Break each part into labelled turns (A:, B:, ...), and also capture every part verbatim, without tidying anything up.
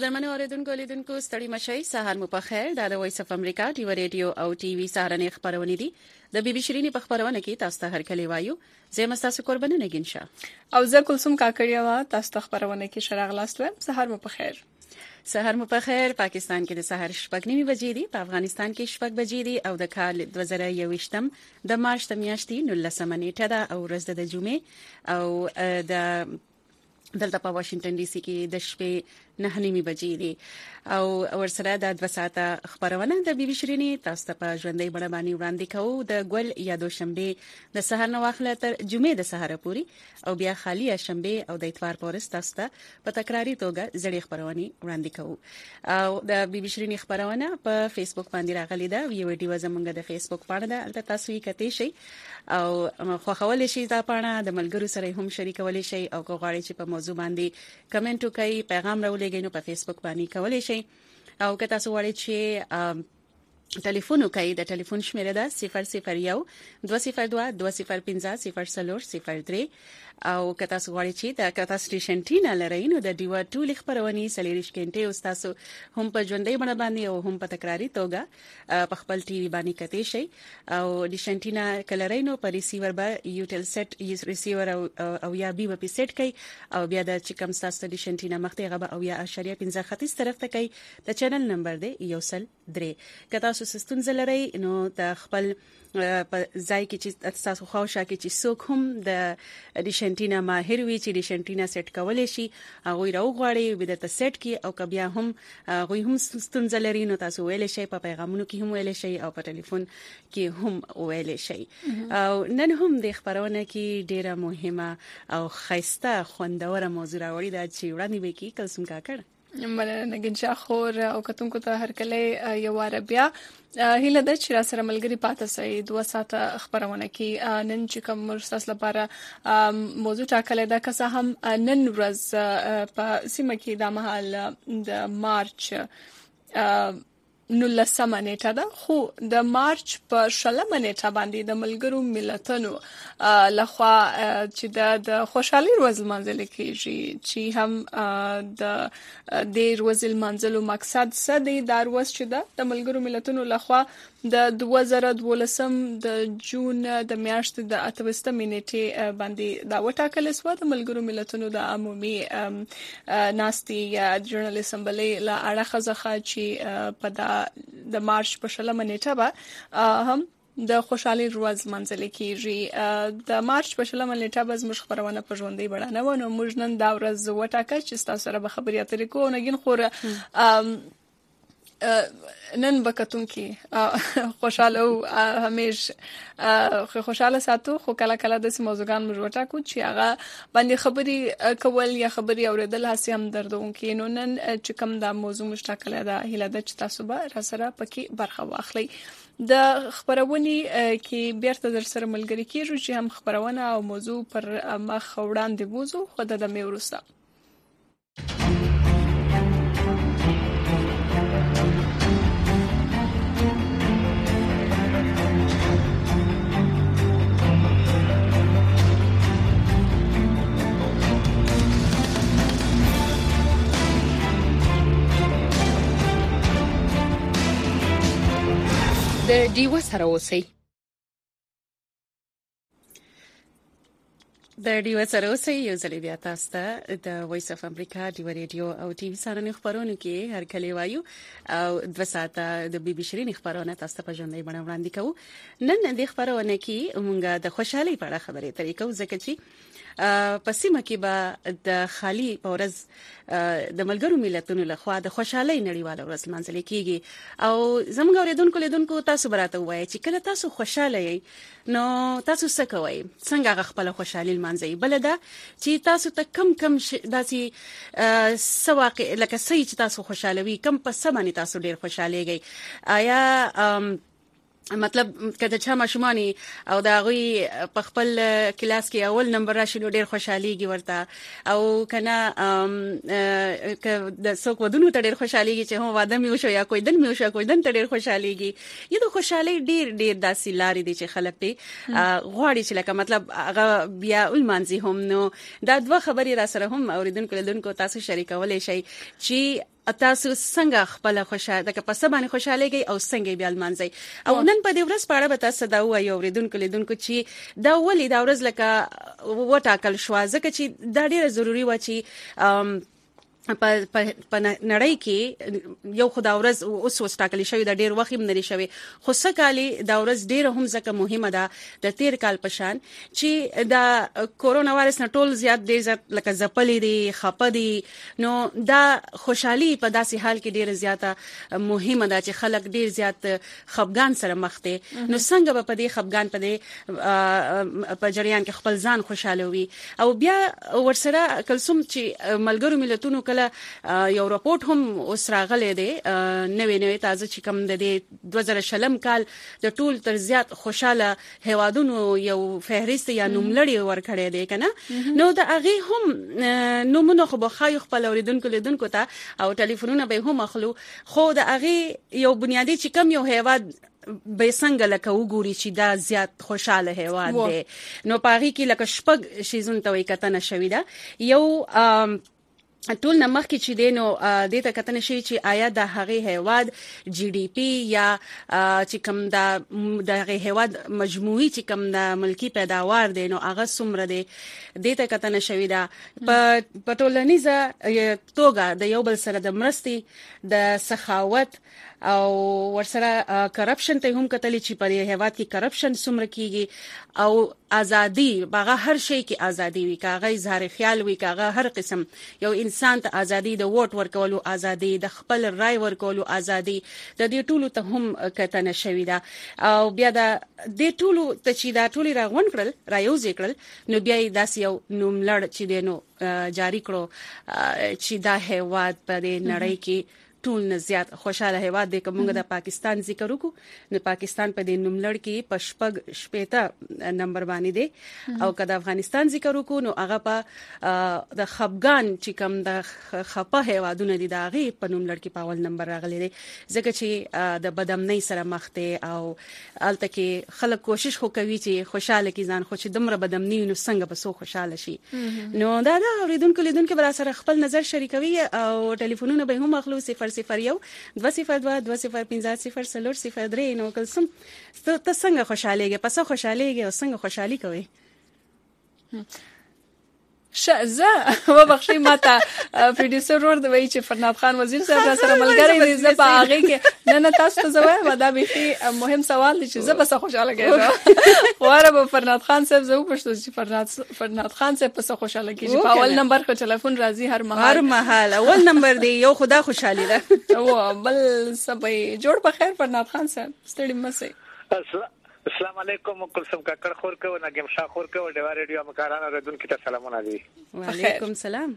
A: قدرمنو اوریدونکو لیدونکو ستړي مشئ سهار مو په خیر. دا د وایس اف امریکا ټي وی ریډیو او ټي وی سهارنې خبرونه دي. د بي بي شيرينې په خبرونه کې تاسو ته هر کلی وایو. زه مستاسو قرباني نگینشا
B: او زه کلثوم کاکړیا وا تاسو ته خبرونه کې شراغ لاستو. سهار مو په خیر.
A: سهار مو په خیر. پاکستان کې د سهار شپږ نیمه بجې دي، په افغانستان کې شپږ بجې دي او د کال دوه زره یوویشتم د مارچ د میاشتې نولسمه نیټه ده او ورځ د جمعې او د دلته په واشنگټن ډي سي کې د شپې نه نیمه بجې دي او ورسره د دوه ساعته خبرونه د بي بي شيرينې تاسو ته په ژوندۍ بڼه باندې وړاندې کوو. د ګل یا دوشنبه د سهار نه واخله تر جمعې د سهار پورې او بیا خالی شنبه او د اتوار پورې تاسو ته په تکراری توګه زړې خبرونه وړاندې کوو. او د بي بي شيرينې خبرونه په فیسبوک باندې راغلي ده. یو ویډیو زمونږ د فیسبوک باندې ده، البته تاسو یې کتئ شئ او خو خولې شي دا پاڼه د ملګرو سره هم شریکول شي او غواړئ چې په موضوع باندې کمنټ وکړئ، پیغام راولېږئ نو په فیسبوک باندې کولای شئ. او که تاسو غواړئ چې ټلیفون وکړئ د ټلیفون شمیره ده صفر صفر یو دوه صفر دوه دوه صفر پنځه صفر څلور صفر درې. او که تاسو غواړئ چې د کتا سټیشن ټینا لرئ نو د ډیوا ټول خبرونه سلیریش کینټه او تاسو هم په ژوندۍ بڼه باندې او هم په تکراری توګه په خپل ټي وي باندې کتئ شئ. او د شنټینا کلرای نو په ریسیور به یوټل سیټ یوز ریسیور او او یا بي په سیټ کوي او بیا د چکم تاسو د شنټینا مخته غبه او یا اشاریه پنځه ختیس طرف ته کوي. د چینل نمبر دی یو سل درې. که تاسو سستون زلرئ نو د خپل په ځای کې چې تاسو خوښه کې چې څوک هم د ډیشنټینا ماهر وي چې ډیشنټینا سیټ کولای شي هغه راو غواړي به د سیټ کې او کبیا هم هغه هم ستونزه لري نو تاسو ویل شي په پیغامونو کې هم ویل شي او په ټلیفون کې هم ویل شي. او نن هم د خبرونه کې ډیره مهمه او خاصه خوندوره موضوع راوړی دا چې وړاندې وکي کلثوم کاکړ
B: مننه نگینشا خور او کتونکو ته هر کله یو عربیا هیله د چې را سره ملګری پاتې سي دوه ساعته خبرونه کې نن چې کوم مرستاس لپاره موضوع ټاکل ده که څه هم نن ورځ په سیمه کې د مهال د مارچ نولسمه نیټه ده، خو د مارچ په شلمه نیټه باندې د ملګرو ملتونو لخوا چې د خوشحالي ورځ لمانځل کیږي چې هم د د ورځ لمانځلو مقصد څه دی. دا ورځ چې ده د ملګرو ملتونو لخوا د دوه زره دولسم د جون د میاشتې د اتوستمې نیټې باندې دا وټاکل شو د ملګرو ملتونو د عمومي ناستي یا جنرال اسمبلی لا اړه ځخه چې په دا د مارچ په شلمه نیټه به هم د خوشحالي ورځ منځل کیږي. د مارچ په شلمه نیټه به زموږ خبرونه په ژوندۍ بڼه نه ونه موږ نن دا ورځ وټاکل چې تاسو سره به خبرې اترې کوو. نګین خور نن بکتون کې خوشاله او همیش خوشاله ساتو، خو کله کله د موضوعګان موږ وټاکو چې هغه باندې خبري کول یا خبري اوریدل هسي هم دردون کې. نو نن چې کوم دا موضوع مشتاقله ده هله د چې تاسو به را سره پکې برخه واخلئ. د خبرونی کې بیرته در سره ملګری کیږو چې هم خبرونه او موضوع پر مخ وړاندې بوزو. خو د مې ورسته
A: د ډیو سره اوسئ. د ډیو سره اوسئ. یو ځل بیا تاسو ته د وایس اف امریکا ډیو ریډیو او ټي وي سره خبرونه کې هر کله وایو او دوه ساعته د بي بي شيرين خبرونه تاسو ته په ژوندۍ بڼه وړاندې کوو. نن د خبرونه کې موږ د خوشحالي په اړه خبرې اترې کوو ځکه چې په سیمه کې به د خالی پورز د ملګرو ملتونو لخوا د خوشحالي نړیواله ورځ منځل کیږي. او زموږ اوریدونکو لیدونکو تاسو براته وایي چې کله تاسو خوشاله یې نو تاسو څه کوئ، څنګه خپل خوشحالي منځي. بل دا چې تاسو ته کم کم داسي سواقع لکه سې چې تاسو خوشاله وي کم په سمانی تاسو ډیر خوشاليږئ. آیا مطلب کله چې ماشومانی او دا غوي په خپل کلاس کې اول نمبر راشي نو ډیر خوشحاليږي ورته، او کنه ک د څوک ودونو ته ډیر خوشحاليږي چې هو واده مې وشو یا کوئی دن مې وشو کوئی دن ته ډیر خوشحاليږي. یو د خوشحالي ډیر ډیر داسې لارې دي چې خلک په غواړي چې لکه مطلب هغه بیا المانځي هم. نو دا دوه خبرې را سره هم اوریدونکو لیدونکو تاسو شریکولای شئ چې تاسو څنګه خپل خوشاله د په سبا باندې خوشاليږي او څنګه بیا لمانځي او نن په دې ورځ په اړه به تاسو دا وایو اوریدونکو لیدونکو چې دا ولې دا ورځ لکه وټاکل شو ځکه چې دا ډیره ضروری و چې په په نړۍ کې یو خدای ورځ اوس وسټاکلی شوی د ډیر وخت منري شوی خو سکهالي دا ورځ ډیر هم ځکه مهمه ده د تیر کال پشان چې دا کورونا وایرس نه ټول زیات ډیر لکه زپلې دي خپه دي نو دا خوشحالي په داسې حال کې ډیر زیاته مهمه ده چې خلک ډیر زیات خفګان سره مخ دي نو څنګه به په دې خفګان په دې په جریان کې خپل ځان خوشاله وي او بیا ورسره کلسوم چې ملګرو ملتونو کله یو راپورټ هم اوس راغلی دی نوې نوې تازه چې کوم د دې دوه زره شلم کال د ټول تر زیات خوشاله هیوادونو یو فهرست یا نوملړی ورکړی دی کنه نو د هغه هم نومونه خو بخای خپل اوریدونکو لیدونکو ته او ټلیفونونه به هم اخلو خو د هغه یو بنیادی چې کوم یو هیواد به څنګه لکه وګوري چې دا زیات خوشاله هیواد دی نو پاغي کې لکه شپږ شیزون ته وي کتنه شوی دا یو ټول نمخ کې چې دینو د ته کتنه شي چې آیا د هغه هیواد جی ډی پی یا چې کوم د دغه هیواد مجموعي چې کوم د ملکی پیداوار دی نو هغه څومره دی د ته کتنه شوی دا په ټولنیزه توګه د یو بل سره د مرستي د سخاوت او ورسره کرپشن ته هم کتلی چې په هیواد کې کرپشن څومره کیږي او ازادي باغه هر شي کې ازادي وي کاغه اظهار خیال وي کاغه هر قسم یو انسان ته ازادي د ووټ ورکولو ازادي د خپل رائے ورکولو ازادي د دې ټولو ته هم کتنه شوی دا او بیا د دې ټولو ته چې دا ټولي راغون کړل رايوز کړل نو بیا داس یو نوملړ چې دینو جاری کړو چې دا هیواد په نړۍ کې ټول نه زیات خوشاله هیواد دی کومه د پاکستان ذکر وکړو نو پاکستان په دې نوملړ کې پشپګ شپېته نمبر باندې دی او کله افغانستان ذکر وکړو نو هغه په د خفګان چې کوم د خپه هیوادونه دي دا غي په نوملړ کې په اول نمبر راغلي دي ځکه چې د بدامنۍ سره مخ دي او الته کې خلک کوشش وکوي چې خوشاله کی ځان خو چې دمره بدامنۍ نو څنګه به سو خوشاله شي نو دا دا اوریدونکو لیدونکو بل سره خپل نظر شریکوي او ټلیفونونه به هم اخلو صفر صفر یو دوه صفر دوه دوه صفر پنځه صفر څلور صفر درې نو کلسم ته څنګه خوشاليږي پس خوشاليږي او څنګه خوشحالي کوي
B: شزه و بخشي ماته پروډوسر ور دی چې فرناد خان وزیر صاحب سره ملګری دی زه په هغه کې نه نه تاسو ته زوای و دا به مهم سوال دی چې زه بس خوشاله کېږم واره به فرناد خان صاحب زه پښتو چې فرناد فرناد خان صاحب په خوشاله کېږي په اول نمبر خو ټلیفون راځي هر مهال
A: هر مهال اول نمبر دی یو خدا خوشحالي ده
B: او بل سبي جوړ په خیر فرناد خان صاحب ستړي مسئ
C: السلام علیکم کلثوم کاکړ خور کو نګم شاه خور کو ډیوا ریډیو مکارانه ردون کی ته سلامونه دي
A: وعلیکم سلام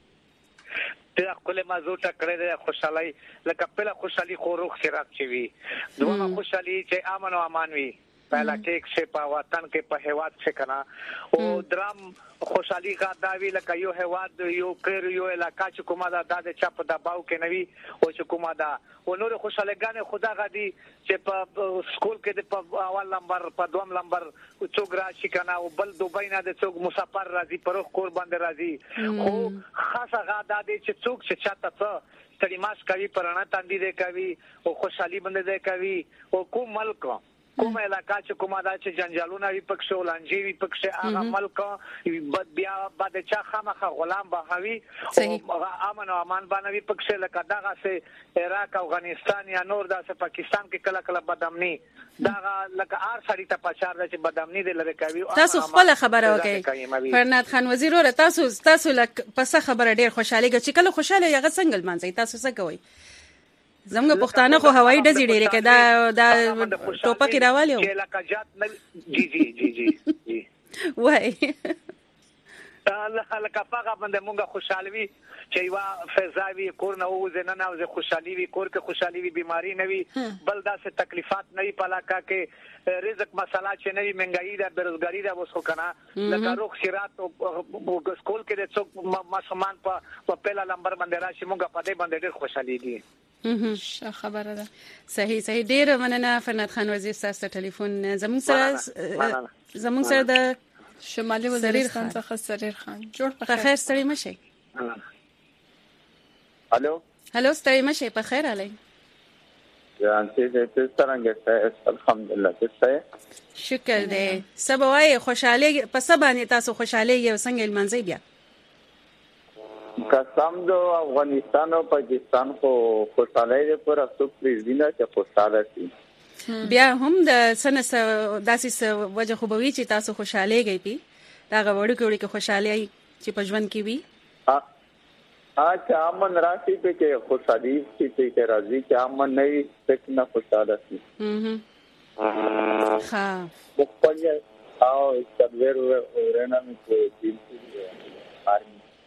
C: ته خپل موضوع ته کړه د خوشحالي لکه په خوشحالي خو روح سره چوي دوه خوشحالي چې امن او امان وي پہلا کې چې په وطن کې په هواد څخه کنا او درام خوشحالي غاډاوي لکه یو هواد یو کړ یو علاقہ چې کومه دا د چپ دباو کې نوي او چې کومه دا او نور خوشالګانې خدا غدي چې په سکول کې په اول نمبر په دوم نمبر څوک راشي کنه او بل دوبای نه د څوک مسافر راځي پروخ کور باندې راځي خو خاصه غاډا دي چې څوک چې چاته څه ستړي ماس کوي پرانا تاندې ده کوي او خوشحالي باندې ده کوي او کوم ملک کومه علاقہ چې کومه دا چې جنجالونه وي پکښه ولانجي وي پکښه هغه ملک بد بیا بد چا خامخه غلام بهوي او امن او امان باندې پکښه لکه دغه سه عراق افغانستان یا نور داسه پاکستان کې کله کله بدامني دا لکه ار سړی ته پچار ده چې بدامني دې لری کوي
A: تاسو خپل خبره وکړئ فرناد خان وزیر ور تاسو تاسو لک پس خبره ډیر خوشاله چې کله خوشاله یغه څنګه منځي تاسو څه کوي زموږ پښتانه خو هوایي ډزې ډېرې کې دا دا ټوپک راوالي
C: چې لکه جات جی جی جی جی جی
A: وای
C: الله لکه فقہ باندې مونږه خوشالوي چې وا فزاوي کور نه وځي نه نه خوشالي وي کور کې خوشالي وي بيماري نه وي بل داسې تکلیفات نه وي پلاکا کې رزق مسله چې نه وي منګایي ده بیروزګاری ده وسو کنه لکه روغ خیرات او سکول کې د څوک مسلمان په پهلا نمبر باندې راشي مونږه په دې باندې ډېر خوشالي دي
B: ښه خبره ده
A: صحیح صحیح ډیر مننه فرناد خان وزیر تاسو ټلیفون زموږ سره زموږ سره د
B: شمالي وزیرستان څخه سریر خان جوړ
A: په خیر ستړي مشي
D: الو
A: هلو ستای مشه په خیر علي
D: جانتي دې څنګه ستاسو الحمدلله څه
A: شکر دې سبوای خوشاله په سبانه تاسو خوشاله یو څنګه المنځي بیا
D: قسم دو افغانستان او پاکستان خو خوشاله دي پر افسوس پریزینا چې خوشاله شي
A: بیا هم د سنس داسې وجه خو بوي چې تاسو خوشاله گئی دا غوړو کې وړي کې خوشاله چې په ژوند کې وي
D: اچھا امن راشي په کې خوشالي چې کې راځي چې امن نه وي څنګه نه خوشاله شي
A: اها ها
D: خپل او سرور ورنه مې کې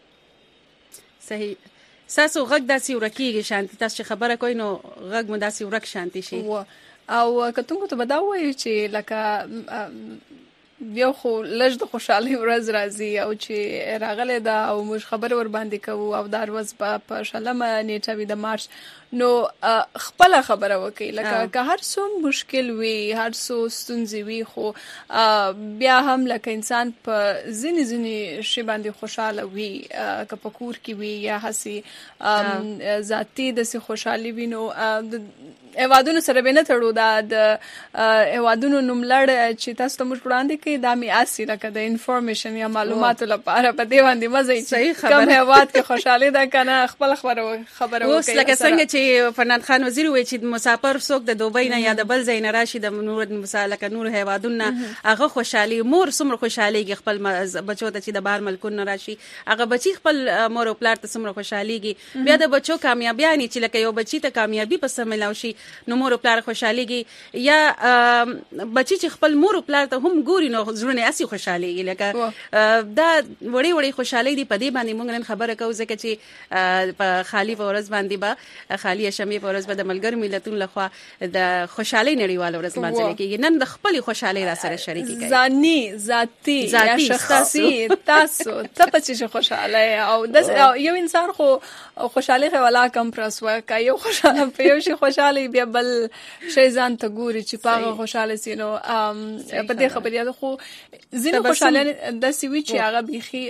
A: صحیح ساسو غږ داسې ورکیږي شانتي تاسو خبره کوئ نو غږ مو داسې ورک شانتي شي
B: او کتونکو ته بداوي چې لکه بیا خو لږ د خوشحالي ورځ راځي او چې راغله دا او موږ خبر ور باندې کوو او دا ورځ په شلمه نیټه وي د مارچ نو خپل خبره وکي لکه که هر څو مشکل وي هر څو ستونزې وي خو بیا هم لکه انسان په ځینې ځینې شی باندې خوشاله وي که په کور کې وي یا هسي ذاتي د سي خوشحالي وي نو اوادونو سره به نه تړو دا د اوادونو نوملړ چې تاسو ته موږ وړاندې کوي دا می اسی لکه د انفارمیشن یا معلوماتو لپاره په دی باندې مزه چې کوم هواد کې خوشاله ده کنه خپل خبره خبره وکړي اوس
A: لکه څنګه چې فرناند خان وزیر وایي چې مسافر څوک د دوبۍ نه یا د بل ځای نه راشي د نور مثالکه نور هوادونه هغه خوشحالي مور سمره خوشحاليږي خپل بچو ته چې د بهر ملکونو راشي هغه بچي خپل مور او پلار ته سمره خوشحاليږي بیا د بچو کامیابیانی چې لکه یو بچی ته کامیابی په سم ملاوي شي نو مور او پلار خوشحاليږي یا بچی چې خپل مور او پلار ته هم ګوري نو زړه اسی خوشحاليږي لکه دا وړي وړي خوشحالي دی په دې باندې موږ نن خبره کوو ځکه چې په خالی ورځ باندې به خالی شمې ورځ به د ملګر ملتونو لخوا د خوشحالي نړیوال ورځ باندې کېږي نن د خپل خوشحالي را سره شریک کړئ
B: ځاني ذاتي یا شخصي تاسو ته پچې خوشاله او د یو انسان خو خوشحالي خواله کم پرسوه کا یو خوشاله په یو شي خوشحالي بیا بل شي ځان ته ګوري چې پاغه خوشاله سينو په دې خبرې خو زینو خوشاله د سوي چې هغه بيخي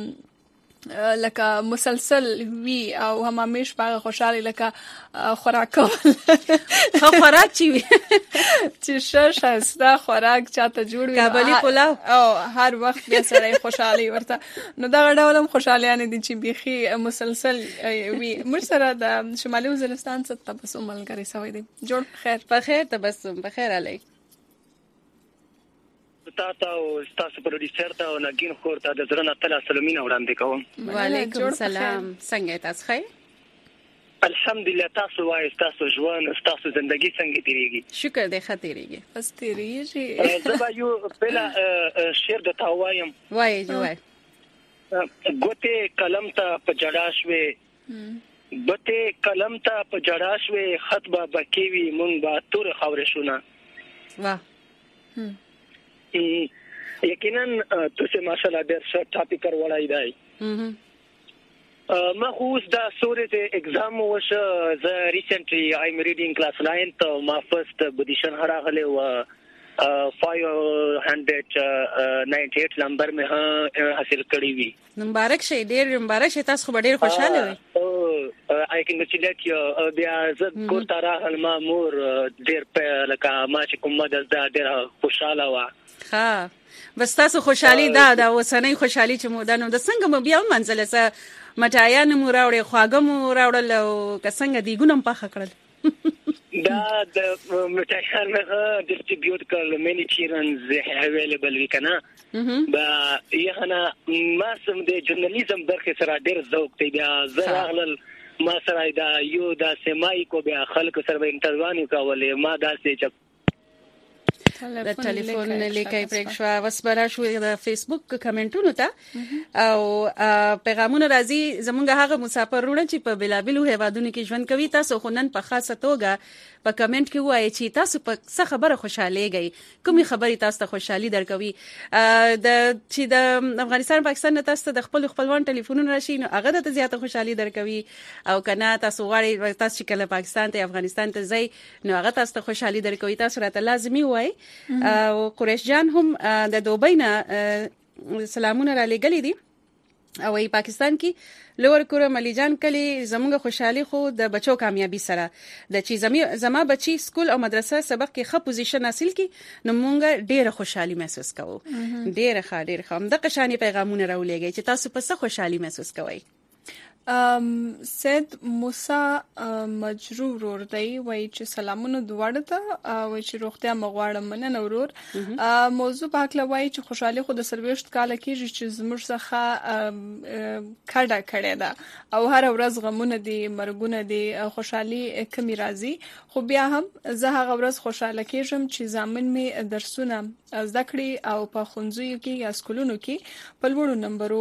B: لکه مسلسل وی او همامیش پاغه خوشاله لکه خوراک
A: خو خوراک چی وی
B: چې شش استا خوراک چاته جوړ وي
A: کابلی پلاو
B: او هر وخت بیا سره خوشاله ورته نو دا ډولم خوشاله نه دي چې بيخي مسلسل وی مر سره د شمالي وزیرستان څخه تبسم ملګری سوي دي جوړ خیر
A: په خیر تبسم په خیر علي
E: تاسو او تاسو پروډوسر ته او نګین خور ته د زړه نه تعالی سلامونه وړاندې کوم
A: وعلیکم السلام څنګه تاسو ښه
E: الحمدلله تاسو وایي تاسو ژوند تاسو ژوندۍ څنګه تیریږي
A: شکر دې خاطرېږي
B: بس تیریږي
E: زه به یو بل شعر د تاوایم
A: وایي جوای
E: ګوته قلم ته په جړا شوي ګوته قلم ته په جړا شوي خط به بکیوي مونږ به تور خاورې شونه
A: واه
E: یقینا تاسو ماشاءالله ډېر ښه ټاپیک ورولای دی ما خو اوس دا سورې اگزام وشه زه ریسنټلی آی ایم ریډینګ کلاس ناین ته ما فرست پوزیشن هراغله و خمسمية أناسی نمبر مې حاصل کړی وی
A: مبارک شه ډېر مبارک شه تاسو خو ډېر خوشاله وي
E: آی کین چې یو بیا زه کور ته راغلم مور ډېر په لکه ما چې کوم د ډېر خوشاله و
A: ها بس تاسو خوشحالي دا دا وسنۍ خوشحالي چې مو دانو د څنګه مو بیا منځله سه مټایان مو راوړې خواګه مو راوړل او څنګه دی ګونم پخ کړل
E: دا د مټایان نه ډیسټریبیوټ کړل مینی چیرنز اویلیبل وی کنه با یهنا ما سم د ژورنالیزم برخه سره ډیر ذوق دی بیا زه راغلل ما سره دا یو دا سمای کو بیا خلک سره انټرویو کولې ما دا سه
A: د ټلیفون لیکای پرېښوا وسبره شو د فیسبوک کمنټونو ته او پیغامونه راځي زمونږ هغه مسافر ورونه چې په بلابلو هوادونو کې ژوند کوي تاسو خو نن په خاصه توګه په کمنټ کې وایي چې تاسو په څه خبره خوشاله یې کومي خبري تاسو ته خوشحالي درکوي د چې د افغانستان پاکستان تاسو ته د خپل خپلوان ټلیفونونه راشي نو هغه د زیاته خوشحالي درکوي او کنه تاسو غواړئ تاسو چې کله پاکستان ته افغانستان ته ځئ نو هغه تاسو ته خوشحالي درکوي تاسو راته لازمي وایي او قریش جان هم د دوبۍ نه سلامونه را لګلې دي او ای پاکستان کې لوړ کورم علي جان کلی زموږ خوشحالي خو د بچو کامیابی سره د چې زما بچي سکول او مدرسه سبق کې ښه پوزیشن حاصل کړي نو موږ ډېره خوشحالي محسوس کوو ډېره ښه ډېره ښه د قشانی پیغامونه راولېږي چې تاسو په څه خوشحالي محسوس کوئ.
B: ام سید موسی مجرور ور دی وای چې سلامونه دوړه ته وای چې روغتیا مغواړم مننه ورور. موضوع په حق لوي چې خوشحالي خو د سرويشت کال کې چې زموږ څخه کډه کړه ده او هر ورځ غمونه دي مرګونه دي خوشحالي کمی راځي خو بیا هم زه هغه ورځ خوشاله کېږم چې ځامن می درسونه زده کړې او په خونځو کې یا سکولونو کې په لوړو نمبرو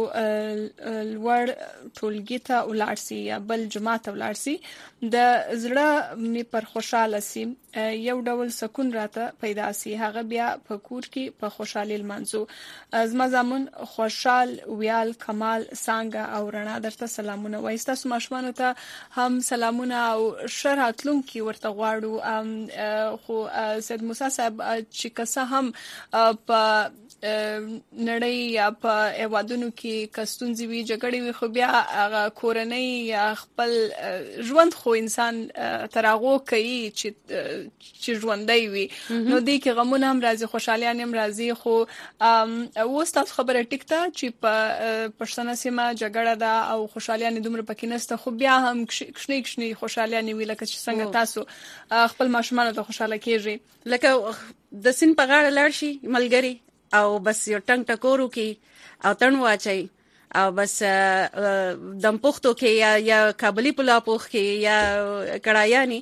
B: لوړ ټولګي ولارسي یا بل جماعت ولارسي د زړه می پر خوشاله سي یو ډول سکون راته پیدا سي هغه بیا په کور کې په خوشحالي لمانځو. زما زمون خوشحال ویال کمال څنګه او رڼا درته سلامونه وایي. تاسو ماشومان ته هم سلامونه او شراتلون کې ورته غواړو خو سید موسی صاحب چې کسه هم په نړۍ یا په ایوادونو کې کستونځي وی جګړې وي خو بیا هغه کورنۍ یا خپل ژوند خو انسان تراغو کوي چې چې ژوندۍ وي نو دې کې غمونه هم راځي خوشحالي هم راځي خو اوس تاسو خبره ټیک ته چې په پښتنه سیمه جګړه ده او خوشحالي نه دومره پکې نشته خو بیا هم کښنی کښنی خوشحالي نه وی لکه چې څنګه تاسو خپل ماشومان ته خوشاله کیږي
A: لکه د سین په غاړه لاړ شي ملګری او بس یو ټنګ ټکورو کې او تڼ واچي او بس دم پختو کې یا یا کابلی پلا پوخ کې یا کړایانی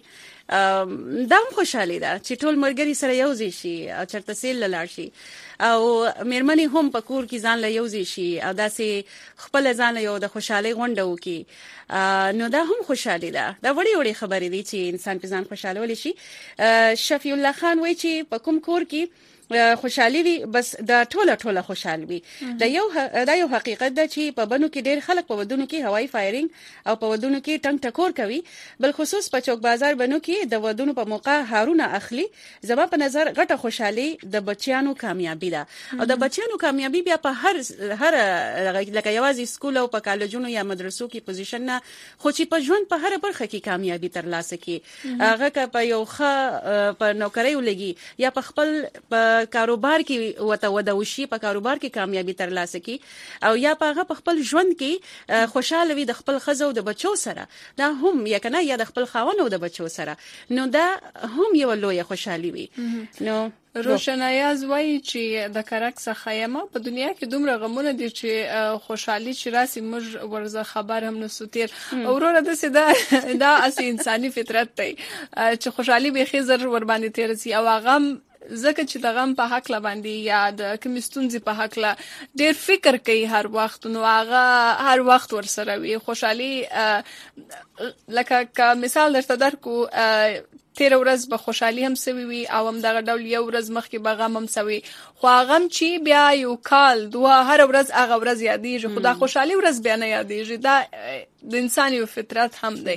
A: دم خوشحالي ده چې ټول مرګري سره یوځي شي او چرته سیل لاړ شي او میرمنې هم په کور کې ځان له یوځي شي او داسې خپل ځان یو د خوشحالي غونډه وکي نو دا هم خوشحالي ده. دا وړي وړي خبرې دي چې انسان په ځان خوشاله ولي شي. شفیع الله خان وایي چې په کوم کور کې خوشحالي وي بس دا ټوله ټوله خوشحال وي. دا یو دا یو حقیقت ده چې په بنو کې ډېر خلک په ودونو کې هوایي فایرینګ او په ودونو کې ټنګ ټکور کوي بل خصوص په چوک بازار بنو کې د ودونو په موقع هارونه اخلي. زما په نظر غټه خوشحالي د بچیانو کامیابی ده او د بچیانو کامیابی بیا په هر هر لکه یوازې سکول او په کالجونو یا مدرسو کې پوزیشن نه خو چې په ژوند په هر برخه کې کامیابی ترلاسه کړي هغه که په یو ښه په نوکری ولګي یا په خپل په کاروبار کې وته ودوشي په کاروبار کې کامیابی ترلاسه کی او یا په په خپل ژوند کې خوشاله وي د خپل خزو د بچو سره دا هم یا کنه یا د خپل خاوند او د بچو سره نو دا هم یو لوی خوشحالي وي. نو
B: روشنایاز وایي چې د کرک څخه یمه په دنیا کې دومره غمونه دي چې خوشحالي چې راسي موږ ورزه خبر هم نسو تیر اوروره د سدا دا اصلي انساني فطرت دی چې خوشحالي به خزر ور باندې تیر سي او غم زکه چې د غم په حق لا باندې یا د کمیستونځي په حق لا ډېر فکر کوي هر وخت نو هغه هر وخت ور سره وي خوشحالي لکه که مثال درته درکو تیر ورځ به خوشحالي هم سوي وي او هم دغه ډول یو ورځ مخکې به غم هم سوي خو غم چې بیا یو کال دوه هر ورځ هغه ورځ یادېږي خو دا خوشحالي ورځ بیا نه یادېږي دا د انسان یو فطرت هم دی.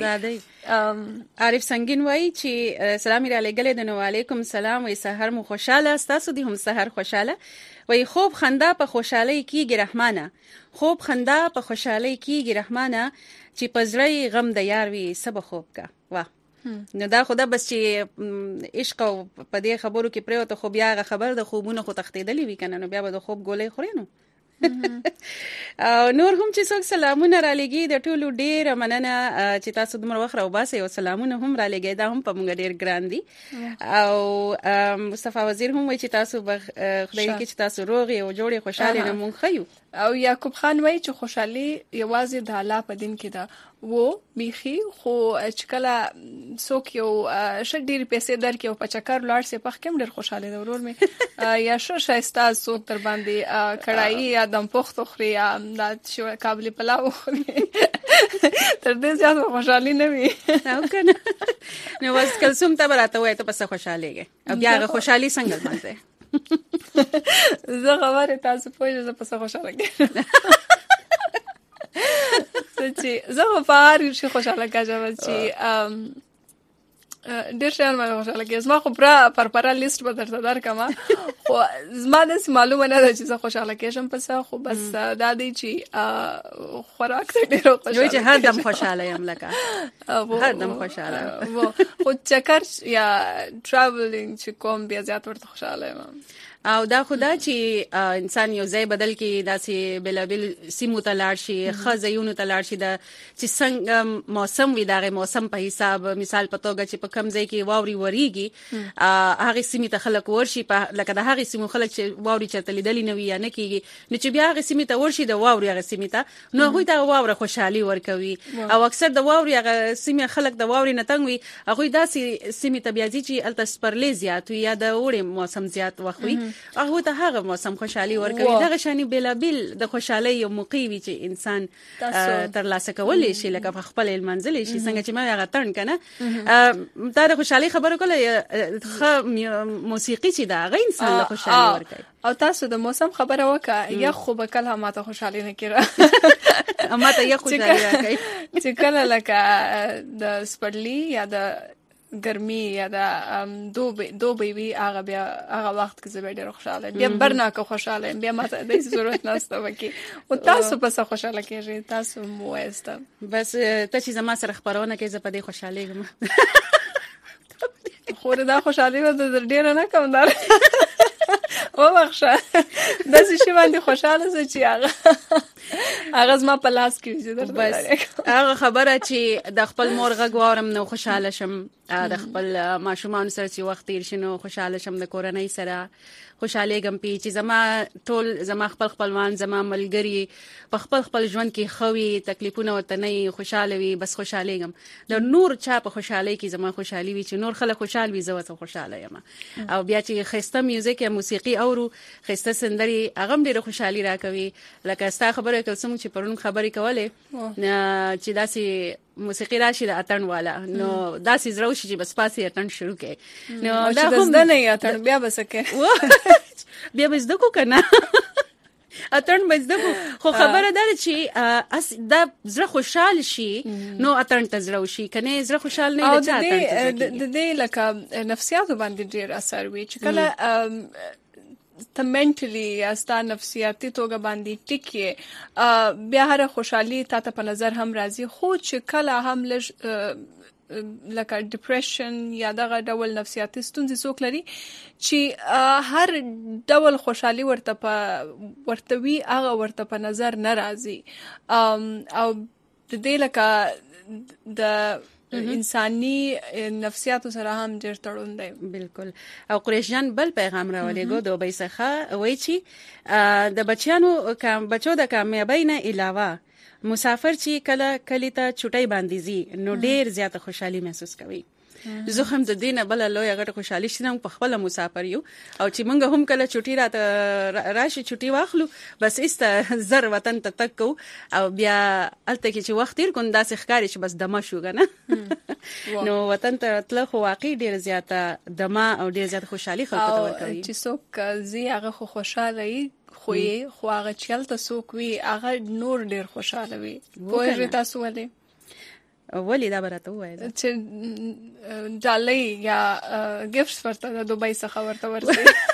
A: عارف سنگین وای چې سلام را لګلې د نو علیکم سلام وای سحر مو خوشاله تاسو دې هم سحر خوشاله وای خوب خندا په خوشحالي کېږي رحمانه خوب خندا په خوشحالي کېږي رحمانه چې پزړی غم د یار وي سبا خوب کا واه نو دا خدا بس چې عشق او په دې خبرو کې پریوته خو بیا غ خبر د خوبونو خو تختیدلی وی کنه نو بیا به د خوب ګولې خوري نو او نور هم چې څوک سلامونه را لګي د ټولو ډیر مننه چې تاسو دومره وخت راو باسي او سلامونه هم را لګي دا هم په موږ ډیر ګران دي او مصطفی وزیر هم وایي چې تاسو خدای دې چې تاسو روغ او جوړې خوشاله نه مونږ خيو
B: او یعقوب خان وایي چې خوشحالي یوازې د الله په دین کې ده وو بيخي خو چې کله څوک یو ش ډیر پیسې درکې او په چکر لاړ سي په کوم ډیر خوشاله ده ورور مې یا ش شایسته څوک تر باندې کړای یا دم پخت خوري یا د شو کابلی پلاو خوري تر دې ځکه خوشحالي نه وي
A: او کنه نو واس کلسوم ته براته وای ته پس خوشالهږي او بیا خوشحالي څنګه مانځه
B: زه خبره تاسو په دې پس خوشاله کېږم چې زه په هر شي خوشاله کېږم چې ډېر شیان باندې خوشاله کېږم. زما خو پوره پرپره لیست به درته درکړم، خو زما داسې معلومه نه ده چې زه خوشاله کېږم په څه، خو بس دا دی چې خوراک ته ډېره خوشاله
A: چې هر دم خوشاله یم، لکه هر دم خوشاله.
B: خو چکر یا ټراولینګ چې کوم بیا زیات ورته خوشاله یم.
A: او دا خدا چې انسان یو ځای بدل کې داسې بلابل سیمو ته لاړ شي، خزایونو ته لاړ شي، د چې څنګه موسم وي دغه موسم په حساب، مثال په توګه چې په کم ځای کې واوري وریږي هغه سیمې ته خلک ورشي، په لکه د هغه سیمو خلک چې واوري چرته لیدلې نه وي یا نه کیږي، نو چې بیا هغه سیمې ته ورشي د واوري هغه سیمې ته، نو هغوی ته واوره خوشحالي ورکوي. او اکثر د واوري هغه سیمې خلک د واوري نه تنګ وي، هغوی داسې سیمې ته بیا ځي چې هلته سپرلی زیات وي یا د اوړي موسم زیات وخت وي، هغه ته هغه موسم خوشحالي ورکوي. دغه شانی بلابل د خوشحالي یو موقع وي چې انسان ترلاسه کولی شي، لکه په خپل المنزل شي څنګه چې ما هغه ترن کنه. دا د خوشحالي خبره کوله، خو موسیقي چې دا هغه انسان له خوشحالي ورکوي.
B: او تاسو د موسم خبره وکړه، یا خو به کله ماته خوشحالي نه کړه،
A: ماته یا خوشحالي راکوي
B: چې کله لکه د سپرلی یا د ګرمي یا د دوبي دوبي وي، هغه بیا هغه وخت کې زه ډېر خوشاله یم، بیا برناکه خوشاله یم، بیا ماته د هیڅ ضرورت نشته وکي. او تاسو په څه خوشاله کېږئ؟ تاسو مو وایسته
A: بس ته چې زما سره خبرونه کوي زه په دې خوشاله یم.
B: خو دا خوشالي به د ډېر نه کوم دار او بخښه داسې شي باندې خوشاله سه چې هغه هغه زما په لاس کې وي.
A: بس هغه خبره چې د خپل مور غږ واورم نو خوشاله شم، د خپل ماشومان سره چې وخت تیر شي نو خوشاله شم، د کورنۍ سره خوشاله ګم پی چې زما ټول زما خپل خپلوان زما ملګری په خپل خپل ژوند کې خوي تکلیفونه ورته نه خوشاله وي، بس خوشاله ګم. د نور چا په خوشاله کې زما خوشالي وي، چې نور خلک خوشاله وي زه ورته خوشاله یم. او بیا چې خسته میوزیک یا موسیقي اورو، خسته سندري، هغه ډېر خوشالي راکوي. لکه ستا خبره کوم چې پرون خبرې کولې چې داسې موسیقي راشي د اتن والا، نو داسې زرو شي چې بس پاسې اتن شروع کړي،
B: نو دا هم د نه اتن بیا بسکه
A: بیا بس دکو کنه اتن بس دکو. خو خبره ده چې اس دا زړه خوشحال شي نو اتن ته زرو شي، کنه زړه خوشحال نه لچا اتن ته
B: د دې لکه نفسیاتو باندې ډیر اثر وي چې کله ته منټلی یا ستا نفسیاتي توګه باندې ټیکې بیا هر خوشحالي تا ته په نظر هم راځي، خو چې کله هم لږ لکه ډیپریشن یا دغه ډول نفسیاتي ستونزې څوک لري چې هر ډول خوشحالي ورته په ورته وي هغه ورته په نظر نه راځي. او د دې لکه د انساني نفسیاتو سره هم ډېر تړون دی.
A: بالکل. او قریش جان بل پیغام راولېږو دوبۍ څخه، وایي چې د بچیانو بچو د کامیابۍ نه علاوه مسافر چې کله کلی ته چټۍ باندې ځي نو ډېر زیاته خوشحالي محسوس کوي. زه هم د دینه بل لوی غټه خوشحالي شنم په خپل مسافر یو، او چې مونږ هم کله چټي راته راشي چټي واخلو بس است زر وطن ته تکو، او بیا الته کې چې وخت تیر کوم داسې ښکاری چې بس دمه شو کنه نو وطن ته تل خو واقعي ډیر زیاته دمه او ډیر زیاته خوشحالي خلکو ته ورکوي.
B: چې څوک زی هغه خو خوشاله وي، خو یې خو هغه چلته څوک وي هغه نور ډیر خوشاله وي. پوهې تاسو ولې
A: ولی دا برته وای
B: چې ډالۍ یا گیفټس ورته د دوبۍ څخه ورته ورسي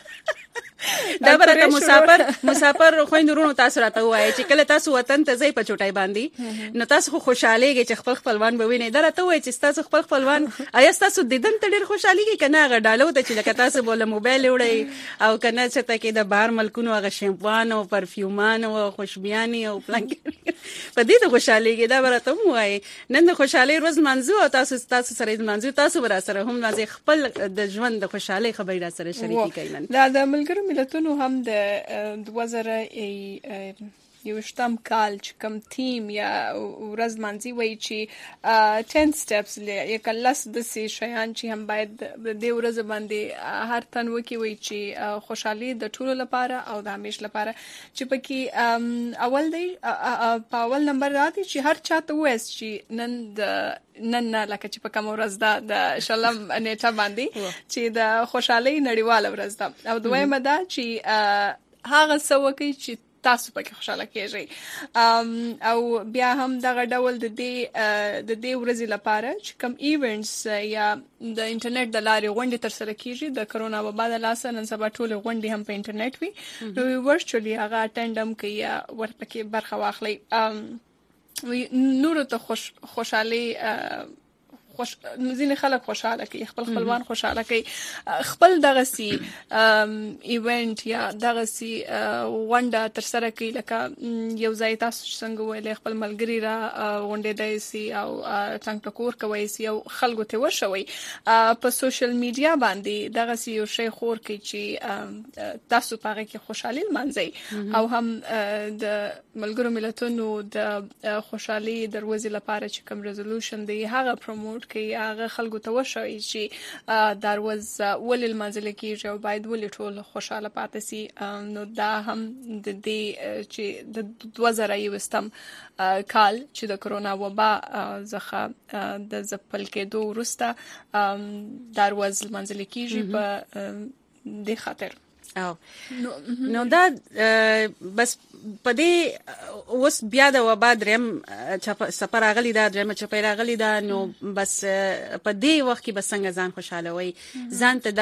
A: دا برته مسافر مسافر خويندرونو تاسو راته وای چې کله تاسو وطن ته ځئ په چټای باندې نو تاسو خو خوشاليږئ چې خپل خپلوان به ویني. دا راته وای چې تاسو خپل خپلوان آیا تاسو دیدن ته ډیر خوشاليږئ کنه هغه ډالو ته چې لکه تاسو بوله موبایل وړئ او کنه چې ته کې د بهر ملکونو هغه شیمپوان او پرفیومان او خوشبياني او پلانک په دې ته خوشاليږئ. دا برته وای نن د خوشالي ورځ منځو او تاسو تاسو سره منځو تاسو برا سره هم لازم خپل د ژوند د خوشالي خبرې را سره شریکي کینن.
B: دا د ملګرو ملتونو هم د دوه زره یوشتم کال چې کوم تیم یا ورځ مانځي وایي چې ten steps یا لس داسې شیان چې هم باید د دې ورځ باندې هر تن وکړي، وایي چې خوشحالي د ټولو لپاره او د همیش لپاره، چې پکې اول دی په اول نمبر دا دی چې هر چاته ووایست چې نن د نن نه لکه چې په کوم ورځ ده د شلم نیټه باندې چې د خوشحالۍ نړیواله ورځ ده، او دویمه ده چې هغه څه وکړي چې تاسو پکې خوشاله کیږئ او بیا هم دغه ډول د دې د دې ورځې لپاره چې کوم ایونټس یا د انټرنیټ د لارې غونډې تر سره کیږي د کرونا وبا د لاسه نن سبا ټول غونډې هم په انټرنیټ وي نو ورچوالي هغه اټینډم کوي یا ورپکې برخه واخلي نور ته خوش خوشحالي خوش ځینې خلک خوشاله کوي خپل خپلوان خوشاله کوي خپل دغه سي ایونت یا دغه سي غونډه تر سره کوي لکه یو ځای تاسو څنګه ویل خپل ملګری را غونډه دی سي او څنګه ټکور کوي سي او خلکو ته ورشوي په سوشل میډیا باندې دغه سي یو شی خور کوي چې تاسو پاره کې خوشحالي منځي او هم د ملګرو ملتونو د خوشحالي دروازې لپاره چې کوم ریزولوشن دی هغه پروموټ کې هغه خلکو ته وشوي چې دروازه ولې منځل کېږي او باید ولې ټول خوشاله پاتې سي نو دا هم د دې چې د دوه زره یوویشتم کال چې د کرونا وبا څخه د ځپل کېدو وروسته دروازه منځل کېږي په دې خاطر
A: او نو دا بس پدې اوس بیا د وبا درم سفر اغلی دا درم چې پیرا غلی دا نو بس پدې وخت کې بس څنګه ځان خوشاله وي ځان ته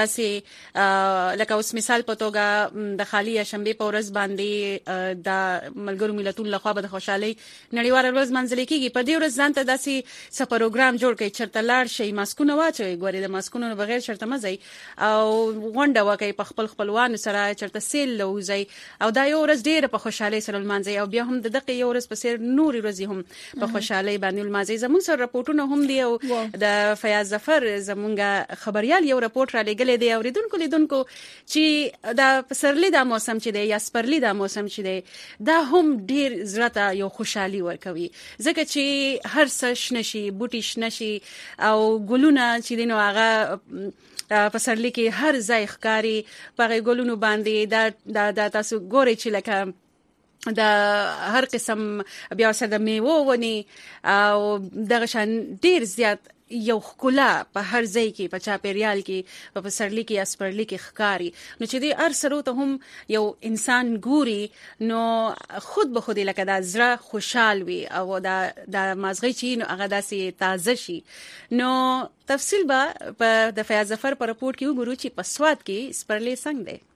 A: داسې لکه اوس مثال په توګه د خالی شنبه په ورځ باندې د ملګرو ملتونو لخوا به د خوشحالي نړیواله ورځ منځل کیږي په دې ورځ ځان ته داسې څه پروګرام جوړ کړي چرته لاړ شي ماسکونه واچوي ګوري د ماسکونو بغیر چرته مزي او غونډه وکي په خپل خپلوان سره چرته سیل لوزي او دا یو ورځ ډیره په خوشحالي سره المانځي او بیا هم د دقیقې یو ورځ په سیر نور ورځې هم په خوشحالي باندې المانځي زموږ سره راپورټونه هم دی او د فیاض ظفر زمونږ خبريال یو راپورټ را لګلې دی اوریدونکو لیدونکو چې دا پسرلی دا موسم چې دی یا سپرلی دا موسم چې دی دا هم ډیر زړه یو خوشحالي ورکوي ځکه چې هر څه شنشي بوټي شنشي او ګلونه چې دینو هغه پسرلی کې هر ځای ښکاری په ګلونو باندې دا د تاسو ګوري چې لکه د هر قسم بیا سره د میوه ونی او دغه شان ډیر زیات یو خلا په هر ځای کې په چاپیریال کې په پسرلی کې اسپرلی کې ښکاری نو چې دې ار سره ته هم یو انسان ګوري نو خود به خود لکه دا زړه خوشحال وي او دا د مازغې چې نو هغه داسې تازه شي نو تفصیل به په د فیاض ظفر پر راپورټ کې وګورو چې په سواد کې سپرلی څنګه دی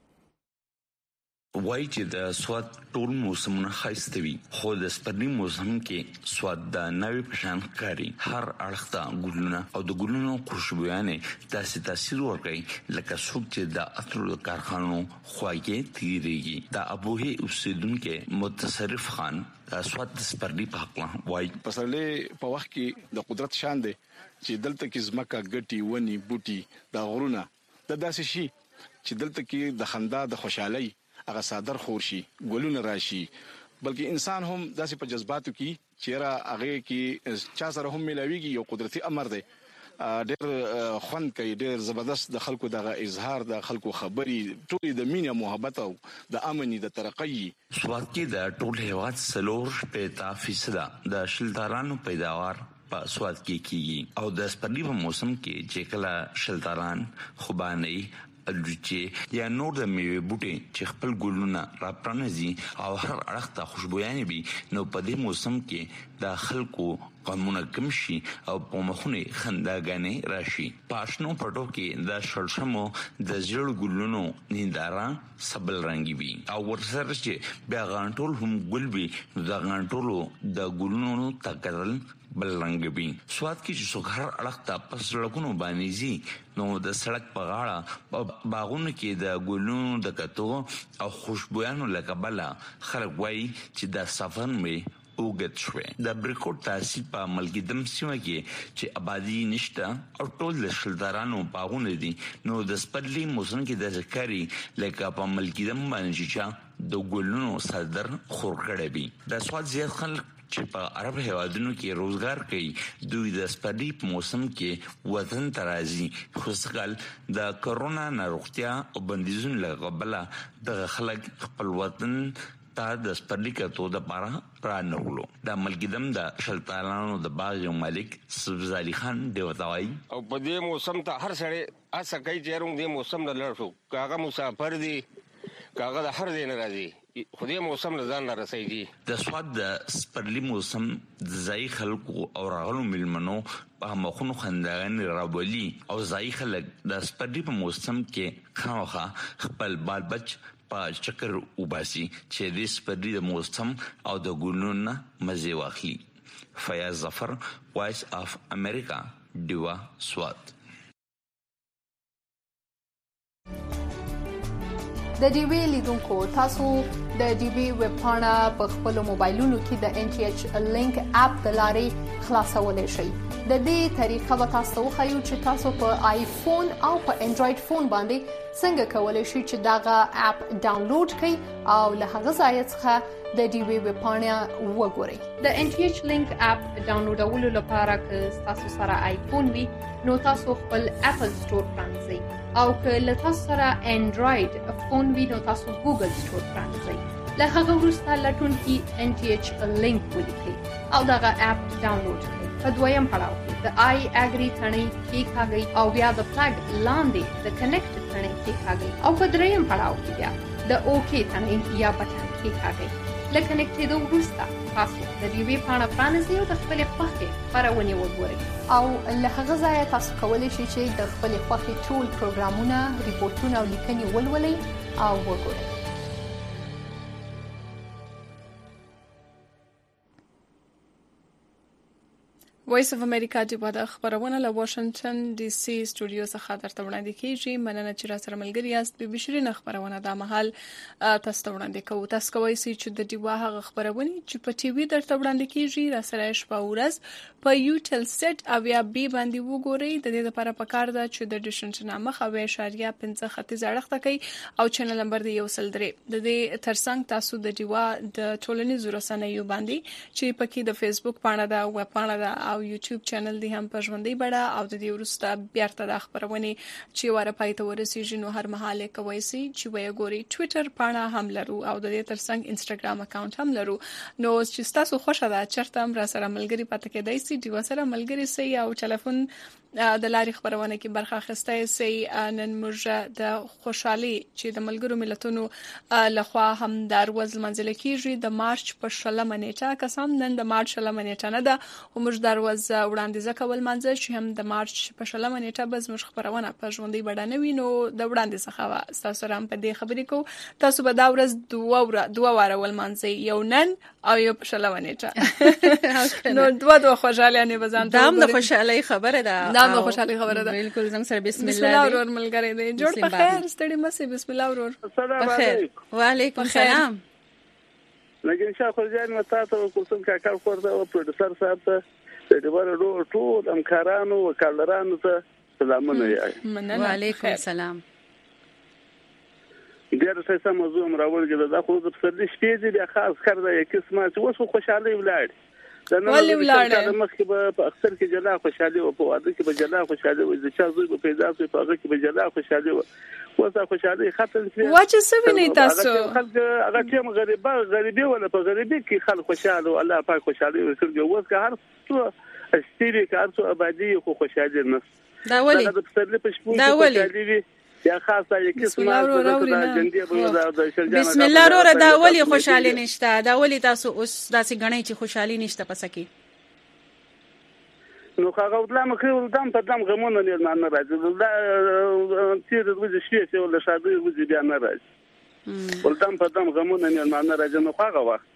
F: وای چې د سواد ټول موسمونه خاصه وي خو د سپرلی موسم کې سواد د نوې پشان کاری هر اړخته ګلونه او د ګلونو خوشبويانه داسې تاثیر ورکوي لکه څوک چې د اتلو کارخانو خواږه تیریږي د ابوه اوسیدونکو متصرف خان سواد د سپرلی په حق وای
G: پسرلی په وخت کې د قدرت شان دی چې دلته کې زمکه ګټي ونی بوټي د غرونه د داسې شي چې دلته کې د خندا د خوشحالي هغه صادر خور شي ګلونه راشي بلکې انسان هم داسې په جذباتو کې چیرې هغه کې چا سره هم ملاويږي یو قدرتي امر دی ډېر خوند کوي ډېر زبردست د خلکو دغه اظهار د خلکو خبري ټول د مینه محبت او د امن د ترقۍ
F: سواد کې د ټول هیواد سلور پېتا فیصد د شلدارانو پیداوار په سواد کې کیږي او د سپرلی په موسم کې چې کله شلداران خوباني الوچې یا نور د میوه بوټي چې خپل ګلونه راپرانځي او هر اړخ ته خوشبويانه وي نو په دې موسم کې د خلکو قومونه کم شي او په مخونه خنداګانې راشي پاشنو پټو کې د شړشمو د زړ ګلونو نیندارا سبل رنگي وي او ورسره چې بیا غانټول هم ګل وي د غانټولو د ګلونو تکرل بل رنگ وي سواد کې چې څوک هر اړخ ته په سړکونو باندې زی نو د سړک په غاړه په باغونو کې د ګلونو د کتو او خوشبويانو لکه بلا خلک وایي چې د سفر مې اوګت شوه د بریکوټ تاسیس په ملګدم سیمه کې چې آبادی نشته او ټول د شلدارانو باغونه دي نو د سپرلی موسم کې د ذکرې لکه په ملګدم باندې چې د ګلونو صدر خور کړي وي د سواد زیات خلک چې په عرب هیوادونو کې روزګار کوي دوی د سپرلی په موسم کې وطن ترازی خوشحال د کرونا ناروغتیا او بندیزونو لغبله د خلک خپل وطن تا د سپرلی کتو د پاره را نغلو د ملګدم د شلطانانو د باغ مالک سبز علي خان دی وتاوي
H: او په دې موسم ته هر سړی اسه کوي چې روم دې موسم نه لړ شو کاغه مسافر دي کاغه د هر دین راځي خدای موسم لزان رسېږي.
F: د سواد د سپرلی موسم د ځای خلکو او راغلو ملمنو په مخونو خنداګانې راولي او ځای خلک د سپرلی په موسم کې خامخا خپل بال بچ په چکر وباسي چې د سپرلی د موسم او د ګلونو مزه واخلي. فیاض ظفر، وایس اف امریکا، ډیوا سواد.
B: د ډیوی لیدونکو تاسو د ډیوی ویب پاڼه په خپل موبایلونو کې د ان ټي ایچ لینک اپ د لارې خلاصولای شئ. د دې طریقه به تاسو وښیو چې تاسو په آیفون او په انډراید فون باندې څنګه کولای شئ چې دغه اپ ډاونلوډ کړئ او له هغه ځای څخه د ډیوی ویب پاڼه وګورئ. د ان ټي ایچ لینک اپ ډاونلوډولو لپاره که تاسو سره آیفون وي نو تاسو خپل اپل سٹور پرانځئ او که له تاسو سره انډراید فون وي نو تاسو ګوګل سٹور پرانځئ. له هغه وروسته لټونکي ان ټي ایچ لینک ولیکئ او دغه اپ ډاونلوډ کړئ. په دویم پړاو کې د آی اګری تڼۍ کېکاږئ او بیا د فلګ لاندې د کنیکټ تڼۍ کېکاږئ او په دریم پړاو کې بیا د اوکې تڼۍ یا بټن کېکاږئ. له کنیکټېدو وروسته تاسو د ډیوی پاڼه پرانیزئ او د خپلې خوښې خپرونې وګورئ او له هغه ځایه تاسو کولی شئ چې د خپلې خوښې ټول پروګرامونه، ریپورټونه او لیکنې ولولئ او وګورئ. وایس اف امریکا د بده خبرونه له واشنگټن ډي سي سټوډیو څخه درته وړاندې کیږي. مننه چې را سره ملګری یاست. به بشرینه خبرونه د مهال تاسو ته وړاندې کوو. تاسو کوی سئ چې د ډیوا هغه خبرونه چې په ټي وي درته وړاندې کیږي را سره شپه ورځ په یو ټل سیټ او یا بي باندې وګورئ. د دې لپاره پکار ده چې د ډیشنټ نامه خو اشاریه پنځه خط زړښت کوي او چینل نمبر دی یو سل درې. د دې ترڅنګ تاسو د ډیوا د ټولنیزو رسنیو باندې چې پکې د فیسبوک پاڼه ده، ویب پاڼه ده او یوټیوب چینل دی هم په ژوندۍ بڼه او د دې وروسته بیرته د خبرونه چې واره پای ته ورسیږي نو هر مهاله کوي سي چې وای ګوري. ټوئیټر پاڼه هم لرو او د دې ترڅنګ انستګرام اکاونټ هم لرو. نو چې تاسو خوشاله ده چرته هم را سره ملګری پاتې کېدای سي، دی وسره ملګری سي او ټلیفون د لارې خبرونه کې برخه اخیستای سي. نن موږ د خوشحالي چې د ملګرو ملتونو لخوا هم د ورځ منځل کېږي د مارچ په شلمه نیټه قسم نن د مارچ شلمه نیټه نه ده او موږ د ورځ وړاندیز کول منځ چې هم د مارچ په شلمه نیټه به زموږ خبرونه په ژوندۍ بڼه وي. نو د وړاندیز څخه تاسو سره هم په دې خبرې کو. تاسو به دا ورځ دوه ور دوه واره ول منځ یو نن او یو په شلمه نیټه. نو دوه دوه خوشاله نه بزان
A: دا هم د خوشحالي خبره ده.
B: دا هم خوشحالي خبره ده.
A: بالکل زم سره بسم
B: بسم الله ورور ملګری دی. جوړ په خیر ستړي مسي. بسم الله ورور.
C: السلام علیکم.
A: وعلیکم السلام.
C: لکه شاه خورجان متا ته کوم کاکا ورته او پروډوسر صاحب ته د ډیوار ټول همکارانو او کارلرانو ته سلامونه یې.
B: مننه.
A: وعلیکم السلام.
C: ډیر څه سم موضوع راوړل دا خو د پسرلي شپې دي بیا خاص کار دی کیسه ما چې اوس خوشاله ولاړ.
B: ولې ولاړ؟
C: مخکې په اکثر کې جلا خوشحالي او په واده کې به جلا خوشحالي او د چا زوی په پیدا شوی په هغه کې به جلا خوشحالي او اوس خوشحالي ختم شي.
B: واچ څه ویني تاسو؟
C: خلک هغه چې غریبه غریبي ولا په غریبي کې خلک خوشاله او الله پاک خوشحالي ورکړي. اوس که هر څو استری که هر څو آبادی خو خوشحالي نه.
A: دا ولې؟
C: دا پسرلي په شپو کې خوشحالي یا خاصه یک قسمه د جنډي په د شرجان.
A: بسم الله وروره دا ولې خوشحالي نشته؟ دا ولې تاسو اوس داسې غنئ چې خوشحالي نشته پسکه؟
C: نو هغه ودلم خو دم په دم غمونه نه نه راځي. دا چې د وځي شي چې ول شادي وځي بیا نه راځي. ولدم په دم غمونه نه نه راځي. نو هغه وخت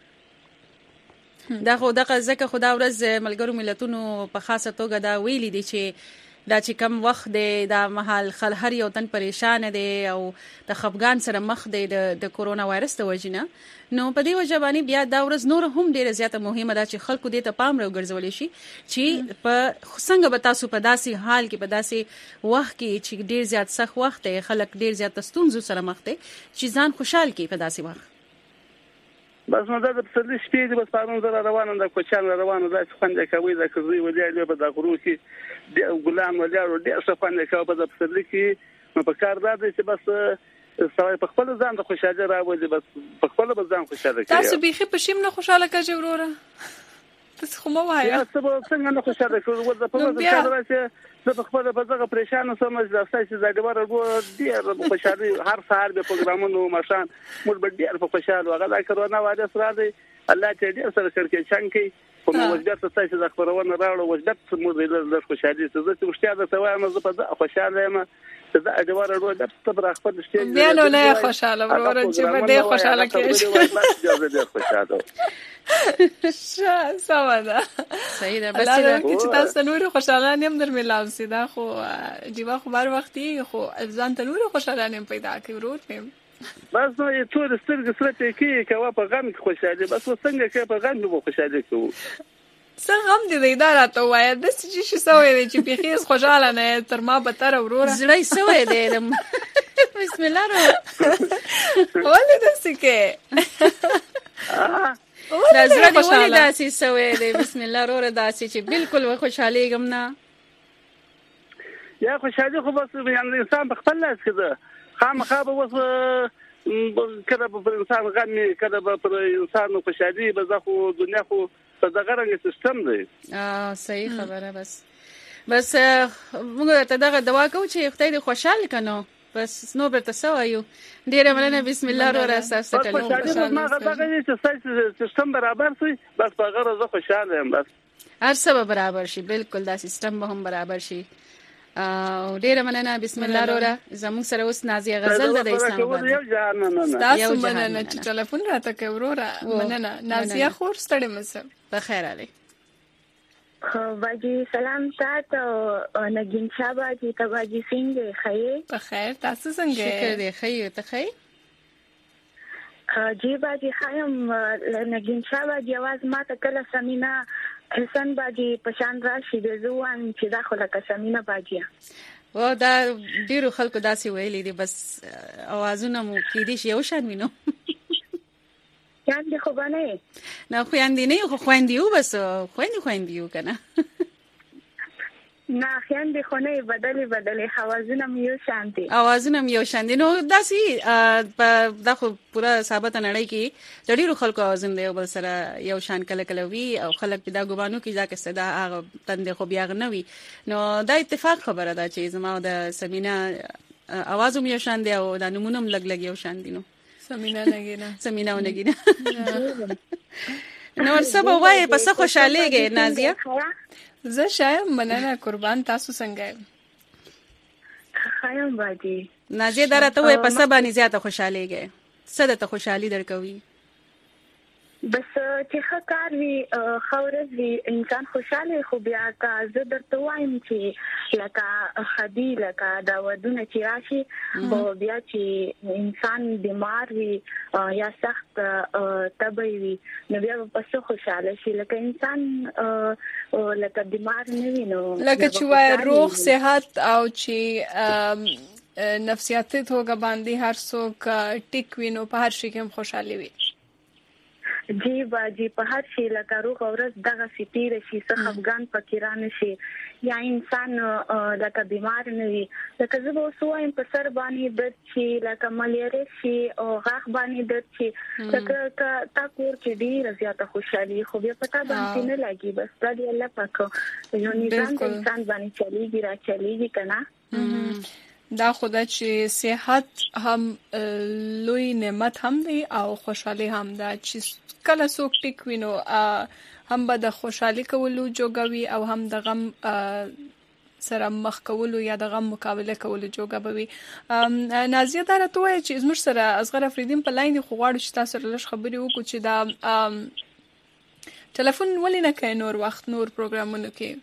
A: دا خو دغه ځکه خدا ورځ ملګرو ملتونو په خاصه توګه دا ویلي دي چې دا چې کم وخت دی دا محل خل هر یو تن پریشان دی او د خفګان سره مخ دی د کورونا وایرس د وجنه. نو په دې وجه باندې بیا دا ورځ نور هم ډیره زیاته مهمه ده چې خلکو دې ته پام راوګرځول شي چې په څنګه به تاسو په داسې حال کې په داسې وخت کې چې ډیر زیات سخت وخت دی خلک ډیر زیات ستونزو سره مخ دي چې ځان خوشحال کړي په داسې وخت.
C: بس نو دا د پسرلي شپې دي بس پارون زره روانه د کوچان روانه د څنګه کوي د کوي ولې په د غرو کې د ګلان ولې ډېر څه پنه کوي په د پسرلي کې نو په کار دا دي چې بس سوای په خپل ځان د خوشاله راوځي بس په خپل ځان خوشاله کوي.
B: تاسو بيخي په شیم نه خوشاله کېږئ وروره؟ تاسو خو مو وایي
I: یا څه څنګه نه خوشاله شو ورته په واسطه راځي زه په خپل په دغه پریشان سم چې تاسو چې زګبر ورو ډیر خوشالي هر سهار د پروګرامونو مشان موږ به ډیر په خوشاله هغه د کرونا وایرس راځي الله ته ډیر سره شرکت چانکي په موجودیت تاسو چې د خبرونه راوړو وجدت موږ د خوشالي څه چې مشتیا د سوایم زه په خوشاله یم زه د اجوار ورو د تبر خپل شته
B: بیا نو نه خوشاله ورور چې به ډیر خوشاله کېږي
I: ډیر خوشاله
B: شه سواده
A: صحیح ده
B: بس چې تاسو نور خوشاله نیم در ملاو سي دا خو دیوا خو بار وختي خو ځان ته نور خوشاله نیم پیدا کوي ورور نیم
I: بس نو یې ټول سترګې سره کې کوا په غم کې خوشاله بس څنګه کې په غم کې خوشاله کوو
B: څنګه هم دې اداره ته وایي د څه شي سوې دي چې بخیز خوشاله نه تر ما به تر وروره
A: زړی سوې دې بسم الله رو
B: ولې داسې کې
A: زړه دې ولې داسې سوې دې بسم الله رو داسې چې بالکل خوشحالي غم نه
I: یا خوشحالي خو بس یعنی انسان په خپل لاس کې ده خامخا به وس کله په انسان غم کله په انسان خوشحالي به زه خو دنیا خو په دغه رنګ سیستم دی
A: اه صحیح خبره بس بس موږ ته دغه دوا کوو چې خدای دې خوشاله کنو بس نو برته سوایو ډیره مننه بسم الله رو راستاف سکلو
I: خوشاله ما غواړم چې سیستم برابر شي بس په غره زه خوشاله یم بس
A: هر څه برابر شي بالکل دا سیستم به هم برابر شي او ډیره مننه بسم الله رو زموږ سره اوس نازیه غزل د اسلام آباد
B: تاسو مننه چې ټلیفون راته کوي وروره مننه نازیه خور ستړي مسه
A: په خیر علي
J: خو باجی سلام تاسو نگین شاه باجی ته باجی څنګه خیر
B: په خیر تاسو څنګه
A: شکر دې خیر ته خیر
J: جی باجی خایم نگین شاه باجی आवाज ما ته کله سمینا حسن باجی پشان راشي د زوان چې داخله کسمینا باجی
A: و دا ډیرو خلکو داسې ویلي دي بس اوازونه مو کې دي یو شان وینو
J: یاندې خو باندې
A: نه خو یاندې نه خو خويندیو بس خويندې خويندیو کنه
J: نه یاندې خو نه بدلې بدلې اوازونه مې یو شان دي
A: اوازونه مې یو شان دي نو داسې په دغه پورا ثابت نړۍ کې د ډیرو خلکو اوازونه دی بل سره یو شان کله کله وی او خلک په دا ګوبانو کې ځکه صدا هغه تند خو بیا نه وی نو دا اتفاق خبره ده چې زما د سمینا اوازو مې یو شان دی او د نمونم لګ لګ یو شان دي نو
B: سمینا نگینا
A: سمینا نگینا نو سبا وای په څه خوشالهږي نازیه
B: زه شایم مننه قربان تاسو څنګه
J: خایم باجی
A: نازیه درته وای په څه باندې زیاته خوشالهږي څه د ته خوشحالي درکوي
J: بس چې ښکار وی خورز وی انسان خوشاله خو بیا کا زه درته وایم چې لکه خدي لکه دا ودونه چې راشي او بیا چې انسان بیمار وي یا سخت تبي وي نو بیا په څه خوشاله شي لکه انسان لکه بیمار نه وي نو
B: لکه چې وای روغ صحت او چې نفسیاتي توګه باندې هر څوک ټیک وینو په هر شي کې خوشاله وي
J: جی باجی په هر شي لکه روغ اورز دغه سپیر شي څخه افغان فقیران شي یا انسان لکه بیمار نه وي لکه زه به وسوایم په سر باندې درد شي لکه ملیاریا شي او غاښ باندې درد شي لکه تا کور کې ډیره زیاته خوشحالي خو بیا پتا باندې نه لګي بس دا دی الله پاک یو نظام انسان باندې چلیږي را چلیږي کنه
B: دا خدا چې صحت هم لوی نعمت هم دی او خوشحالي هم ده چې کله څوک ټیک وینو هم به د خوشحالي کولو جوګوي او هم د غم سره مخ کولو یا د غم مقابله کولو جوګوي نازیه دا راته وایي چې زموږ سره اصغر افریدین په لاین خو غواړو چې تاسو سره لږ خبرې وکړو چې دا ټلیفون ولې نه کوي نور وخت نور پروګرامونو کې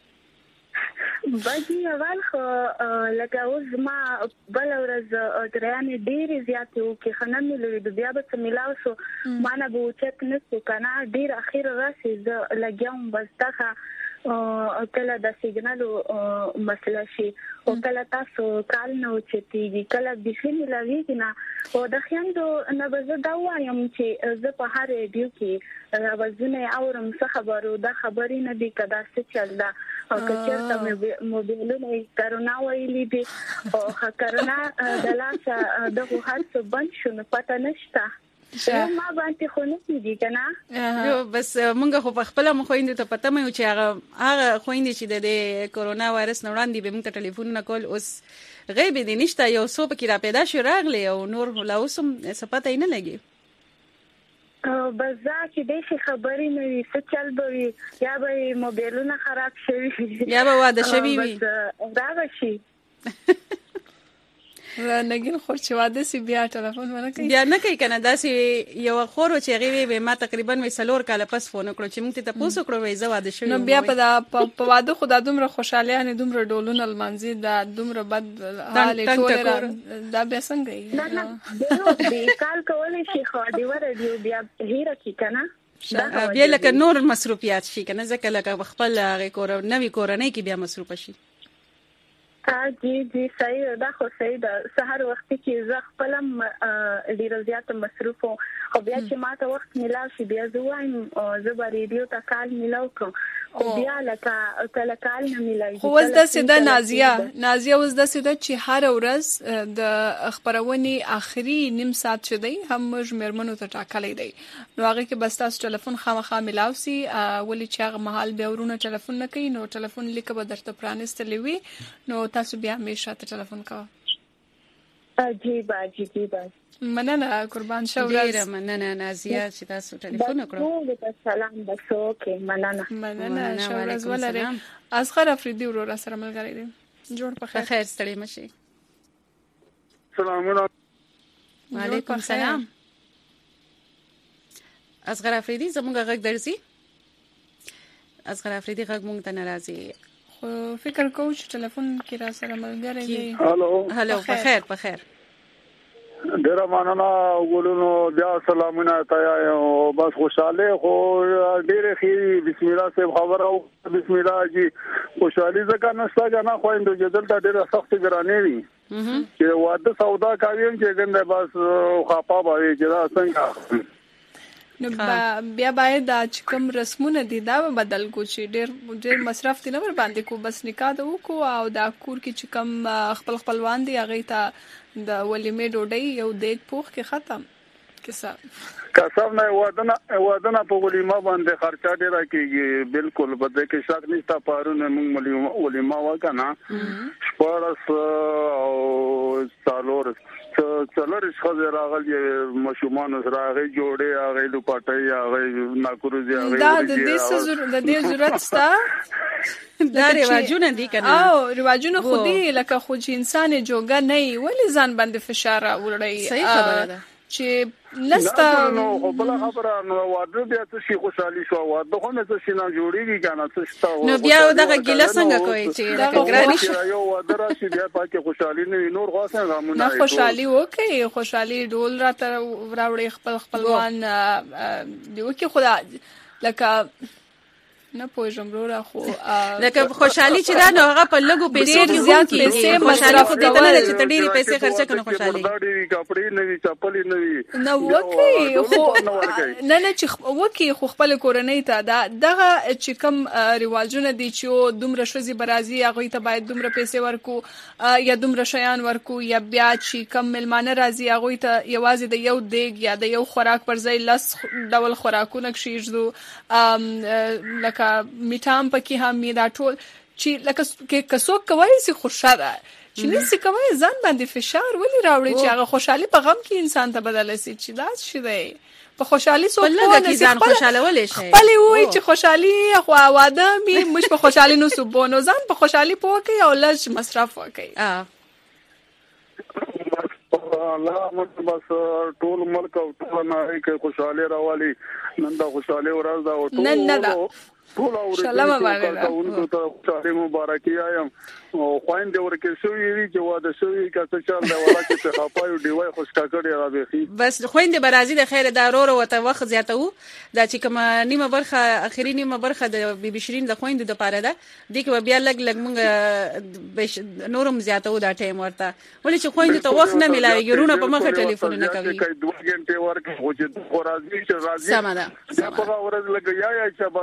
J: باجی اول خو لکه اوس ما بل ورځ دريانې ډېرې زیاتې وکړې خنه مې لري بیا به څه ملاو شو ما نه به اوچت نه شو کنه ډېر اخر راسي زه لګیام بس دغه کله د سیګنالو مسله شي او کله تاسو کال نه اوچتېږي کله بيخي ملاويږي نه او د خیاندو نه به زه دا وایم چې زه په هر ریډیو کې اوازونه اورم څه خبرو دا خبرې نه دي کدا څه چل دا او کچرته موبایلونه کرونا ویلي دي او کرونا د لاسه دغه هڅه بند شو نه پته نشته ما باندې خو نه کیږي کنه
A: بس مونږ خو په خپل مخويند ته پته مې و چې هغه هغه خويند چې د کورونا وایرس نه وړاندې به مونږ ته ټلیفون نه کول اوس غیب دي نشته یو څو پکې را پیدا شو راغلی او نور لا اوسم څه پته نه لګي
J: بس دا چې د شي خبرې نه وي څه چل به یا به موبایلونه خراب شوي
A: یا به واده شوي وي
J: دا به شي
B: نګین خو چې واده سي بیا ټلیفون ونه کوي
A: بیا نه کوي کنه دا سي یو خورو چې غوي به ما تقریبا وې سلور کاله پس فون کړو چې موږ ته تاسو کړو وې زه واده شوم
B: نو بیا په په واده خدا دومره خوشاله نه دومره ډولونه المنځي دا دومره بد حال ټول دا بیا څنګه یې
J: نه نه د کال کولې شي خو دی ور دی بیا هیره کی کنه
A: بیا لکه نور مصروفیات شي کنه ځکه لکه خپل هغه کور نوې کورنۍ کې بیا مصروف شي
J: جی جی صحیح ده خو صحیح ده سحر وخت کې زه خپلم ډیر زیات مصروف او بیا چې ماته وخت ملاو شي بیا زه وایم زه به ریډیو ته کال ملاو کوم خو بیا لکه کله کال نه ملایي
B: خو وز د سیده نازیه نازیه وز د سیده چې هر ورځ د خبرونې اخري نیم ساعت شدی هم موږ مرمنو ته ټاکلې دی نو هغه کې بس تاسو ټلیفون خامخا ملاو سي ولې چې هغه محل به ورونه ټلیفون نه کوي نو ټلیفون لیکه به درته پرانستلې وي نو تاسو بیا همیشه ته ټلیفون کوه
J: جی با جی جی با
B: مننه قربان شو
A: ډیر مننه نازیه چې تاسو ټلیفون وکړو
J: سلام بسو کې مننه
B: مننه شو ورځ ولري اصغر افریدي ورور سره ملګری دی جوړ په خیر
A: خیر ستړي مشي
I: السلام علیکم
A: وعلیکم السلام اصغر افریدي زموږ غږ درځي اصغر افریدي غږ مونږ ته ناراضي
B: فکر کوم چې ټلیفون کې را سره ملګری دی
I: هالو
A: هالو په خیر په خیر
I: ډیر مننه ګولونو بیا سلامونه تایا او بس خوشاله خو ډیر خیر بسم الله سے خبر او بسم الله جی خوشالي ځکه نشته کنه خو اند جدل ته ډیر سخت ګرانې وي چې واده سودا کوي چې ګنده بس خپا باندې چې دا څنګه
B: نو بیا باید دا چې کوم رسمونه دي دا بدل کو چې ډیر ډیر مصرف دي نه ور باندې کو بس نکاح د وکړو او دا کور کې چې کوم خپل خپلوان دي هغه ته د ولیمې ډوډۍ یو دیګ پوخ کې ختم کیسه
I: قسم نه ودانه ودانه په ولیمه باندې خرچه ډیره کیږي بالکل بده کې شک نشته پارونه موږ ولیمه وکنا شپارس او سالور څلور ښځې راغلي مشومان راغلي جوړې هغه لپټي هغه ناکروزي هغه
B: دا د دې ضرورت د دې ضرورت ستا
A: دا رواجونه دي کنه
B: او رواجونه خو دي لکه خو چې انسان جوګه نه وي ولې ځان باندې فشار وړي
A: صحیح خبره ده
B: چې لستا
I: نو بل خبره نو واده بیا څه شي خوشالي شو واده خو نه څه شي نه جوړیږي کنه څه شته
A: نو بیا دغه ګیله څنګه کوي چې دغه ګرانی شي
I: یو واده راشي بیا پاکه خوشالي نه نور غوښه غمونه
B: نه خوشالي وکي خوشالي ډول راته راوړي خپل خپلوان دی وکي خدا لکه نه پوهیږم وروره خو
A: لکه خوشحالي چې دا نو هغه په لګو پیسې کې
B: زیات پیسې مصرف
A: دي ته نه چې ډېری پیسې خرچ کړو خوشحالي
I: ډېری کپڑے نه وي چپلې نه وي
B: نه وکی خو نه نه چې وکی خو خپل کورنۍ ته دا دغه چې کوم رواجونه دي چې دومره شوزي برازي هغه ته باید دومره پیسې ورکو یا دومره شیان ورکو یا بیا چې کوم ملمانه راځي هغه ته یوازې د یو دیګ یا د یو خوراک پر ځای لس ډول خوراکونه کښیږدو لکه میټام پکې هم می دا ټول چې لکه کڅوک کوي سي خوشاله چې نسی کوي ځان باندې فشار ولې راوړي چې هغه خوشحالي په غم کې انسان ته بدل شي چې دا شي دی په خوشحالي سو
A: په ځان خوشاله ولې شي
B: خپل وای چې خوشحالي خو واده می مش په خوشحالي نو سبونو ځان په خوشحالي پوکي او لږ مصرف وکي
A: اه
I: الله مت بس ټول ملک او ټول نه کې خوشاله راوالي نن دا خوشاله ورځ دا او ټول
B: نن دا
I: ټول
B: سلام علیکم
I: اونکو ته خوشاله مبارکي ایم او خويند ورکه شوې وی چې واده شوې کته چل دا ولا چې خپایو دیوای خوشکا کړی را بيخي
A: بس خويند برازي د خیر دارور او ته وخت زیاتو دا چې کوم نیمه برخه اخري نیمه برخه د بیبي شيرین د خويند د پاره ده د کې بیا لګ لګ مونږ نورم زیاتو دا ټایم ورته ولې چې خويند ته وخت نه ملایي ګرونه په مخه ټلیفون نه کوي
I: دوه غنټه ورکه خو چې راځي چې راځي
A: سم ده
I: په ورځ لګ یا یا چې بازو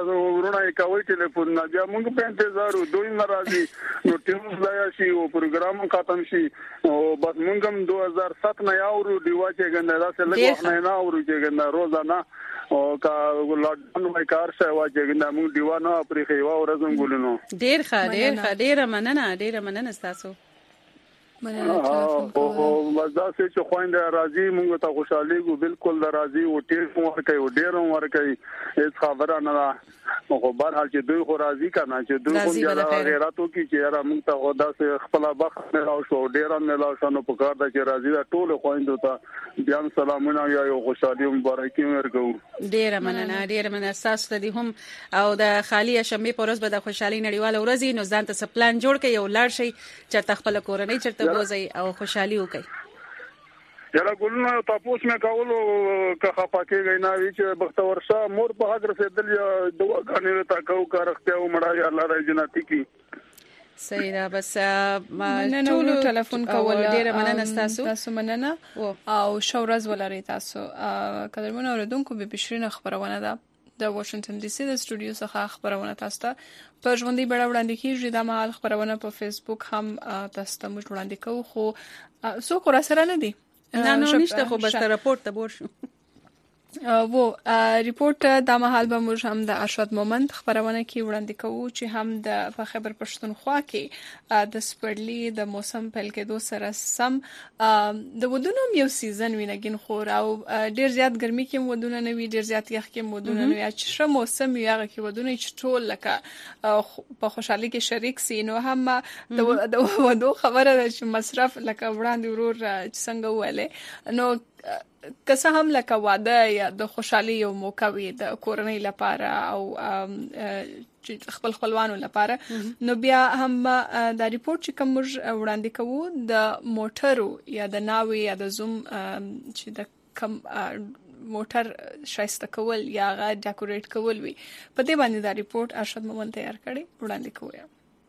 I: کارونه کوي ټلیفون نه بیا موږ په انتظار دوی ناراضي نو ټیم ځای شي او پروګرام ختم شي او بس موږ هم دوه هزار سات نه یاورو دیوا چې ګنده راځي لږ نه نه اورو چې ګنده روزانه او کا لاډون مې کار شوی و چې ګنده موږ دیوا نه پرې خو ورځم ګولنو
A: ډیر ښه ډیر ښه ډیر مننه ډیر مننه تاسو
B: مننه تاسو
I: او مزه چې خويند راضي موږ ته خوشحالي کو بالکل راضي او ټیر مور کوي او ډیر مور کوي هیڅ خبره نه ده خو بهر حال چې دوی خو راضي کنه چې دوی کوم ځای غیراتو کې چې را موږ ته خدا سه خپل بخت نه راو شو ډیر نه لا شنو په کار د چې راضي دا ټول خويند ته بیا سلامونه یا خوشحالي مبارکي ورکو
A: ډیر مننه ډیر مننه تاسو ته هم او د خالی شمې پورز به د خوشحالي نړیوال ورځ نو ځان ته سپلان جوړ کړئ او لاړ شئ چې تخپل کورنۍ چرته بوزي او خوشحالي وکړي
I: یلا ګلنو تاسو مې کولو که خپاکه غیناوی چې بختور شاه مور په حق رسیدل یا دوا غانې تا کو کارخته او مړای الله راي جنتی کی
A: صحیح دا بس
B: ما ټول ټلیفون کول
A: ډیر مننه تاسو
B: تاسو مننه او شورز ولري تاسو قدرمن اوردونکو به بشرین خبرونه ده د واشنگټن ډي سي د سټوډیو څخه خبرونه تاسو ته په ژوندۍ بڼه وړاندې کیږي د مهال خبرونه په فیسبوک هم تاسو ته موږ وړاندې کوو خو څوک را سره نه دي
A: نه نو نشته خو بس راپورټ ته بور شو
B: وو ریپورت د مهال به موږ هم د ارشد مومند خبرونه کې وړاندې کوو چې هم د خبر پښتونخوا کې د سپړلي د موسم پیل کېدو سره سم د ودونو یو سیزن وینګین خور او ډیر زیات ګرمي کې ودونه نه وي ډیر زیات یخ کې ودونه نه وي چې شه موسم یو هغه کې ودونه چې ټول لکه په خوشحالي کې شریک سي نو هم د ودو خبره چې مصرف لکه وړاندې ورور څنګه وله نو که هم لکه واده یا د خوشحالي یو موقع وي د کورنۍ لپاره او خپل خپلوانو لپاره نو بیا هم دا ریپورت چې کوم وړاندې کوو د موټرو یا د ناوي یا د زوم چې د کم موټر شایسته کول یا غا ډیکوریټ کول وي په دې باندې دا ریپورت ارشد مومند تیار کړي وړاندې کوو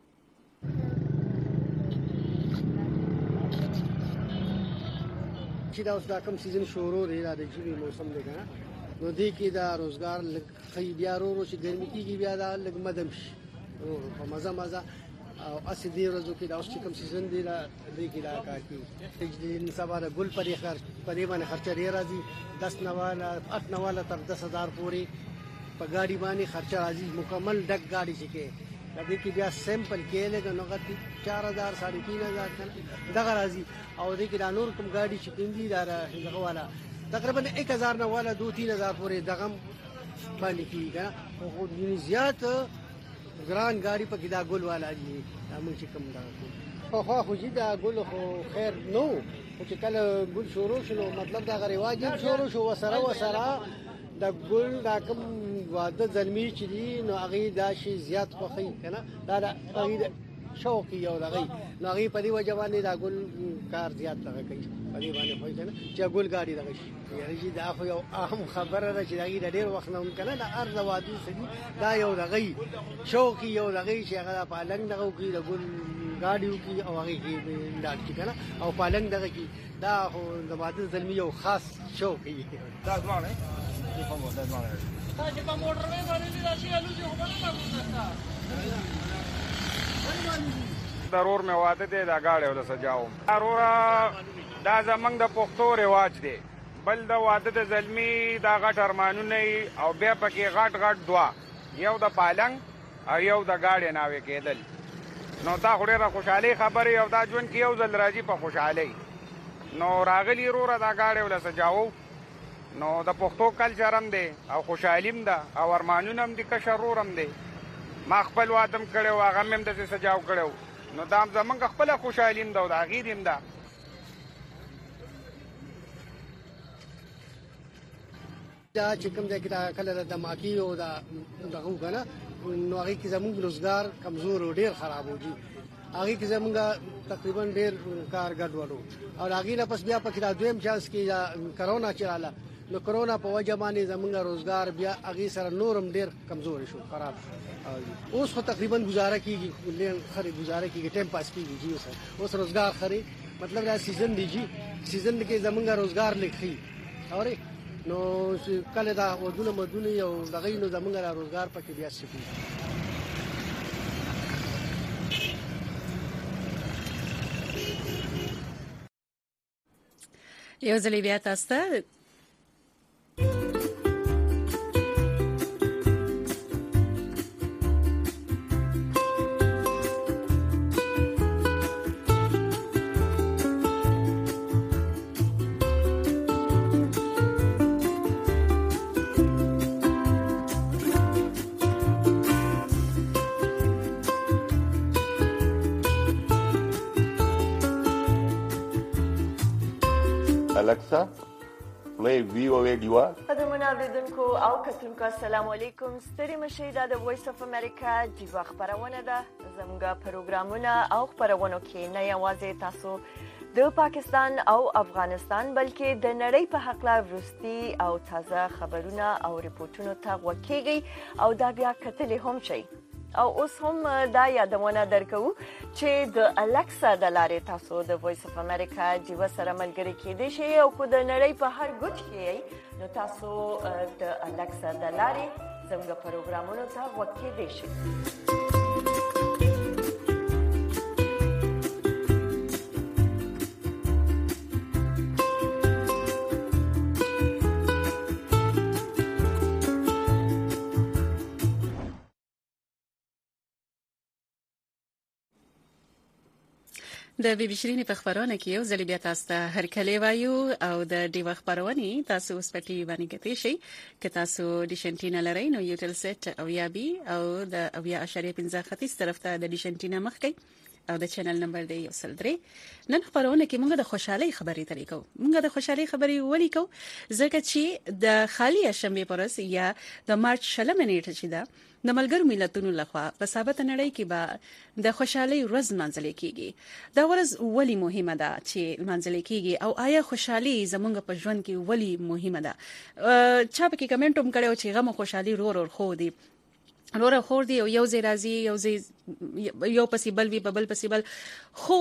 K: چې دا اوس دا کوم سیزن شروع دی دا د جوړي موسم دی کنه نو دې کې دا روزګار لږ خی بیا ورو چې ګرمي کېږي بیا دا لږ مدم شي په مزه مزه او اسی دی ورځو کې دا اوس چې کوم سیزن دی دا دې کې دا کار کوي چې سبا د ګل پرې خرچ پرې باندې خرچه ډیر راځي دس نواله اټ نواله تر دس هزار پورې په ګاډي باندې خرچه راځي مکمل ډک ګاډي چې کې د دې کې بیا سیمپل کې له نو غتی چار هزار ساڑھے تین هزار دغه راځي او دې کې دا نور کوم ګاډي چې پیندي دا دغه والا تقریبا ایک هزار نه والا دو تین هزار پورې دغه باندې کیږي او خو زیات ګران ګاډي په کې دا ګل والا دي موږ چې کوم دا خو خو خو دا ګل خو خیر نو چې کله ګل شروع شنو مطلب دا غریواج شروع شو وسره وسره دا ګل دا کوم واده زلمی چې دي نو هغه دا شی زیات خوخي کنه دا هغه شوقي یو لغی نو هغه په دې وجه باندې دا ګل کار زیات لغه کوي په دې باندې خو کنه چې ګل ګاډي لغی یعنی چې دا خو یو اهم خبره ده چې دا ډېر وخت نه کنه دا ارز وادي سدي دا یو لغی شوقي یو لغی چې هغه په لنګ دغه کوي د ګل ګاډیو کې او هغه کې دا چې کنه او په لنګ دغه کې دا خو د واده زلمی یو خاص شوقي دا ځوانه په کومه ده ځوانه تاسو په موټر باندې راشي الوزي خو نه
L: ضرور مې واده دی دا گاډي ول سجاو ضرور دا زمنګ د پښتو رواج دی بل د واده د زلمی دا غټ ارمانونه او بیا پکې غټ غټ دعا یو د پالنګ او یو د گاډي ناوي کېدل نو دا خوري خوشحالي خبره او دا ژوند کې یو ځل راځي په خوشحالي نو راغلی رور دا گاډي ول سجاو نو د پښتو کلچر هم دی او خوشحالیم ده او ارمانونه هم دي کشرور هم دی ما خپل وادم کړو هغه هم د سجاو کړو نو دا زمونږ خپل خوشحالیم ده او دا غیدیم ده
K: دا چې کوم ځای کې دا کله د ماکی او دا دغه کنه نو هغه کې زموږ روزګار کمزور او ډیر خراب وږي هغه کې زموږ تقریبا ډیر کار ګډوډو او هغه نه پس بیا په کې دا دویم چانس کې دا کرونا چلاله نو کرونا په وجه باندې زموږ روزګار بیا هغه سره نورم ډیر کمزور شو خراب شو اوس خو تقریبا گزاره کیږي لین خري گزاره کیږي ټیم پاس کیږي جی اوس اوس روزګار خري مطلب دا سیزن دی جی سیزن کې زموږ روزګار لیکي اوري نو کله دا ودونه مدونه یو دغه نو زمونږ را روزګار پکې بیا شي.
A: یو ځل بیا تاسو ته
M: Alexa, play V O A Diva.
N: قدرمن اوریدونکو او کتونکو السلام علیکم. ستړي مشئ دا د وایس اف امریکا دیوا خبرونه ده. زموږه پروګرامونه او خبرونه کې نه یوازې تاسو د پاکستان او افغانستان بلکې د نړۍ په حق لا ورستي او تازه خبرونه او ریپورتونو ته وکیږي او دا بیا کتلې هم شي. او اوس هم دا یادونه درکو چې د الکسا د لارې تاسو د وایس اف امریکا دیوا سره ملګری کېدئ شئ او کو د نړۍ په هر ګوټ کې نو تاسو د الکسا د لارې زموږ پروګرامونو ته وکیدئ شئ.
A: د بي بي شيرين په خبرونه کې یو ځل بیا تاسو ته هر کله وایو او د ډیو خبرونه تاسو اوس په ټي وي باندې کتئ شئ که تاسو ډیشنټینا لرئ نو یو ټل سیټ او یا بي او د اویا اشاریه پنځه ختیځ طرف ته د ډیشنټینا مخ کې او د چینل نمبر دی یو سل درې. نن خبرونه کې موږ د خوشحالي خبرې ترې کوو. موږ د خوشحالي خبرې ولې کوو ځکه چې د خالي شنبه پرس یا د مارچ شلمه نیټه چې ده د ملګرو ملتونو لخوا په ثابت نړۍ کې به د خوشحالي ورځ منځل کیږي. دا ورځ ولی مهمه ده چې منځل کیږي او آیا خوشحالي زموږ په ژوند کې ولی مهمه ده؟ چا په کې کمنټ هم کړو چې غو خوشحالي رور ور خو دی رور خور دی او یو ځای راځي یو ځای یو پسیبل وی ببل پسیبل خو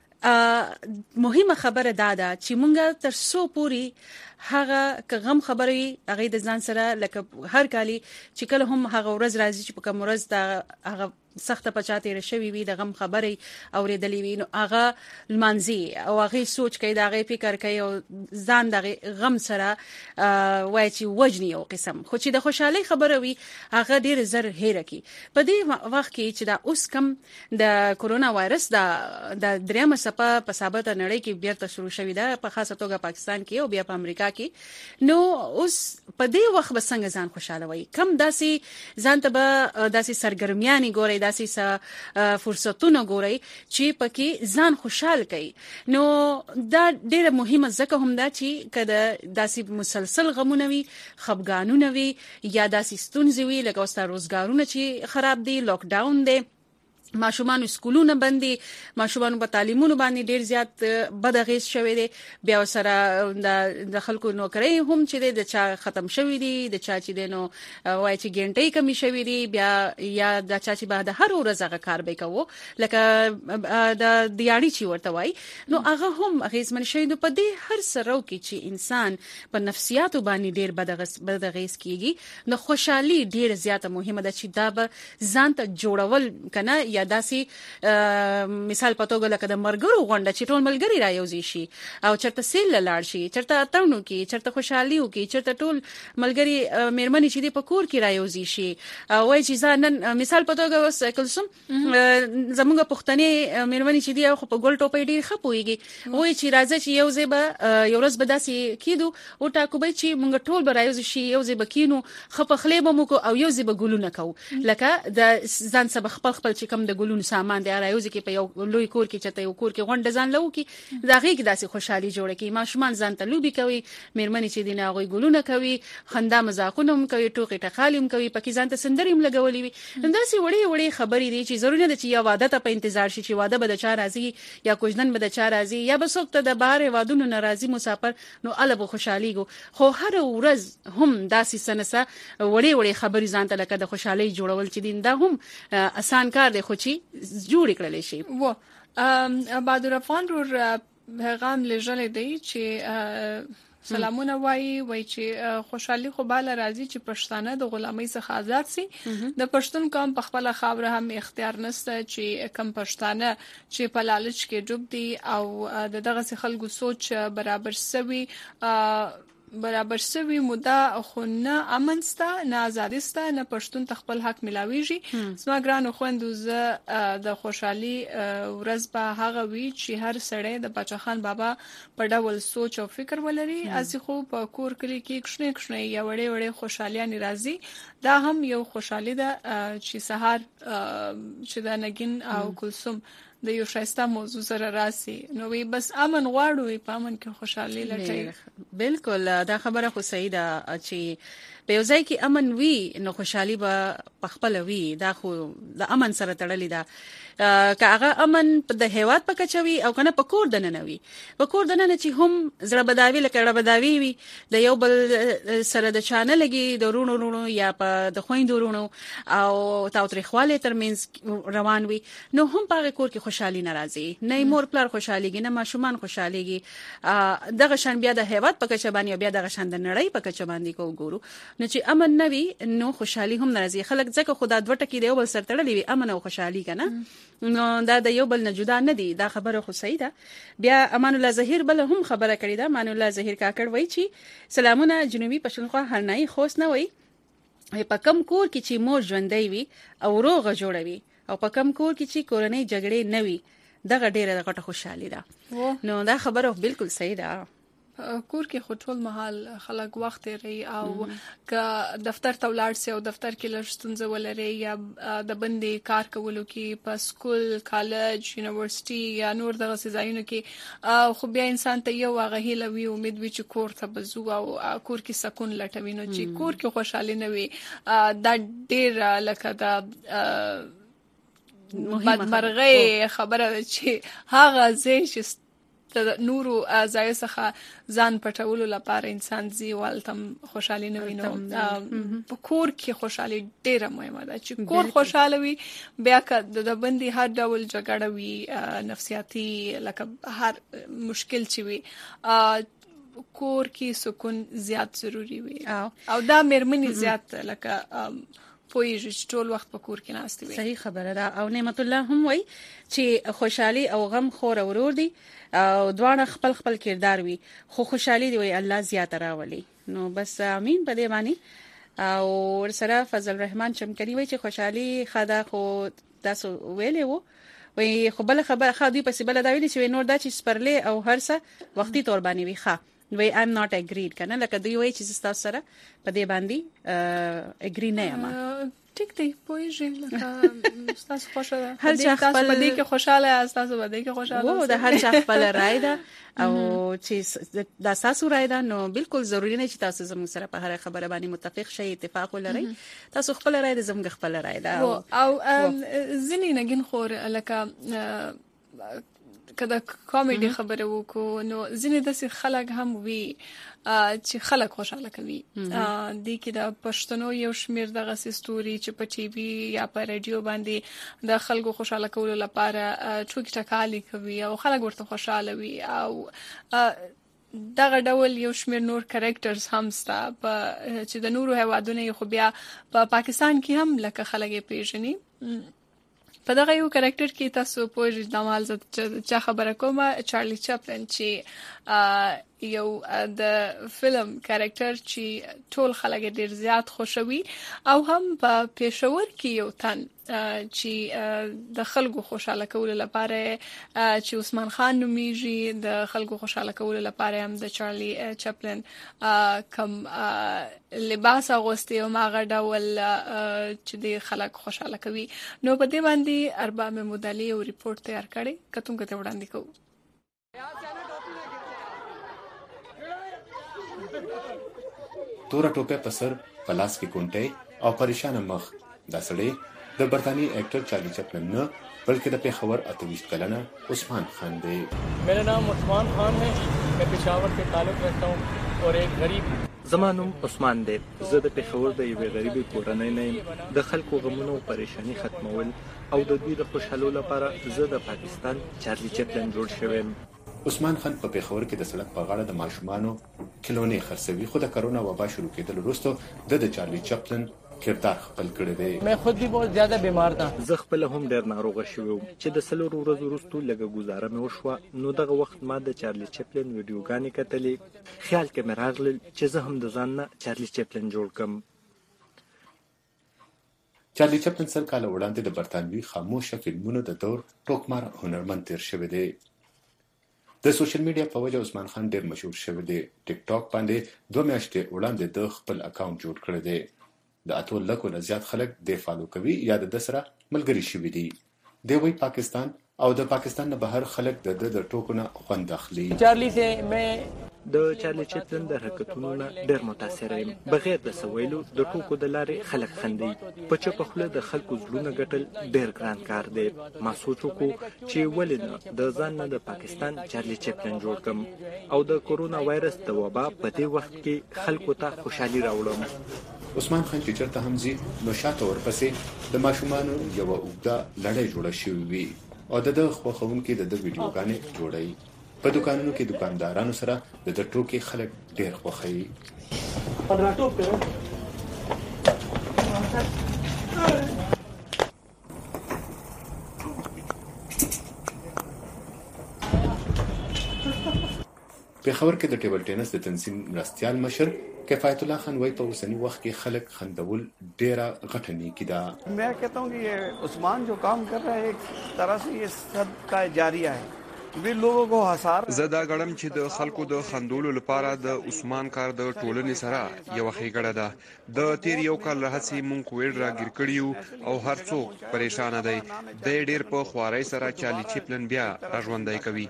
A: مهمه خبره دا ده چې مونږ تر څو پوری هغه غم خبري هغه د ځان سره لکه هر کالي چې کله هم هغه ورځ راځي چې په کوم ورځ دا هغه سخت پچاته رشوي وي د غم خبري اوریدلې وي نو هغه لمانځي او هغه سوچ کوي دا هغه فکر کوي او ځان دغه غم سره وای چې وجني او قسم خو چې د خوشحالي خبره وي هغه ډیر زر هېره کی په دې وخت کې چې دا اوس کم د کورونا وایرس دا د دریمه سپه په ثابت نړۍ کې بیرته شروع شوې ده په خاصه توګه پاکستان کې او بیا په امریکا کې نو اوس په دې وخت به څنګه ځان خوشاله وي کم داسي ځان ته به داسي سرګرمیاني ګوري داسي فرصتونه ګوري چې پکې ځان خوشحال کړي نو دا ډیره مهمه ځکه هم دا چې کله داسي مسلسل غمونه وي خفګانونه وي یا داسي ستونزې وي لکه اوس روزګارونه چې خراب دي لاک ډاون دي ماشومان سکولونه بندي ماشومان په تعلیمونو باندې ډیر زیات بدغیس شوي دي بیا سره د خلکو نوکری هم چې د چا ختم شوي دي د چا چې د نو وای چې ګنټي کمی شوي دي بیا یا د چا چې بعد هر ورځ هغه کار به کوو لکه د دیاړي چې ورته وای نو هغه هم غیزمن شوي دي په دې هر سره کې چې انسان په نفسیاتو باندې ډیر بدغیس بدغیس کیږي نو خوشحالي ډیر زیاته مهمه ده چې دا به ځان ته جوړول کنه یا داسي مثال پتوګه لکه د مرګرو غونډه چې ټول ملګری رايوځي شي او چرته سیل لاړ شي چرته اترونو کې چرته خوشحالي وکي چرته ټول ملګری مېرمنې چې په کور کې رايوځي شي او وای چې ځان مثال پتوګه وس کلسم زموږ پښتني مېرمنې چې دی خو په ګول ټوپې ډیر خپويږي وای چې راځي چې یو ځای به یو ورځ به داسي کیدو او ټاکو به چې مونږ ټول به رايوځي شي یو ځای به کینو خپ خلیبه مو کو او یو ځای به ګلونه کو لکه د ځان سبق خپل خپل چې کم د ګلونو سامان دی رايوځي کې په یو لوی کور کې چته یو کور کې غونډه ځان لو کې دا غي کې داسې خوشحالي جوړه کی ماشومان ځان ته لوبي کوي مېرمنې چې دینه غوي ګلونه کوي خندا مزاقونه هم کوي ټوکې ټخالي هم کوي پکې ځان ته سندري هم لګولې وي داسې وړي وړي خبرې دي چې ضروري ده چې یا واده ته په انتظار شي چې واده به د چا راځي یا کوژدن به د چا راځي یا به څوک ته د بهر وادونو ناراضي مسافر نو الګ خوشحالي کو خو هر ورځ هم داسې سنسه وړي وړي خبرې ځان ته لکه د خوشحالي جوړول چې دین دا هم آسان کار دی خو چې جوړ کړل شي و
B: بادر افغان رو پیغام لېږل دی چې سلامونه وایي وایي چې خوشحالي خو بالا راځي چې پښتانه د غلامۍ څخه آزاد سي. د پښتون قوم په خپل خاوره هم اختیار نشته چې کم پښتانه چې په لالچ کې ډوب دي او د دغه خلکو سوچ برابر سوي برابر سوي مودا خو نه امن سته نه ازادي سته نه پښتون تخپل حق ملاويږي. زما ګرانو خويندو زه د خوشحالي ورځ به هغه وی چې هر سړی د بچا خان بابا په ډول سوچ او فکر ولري. اسی خو په کور کلی کې کښنه کښنه یا وړې وړې خوشحالي راځي. دا هم یو خوشحالي ده چې سهار چې د نګین او کلثوم د یو شایسته موضوع سره راسي. نو وی بس امن غواړو په امن کې خوشحالي لټي.
A: بالکل دا خبره خو صحیح ده چې په یو ځای کې امن وي نو خوشحالي به پخپل وي. دا خو د امن سره تړلې ده. که هغه امن د هیواد په کچوي او کنه په کور دننه وي. په کور دننه چې هم زړه بداوي لکه زړه بداوي وي د یو بل سره د چانه لګي د رونو رونو یا په د خويندو رونو او تاوتریخواله ترمنځ روان وي نو هم په کور کې خوشحالي ناراضي. نه مور پلار خوشحاليږي نه ماشومان خوشحاليږي. دغه شان بیا د هیواد په کچه باندې بیا دغه شان د نړۍ په کچه باندې کو ګورو نو چې امن نه وي نو خوشحالي هم ناراضي. خلک ځکه خدا دوه ټکی دی یو بل سره تړلې وي امن او خوشحالي کنه نو دا د یو بل نه جدا نه دي. دا خبره خو صحیح ده. بیا امان الله ظهیر بل هم خبره کړې ده. امان الله ظهیر کاکړ وایي چې سلامونه جنوبي پښتونخوا هرنای خوست نه وایي په کم کور کې چې مور ژوندۍ وي او روغه جوړوي او په کم کور کې چې کورنۍ جګړې نه وي دغه ډیره غټه خوشحالي ده. نو دا خبره بالکل صحیح ده.
B: کور کې خټول محل خلک وخت لري او که دفتر ته ولاړ سي او دفتر کې لږ ستونزه ولري یا د بندي کار کولو کې په سکول کالج یونیورسيټي یا نور دغه ځایونو کې خو بیا انسان ته یو هغه هیله وي امید وي چې کور ته بزو او کور کې سکون لټوي. نو چې کور کې خوشحالي نه وي دا ډیر لکه دا بدمرغي خبره چې هغه ځای چې د نورو ځای څخه ځان پټولو لپاره انسان زی والتم خوشحالي نه ویني. په کور کې خوشحالي ډیره مهمه ده. چې کور خوشاله وي بیا که د بندي هر ډول جګړه وي نفسیاتي لکه هر مشکل چې وي کور کې سکون زیات ضروری وي او دا مېرمنې زیات لکه پویږي چې ټول وخت په کور کې ناشته وي.
A: صحیح خبره ده. او نعمت الله هم وایي چې خوشحالي او غم خور ورور دي او دواړه خپل خپل کردار وي خو خوشحالي دی وي الله زیات راولي. نو بس امين په دې باندې. او سره فضل الرحمن چمکري وایي چې خوشحالي خدا خو تاسو ویلې وو وي خو بل خبر خادي پسې بل دا ویلي چې نور دا چې سپرلې او هرڅه وختي تور باندې وي ښه وی I'm not agreed کنه لکه دوی وایي چې تاسو سره په دې باندې اګری نه یم.
B: ټیک دی پوهیږي لکه تاسو خوشاله هر چا خپل دې کې خوشاله تاسو باندې کې خوشاله
A: وو د هر چا خپل رائے ده او چې د تاسو رائے ده نو بالکل ضروری نه چې تاسو زموږ سره په هر خبره باندې متفق شئ اتفاق ولرئ. تاسو خپل رائے ده زموږ خپل رائے ده
B: او ځینې نګین خور لکه کله کامیډي خبره وکړو نو ځینې داسې خلک هم وي چې خلک خوشاله کوي. د کې د پښتنو یو شمیر دغه ستوري چې په ټي وي یا په رادیو باندې د خلکو خوشاله کولو لپاره ټوکی ټکالي کوي او خلک ورته خوشاله وي او دغه ډول یو شمیر نور کریکټرز هم ستا په چې د نورو هوادونو خو بیا په پا پاکستان کې هم لکه خلک پیژني. په دغه یو کریکټر کې تاسو پوهیږئ د مال چې خبره کومه چارلی چپلن چې یو د فلم کریکټر چې ټول خلک ډیر زیات خوشوي او هم په پېښور کې یو تن چې د خلکو خوشاله کولو لپاره چې عثمان خان نومیږي د خلکو خوشاله کولو لپاره هم د چارلی چپلن کم لباس اغوستي او ماغه ډول چې د خلک خوشاله کوي. نو په دې باندې ارباب مدلي او ریپورت تیار کړي کتم کته وړاندې کوو.
O: تورا ټوپه په سر پلاس کې کونټه او پریشان مخ دا سړی د برتانی ایکٹر چارلی چپلن نه بلکہ د پیښور اتویشت کلنه عثمان خان دی.
P: میرا نام عثمان خان ہے. میں پشاور سے تعلق رکھتا ہوں اور ایک غریب
Q: زمانم عثمان دی. زه د پیښور د یوې غریبې کورنۍ نه یم. د خلکو غمونو او پریشانی ختمول او د دوی د خوشحالولو لپاره زه د پاکستان چارلی چپلن جوړ شوم.
O: عثمان خان په پیښور کې د سړک په غاړه د ماشومانو کلونې خرڅوي، خو د کرونا وبا شروع کېدل وروسته د د چارلی چپلن کردار خپل کړی دی.
P: मैं खुद भी बहुत ज्यादा बीमार था.
Q: زه خپل هم ډېر ناروغه شوی وم چې د څلورو ورځو وروسته لږه ګزاره مې وشوه، نو دغه وخت ما د چارلی چپلن ویډیوګانې کتلې. خیال کې مې راغلل چې زه هم د ځان نه چارلی چپلن جوړ کړم.
O: چارلی چپلن سل کاله وړاندې د برتانوي خاموشه فلمونو د دور ټوکمار هنرمند تیر شوی دی. د سوشل میډیا په وجه عثمان خان ډېر مشهور شوی دی. ټیک ټاک باندې دوه میاشتې وړاندې د خپل اکاونټ جوړ کړی دی. د اتو لکو نه زیات خلک د فالو کوي یا د سره ملګري شوي دي. دی وی پاکستان او د پاکستان نه بهر خلک د د ټوکو نه خوند اخلي.
P: چارلی سے میں
Q: د چارلی چپلن د حرکتونو نه ډېر متاثر یم. بغیر د سویلو د ټوکو د لارې خلک خندي. په چپه خوله د خلکو زړونه ګټل ډېر ګران کار دی. ما سوچ وکړو چې ولې نه د ځان نه د پاکستان چارلی چپلن جوړ کړم او د کورونا وایرس د وبا په دې وخت کې خلکو ته خوشحالي راوړم.
O: عثمان خان چې چېرته هم ځي نو شاته ورپسې د ماشومانو یوه اوږده لړۍ جوړه شوې وي او د ده خوښوونکي د ده ویډیوګانې جوړوي. په دوکانونو کې دوکاندارانو سره د ده ټوکې خلک ډېر خوښوي. پیښور کې د ټیبل ټینس د تنظیم مرستیال مشر کفایت الله خان وای په اوسنی وخت کې خلک خندول ډیره غټه نیکی ده.
R: मैं कहता हूँ कि ये उस्मान जो काम कर रहा है एक तरह से ये सब का जारिया है. وی لوګو کو حصار
S: زدا غړم چې د خلکو د خندولو لپاره د عثمان کار د ټولنې سره یو خېګړه ده. د تیر یو کال راهسي مونږ کویډ راګیر کړیو او هر څوک پریشان دی. د ډیر په خوارۍ سره چارلی چپلن بیا راژوندی کوي.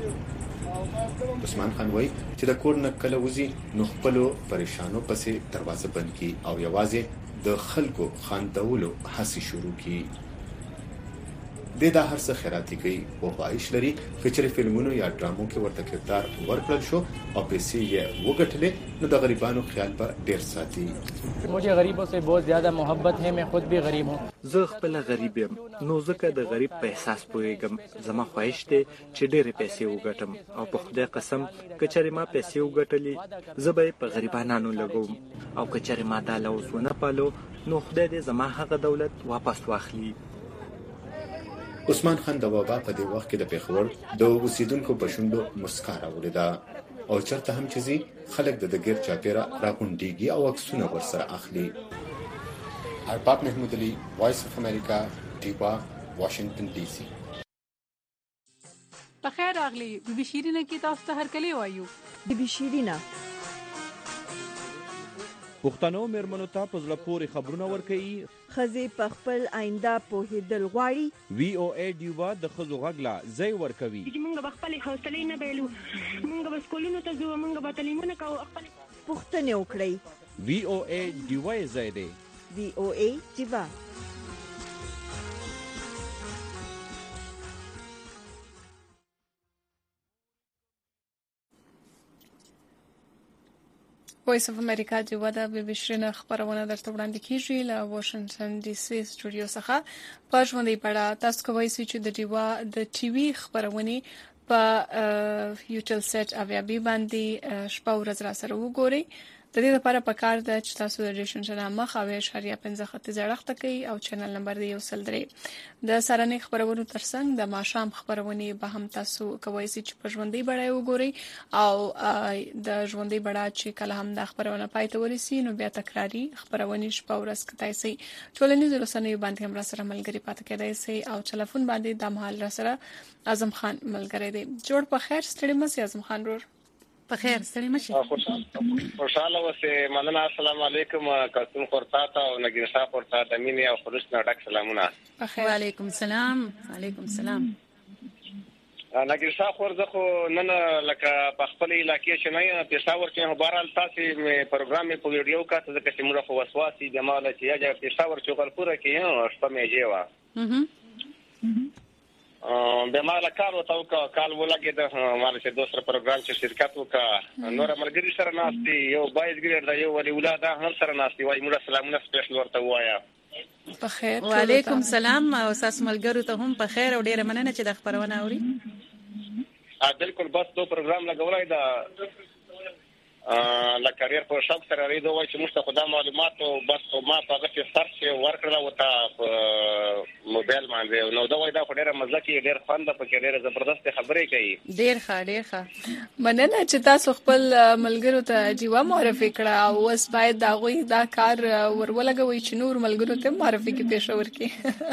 O: عثمان خان وای چې د کور نه کله وځي نو خپلو پریشانو پسې دروازه بند کی او یوازې د خلکو خاندولو هڅې شروع کی. د دا هر څه خیراتي کوي او خواهش لري چې فلمونو یا ډرامو کې ورته کردار ورکړل شو او پیسې یې وګټلې نو د غریبانو خیال به ډیر ساتي.
P: मुझे गरीबों से बहुत ज्यादा मोहब्बत है. मैं खुद भी गरीब हूँ.
Q: زه خپل غریب یم نو ځکه د غریب په احساس پوهیږم. زما خواهش دی چې ډېرې پیسې وګټم او په خدای قسم که چېرې ما پیسې وګټلې زه به یې په غریبانانو لګوم او که چېرې ما دا لوز ونه پالو نو خدای دې زما هغه دولت واپس واخلي.
O: عثمان خان د وبا په دې وخت کې د پیښور د اوسیدونکو په شونډو مسکا راوړې ده او چېرته هم چې ځي خلک د ده ګیر چاپېره راغونډېږي او عکسونه ورسره اخلي. ارباب محمود علي، وایس اف امریکا، ډیوا، واشنگټن ډي سي.
T: بخیر راغلی. بي بي شیرینه کې تاسو ته هرکلی وایو.
U: بي بي شیرینه
V: پښتنو میرمنو ته په زړه پورې خبرونه ورکوي.
U: ښځې په خپل آینده پوهېدل غواړي.
V: وی او ای ډیوا د ښځو غږ لا ځای ورکوي.
W: موږ به خپلې حوصلې نه بایلو. موږ به سکولونو ته ځو. موږ به تعلیمونه کوو.
U: پوښتنې وکړئ.
V: وی او ای ډیوا یې ځای دی.
U: وی او ای ډیوا.
B: وایس اف امریکا جوه د بي بي شیرینه خبرونه درته وړاندې کیږي له واشنگټن ډي سي سټوډیو څخه. په ژوندۍ بڼه تاسو کولی شئ چې د ډیوا د ټي وي خبرونه په یوټل سیټ اویا بي باندې شپه ورځ را سره وګورئ. د دې لپاره پکار ده چې تاسو د ریشن چینل مخ او اشاریه پنځه خط زړښت کوي او چینل نمبر دی یو سل درې. د سرانه خبرونو ترڅنګ د ماشام خبرونه به هم تاسو کوی شئ چې په ژوندۍ بڼه وګورئ او د ژوندۍ بڼه چې کله هم د خبرونه پای ته ورسي نو بیا تکراری خبرونه شپه ورځ کتای شي. ټولنیز رسنیو باندې هم را سره ملګری پاتې کېدای شي او ټلیفون باندې د مهال را سره اعظم خان ملګری دی. جوړ په خیر ستړي مې اعظم خان ور
A: په خیر ستړي مشه.
H: خوشاله اوسه. مننه. السلام علیکم. کاستون خورتا ته او نګیسا خورتا د مینې او خلوص نه ډک سلامونه.
A: وعلیکم السلام. وعلیکم السلام.
H: نګیسا خور زه خو نن لکه په خپل علاقې چې نه پیښور کې بهرال تاسو پروګرام په ویډیو کا ته چې موږ خو وسواسي د مال چې یا پیښور چوغلپوره کې شپه مې جیوا به ما له کار وته کا کال ولګي د مال چې دوسر پروګرام چې شرکت وکا نور ملګری سره ناشتي یو بایز ګریډ دا یو ولي ولادت هم سره ناشتي وای موږ سلامونه سپیشل ورته وایا.
B: په خیر.
A: وعلیکم السلام او تاسو ملګرو ته هم په خیر او ډیره مننه چې د خبرونه اوري.
H: ا بالکل بس دو پروګرام لګولای دا لا کاریر په شوق سره لري دوه چې موږ ته خدای معلومات او بس ما په هغه کې سرچ ورکړل او ته موبایل باندې نو دا وای دا ډېر مزه کې ډېر خوند په کې ډېر زبردست خبرې کوي
A: ډېر ښه ډېر ښه
B: مننه چې تاسو خپل ملګرو ته جیوا معرفي کړه او اوس باید دا غوي دا کار ورولګوي چې نور ملګرو ته معرفي کې پېښور کې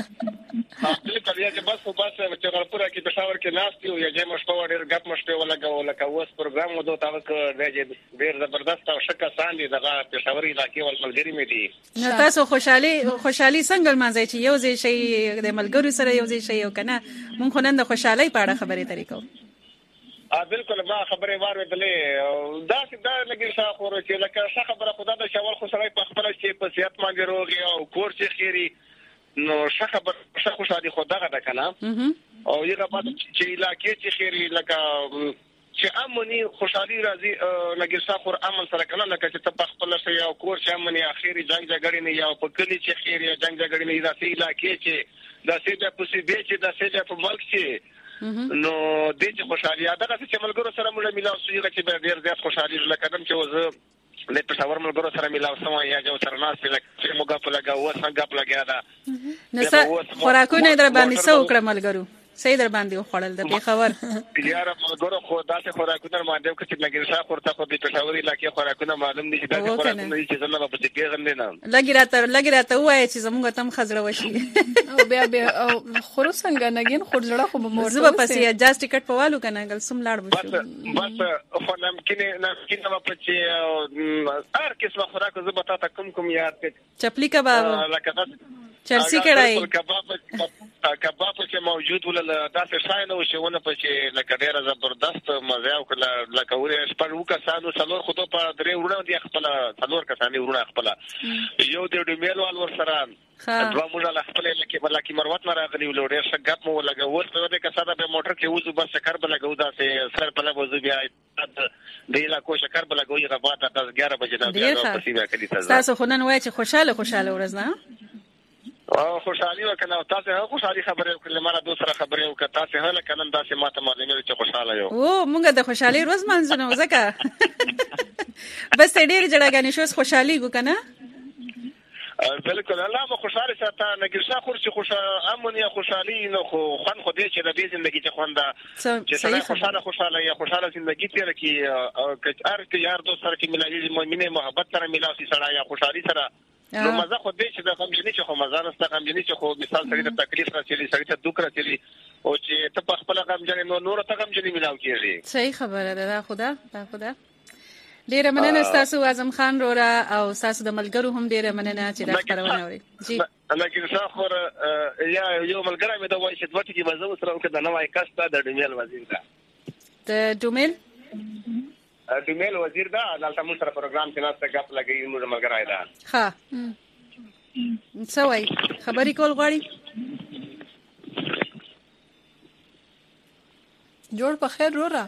H: بالکل یا چې بس بس چې غرپوره کې پېښور کې ناس دی او یا مشته ډېر غپ مشته ولګو لکه اوس پروګرام مو دوه تاسو راځي ډېر زبردست او شکه ساندي دغه پېښور علاقې ول ملګری مې دي
A: نو تاسو خوشحالي خوشحالي څنګه مانځي چې یو ځای شي د ملګرو سره یو ځای شي او کنه مونږ خو نن د خوشحالي په اړه خبرې ترې کوو
H: ا بالکل ما خبرې واردلې دا دا لګي شاخور چې لکه څه خبره خدای د شاول خو سره په خپل چې په صحت باندې روغي او کور چې خيري نو څه خبر څه خوشالي خدای ده کنه او یغه په چې علاقې چې خيري لکه چې امني خوشالي راځي لګي شاخور عمل سره کنه لکه چې په خپل شي او کور چې امني اخیری جنگ جګړې نه یا په کلی چې خيري جنگ جګړې نه راځي علاقې چې دا سیده په سیده چې دا سیده په ملک چې نو دې چې خوشالي اده چې ملګرو سره موږ ملاو سویږي چې ډېر زیات خوشالي لکه چې وزه له پښاور ملګرو سره ملاو سم یا جو سره ناس لکه موږ په لګا و څنګه په لګا دا
A: نو خوراکونه در باندې څو کړه ملګرو سید در باندې خړل د پیښور
H: یاره ملګرو خو داسې خوراکونه باندې چې لګي شاه خورته په پښاور علاقې خوراکونه معلوم دي چې دا خوراکونه چې زنه په دې پیغام نه
A: لګي راته لګي راته وای چې زموږ تم خزړه وشي
B: او بیا بیا خورو څنګه نګین خورځړه خو به مور
A: زه پسې جاز ټیکټ پوالو کنه ګل سم لاړ بشو
H: بس بس خو نم کینه نم کینه په چې هر کیسه خوراک زه به تاسو کوم کوم یاد کړ
A: چپلی کباب
H: لکه
A: چرسی کړای
H: کباب کباب چې موجود ول داسې شای نو شونه په چې لکه ډېر زبردست مزه او کله لکه ورې سپړو کسانو څلور خو په درې ورونه دي خپل څلور کسانې ورونه خپل یو د ډیمیل وال ور سره دوا موږ له خپل لکه بلکې مروت نه راغلی ول ډېر شګپ مو لګو ور په دې کساده په موټر کې وځو بس شکر به لګو داسې سر په لوځو بیا د علاقو شکر به لګو یې غبا ته اګیاره بجې دا بیا په سیمه کې دي
A: تاسو خو نن وای چې خوشاله خوشاله ورځ نه
H: او خوشحالي وکنه تاسو هغه خوشحالي خبره وکړه مړه دوسره خبره وکړه تاسو هله کنه داسې ماته معلومه چې خوشاله یو
A: او مونږ د خوشحالي روز منځنه وزکه بس ډېر جړاګانی شوس خوشحالي کو کنه
H: بالکل الله مو خوشاله ساته نګرشا خور چې خوشاله امنيه خوشحالي نو خو خوان خو دې چې د دې ژوندۍ چې خواندا چې سره خوشاله خوشاله یا خوشاله ژوندۍ تیر کی هر کی یار دوست سره کې ملایي مؤمنه محبت سره ملاوي سره یا خوشحالي سره نو مزه خو دې چې د غمجنې چې خو مزه نسته غمجنې چې خو مثال سړي ته تکلیف راځي سړي ته دوک راځي او چې ته په خپل غمجنې نو نور ته غمجنې ملاو کیږي
A: صحیح خبره ده دا خدا دا خدا ډیره مننه تاسو اعظم خان رورا او تاسو د ملګرو هم ډیره مننه چې دا خبرونه اوري جی
H: لکه شاخور یا یو ملګری مې دا وایي چې دوی کې مزه سره وکړه د نوای کاسته د ډیمیل وزیر دا
A: د ډیمیل
H: ډیمیل وزیر دا دلته موږ سره پروګرام کې ناسته غپ لګي موږ ملګری دا
A: ها سوي خبرې کول غواړي
B: جوړ په خیر رورا